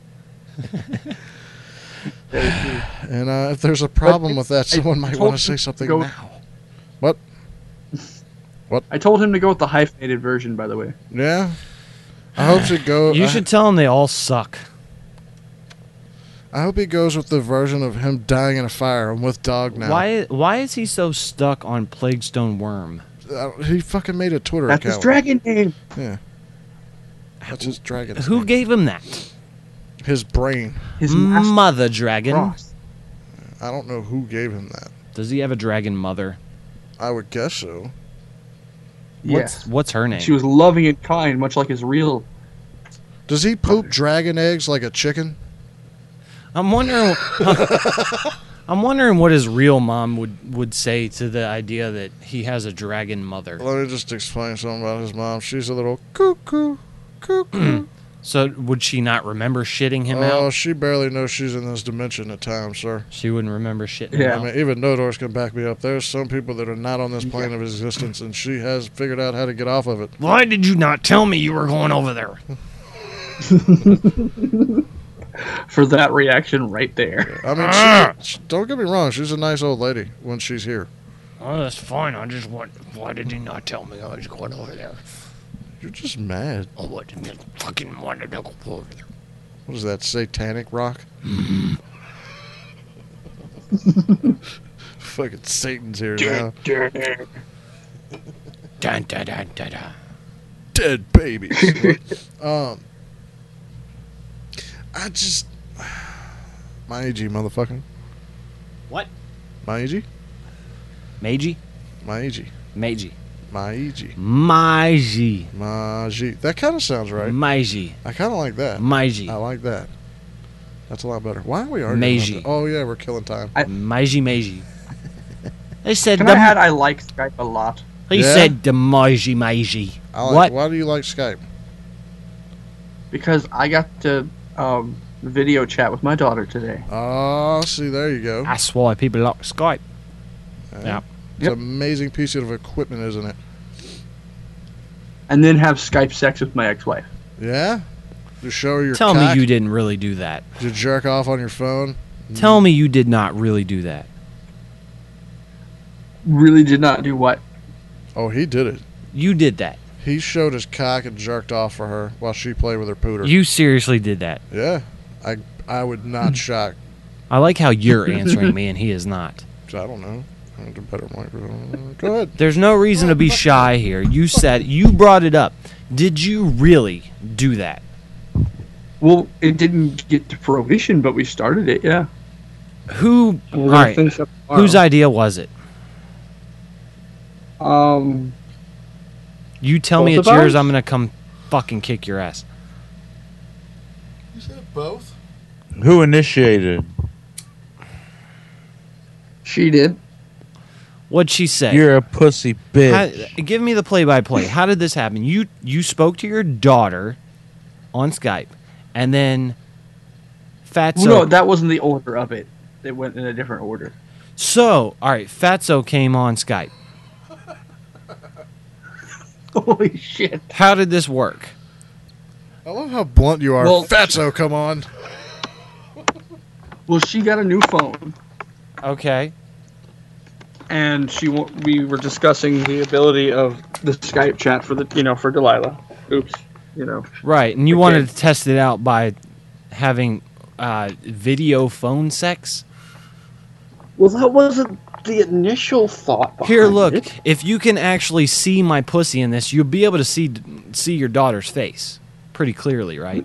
And uh, if there's a problem with that, someone I might told want to say him something go- now. What? What? I told him to go with the hyphenated version, by the way. Yeah. I hope he go. You I- should tell them they all suck. I hope he goes with the version of him dying in a fire. I'm with Dog now. Why? Why is he so stuck on Plaguestone Worm? Uh, he fucking made a Twitter That's account. his dragon name. Yeah. That's his dragon. Who gave him that? His brain. His mother dragon. Frost. I don't know who gave him that. Does he have a dragon mother? I would guess so. What's What's her name? She was loving and kind, much like his real. Does he poop dragon eggs like a chicken? I'm wondering. I'm wondering what his real mom would, would say to the idea that he has a dragon mother. Let me just explain something about his mom. She's a little cuckoo, cuckoo. So would she not remember shitting him Oh, out? she barely knows she's in this dimension at times, sir. She wouldn't remember shitting him I out. mean, even Nodors can back me up. There's some people that are not on this plane of existence, and she has figured out how to get off of it. Why did you not tell me you were going over there? For that reaction right there. I mean, Ah! she, she- don't get me wrong. She's a nice old lady when she's here. Oh, that's fine. I just want. Why did you not tell me I was going over there? You're just mad. Oh, what? I just fucking wanted to go over there. What is that, satanic rock? Fucking Satan's here now. Dun, dun, dun, dun, dun. Dead babies. um, I just... Maiji, motherfucker. What? Maiji? Meiji? Maiji. Meiji. Maiji. Meiji. Maiji. That kind of sounds right. Meiji. I kind of like that. Meiji. I like that. That's a lot better. Why are we arguing Meiji. about that? Oh, yeah, we're killing time. Meiji Meiji. They said Can the, I add I like Skype a lot? He Yeah? said the Meiji Meiji. I like, What? Why do you like Skype? Because I got to um, video chat with my daughter today. Oh, see, there you go. That's why people like Skype. Yeah. It's an amazing piece of equipment, isn't it? And then have Skype sex with my ex-wife. Yeah? To show her your Tell cock? me you didn't really do that. Did you jerk off on your phone? Tell me you did not really do that. Really did not do what? Oh, he did it. You did that. He showed his cock and jerked off for her while she played with her pooter. You seriously did that. Yeah. I I would not shock. I like how you're answering me and he is not. I don't know. I need a better microphone. Go ahead. There's no reason to be shy here. You said, you brought it up. Did you really do that? Well, it didn't get to fruition, but we started it, yeah. Who, We're all gonna right, finish up tomorrow. whose idea was it? Um, You tell me Both it's of yours, ours? I'm going to come fucking kick your ass. You said both? Who initiated? she did. What'd she say? You're a pussy bitch. How, give me the play-by-play. How did this happen? You you spoke to your daughter on Skype, and then Fatso. Well, no, that wasn't the order of it. It went in a different order. So, all right, Fatso came on Skype. Holy shit. How did this work? I love how blunt you are. Well- Fatso, come on. Well, she got a new phone, Okay. and she wa- we were discussing the ability of the Skype chat for the you know for Delilah. Oops, you know. Right, and you Okay. wanted to test it out by having uh, video phone sex? Well, that wasn't the initial thought. Here, behind look. it. If you can actually see my pussy in this, you'll be able to see see your daughter's face pretty clearly, right?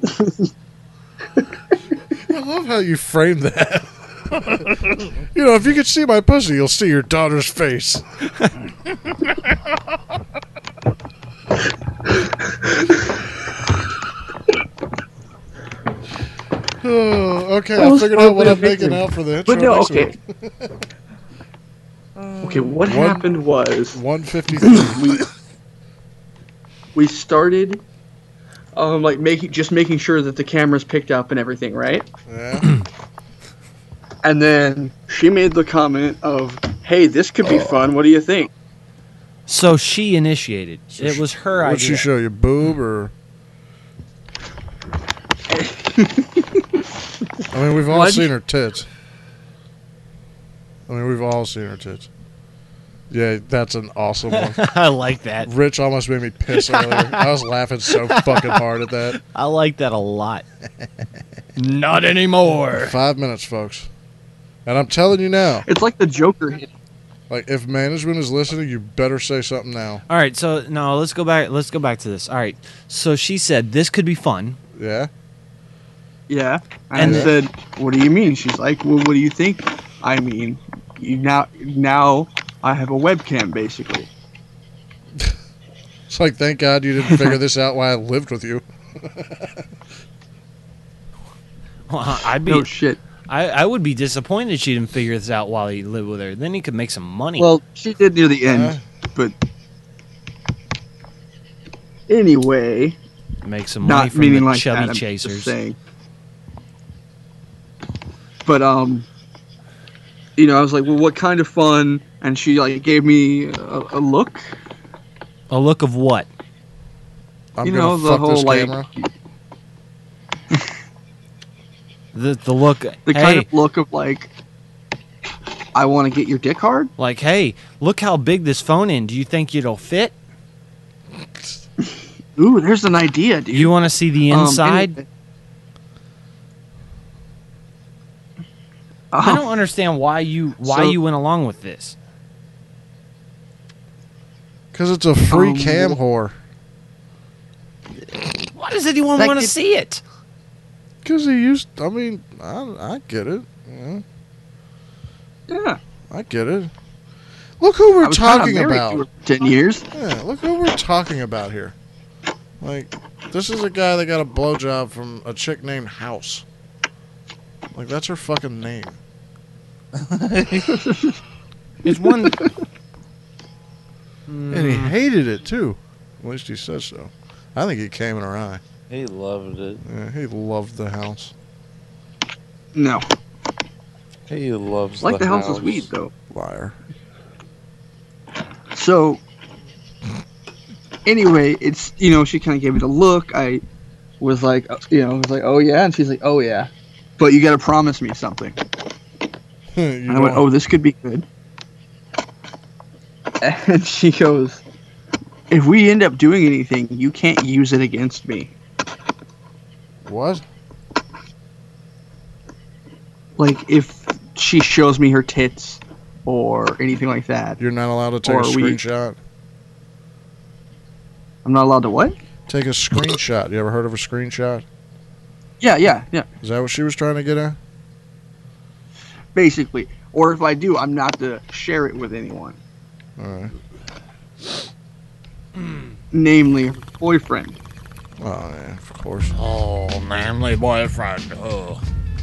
I love how you framed that. You know, if you could see my pussy, you'll see your daughter's face. Oh, okay, Well, I figured well, out what I'm well, making well, out for the but intro no, next okay. week. Okay, what One- happened was one fifty-three. we we started um like making just making sure that the cameras picked up and everything, right? Yeah. And then she made the comment of, "Hey, this could be fun. What do you think?" So she initiated. It was her What'd idea. she show you, boob or? I mean, we've all What'd seen you- her tits. I mean, we've all seen her tits. Yeah, that's an awesome one. I like that. Rich almost made me piss earlier. I was laughing so fucking hard at that. I like that a lot. Not anymore. Five minutes, folks. And I'm telling you now. It's like the Joker hit. Like, if management is listening, you better say something now. All right, so no, let's go back. Let's go back to this. All right, so she said this could be fun. Yeah. Yeah. And, And I said, "What do you mean?" She's like, "Well, what do you think?" I mean, you now now I have a webcam, basically. It's like, thank God you didn't figure this out while I lived with you. Well, I'd be. No shit. I, I would be disappointed she didn't figure this out while he lived with her. Then he could make some money. Well, she did near the end, Uh. but anyway, make some money not from meaning the like chubby that. I'm chasers. just saying. But um, you know, I was like, "Well, what kind of fun?" And she like gave me a, a look. A look of what? I'm you gonna know, the fuck whole this like camera. The the look. the hey, kind of look of like, I want to get your dick hard. like, hey, look how big this phone is. Do you think it'll fit? Ooh, there's an idea, dude. You want to see the Um, inside? anyway. I Oh. don't understand why you why So- you went along with this. Because it's a free Um, cam whore. Why does anyone That want to kid- see it? Because he used, I mean, I, I get it. Yeah. Yeah. I get it. Look who I we're was kinda talking married about. to her for ten years. Yeah, look who we're talking about here. Like, this is a guy that got a blowjob from a chick named House. Like, that's her fucking name. It's one. And he hated it, too. At least he says so. I think he came in her eye. He loved it. Yeah, he loved the house. No, He loves like the, the house house is weed though. Liar. So anyway, it's you know she kind of gave me the look. I was like, uh, you know, I was like, oh yeah, and she's like, oh yeah, but you got to promise me something. You And I went, don't- oh, this could be good. And she goes, if we end up doing anything, you can't use it against me. What? Like if she shows me her tits or anything like that. You're not allowed to take Or a we- screenshot? I'm not allowed to what? Take a screenshot. You ever heard of a screenshot? Yeah, yeah, yeah. Is that what she was trying to get at? Basically. Or if I do, I'm not to share it with anyone. Alright. Namely, her boyfriend. Oh, yeah, of course. Oh, manly boyfriend. Oh.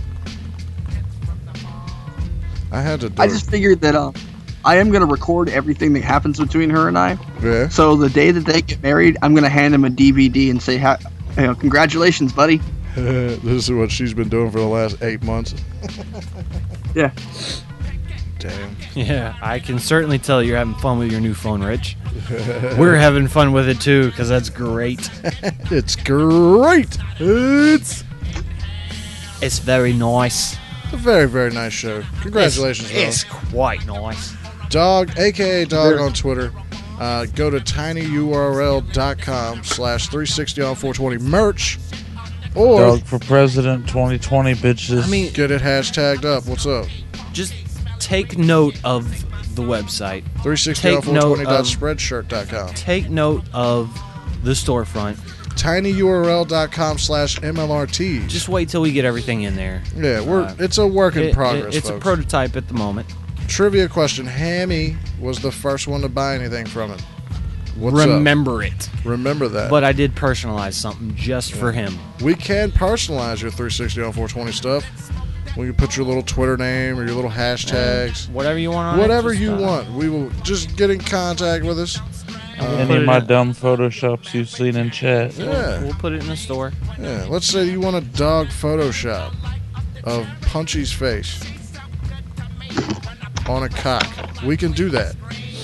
I had to do I it. just figured that um, I am going to record everything that happens between her and I. Yeah. So the day that they get married, I'm going to hand him a D V D and say, ha- you know, congratulations, buddy. This is what she's been doing for the last eight months. Yeah. Damn. Yeah, I can certainly tell you're having fun with your new phone, Rich. We're having fun with it too, because that's great. It's great. It's It's very nice. a very, very nice show. Congratulations, It's, Ron. it's quite nice. Dog, a k a. Dog on Twitter. Uh, go to tinyurl.com slash 360 on four twenty merch. Or Dog for President twenty twenty, bitches. I mean, get it hashtagged up. What's up? just take note of the website. three sixty on Take four note twenty dot of, spreadshirt dot com. take note of the storefront. tinyurl.com slash mlrt. Just wait till we get everything in there. Yeah, we're Uh, it's a work in It- progress, it- it's a folks. prototype at the moment. Trivia question. Hammy was the first one to buy anything from it. What's up? remember it. Remember that. But I did personalize something just for him. We can personalize your three sixty on four twenty stuff. We can put your little Twitter name or your little hashtags. Whatever you want on it, Whatever just, you uh, want. We will just get in contact with us. Uh, Any of my dumb photoshops you've seen in chat. Yeah. We'll put it in the store. Yeah. Let's say you want a dog Photoshop of Punchy's face on a cock. We can do that.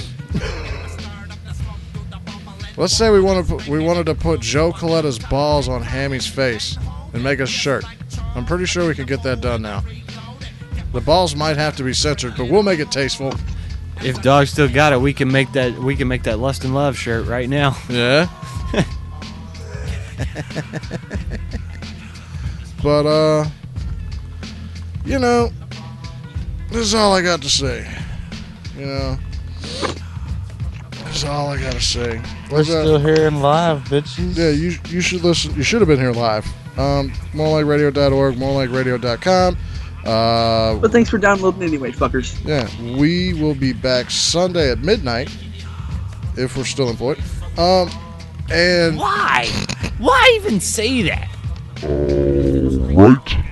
Let's say we want to put, we wanted to put Joe Coletta's balls on Hammy's face and make a shirt. I'm pretty sure we can get that done now. The balls might have to be censored, but we'll make it tasteful. If Dog still got it, we can make that we can make that Lust and Love shirt right now. Yeah. But uh you know, this is all I got to say. You know. That's all I gotta say. We're still here in live, bitches. Yeah, you you should listen. You should have been here live. Um, more like radio dot org, more like radio dot com. Uh, But thanks for downloading anyway, fuckers. yeah, we will be back Sunday at midnight if we're still employed. Um, and Why? Why even say that? Right.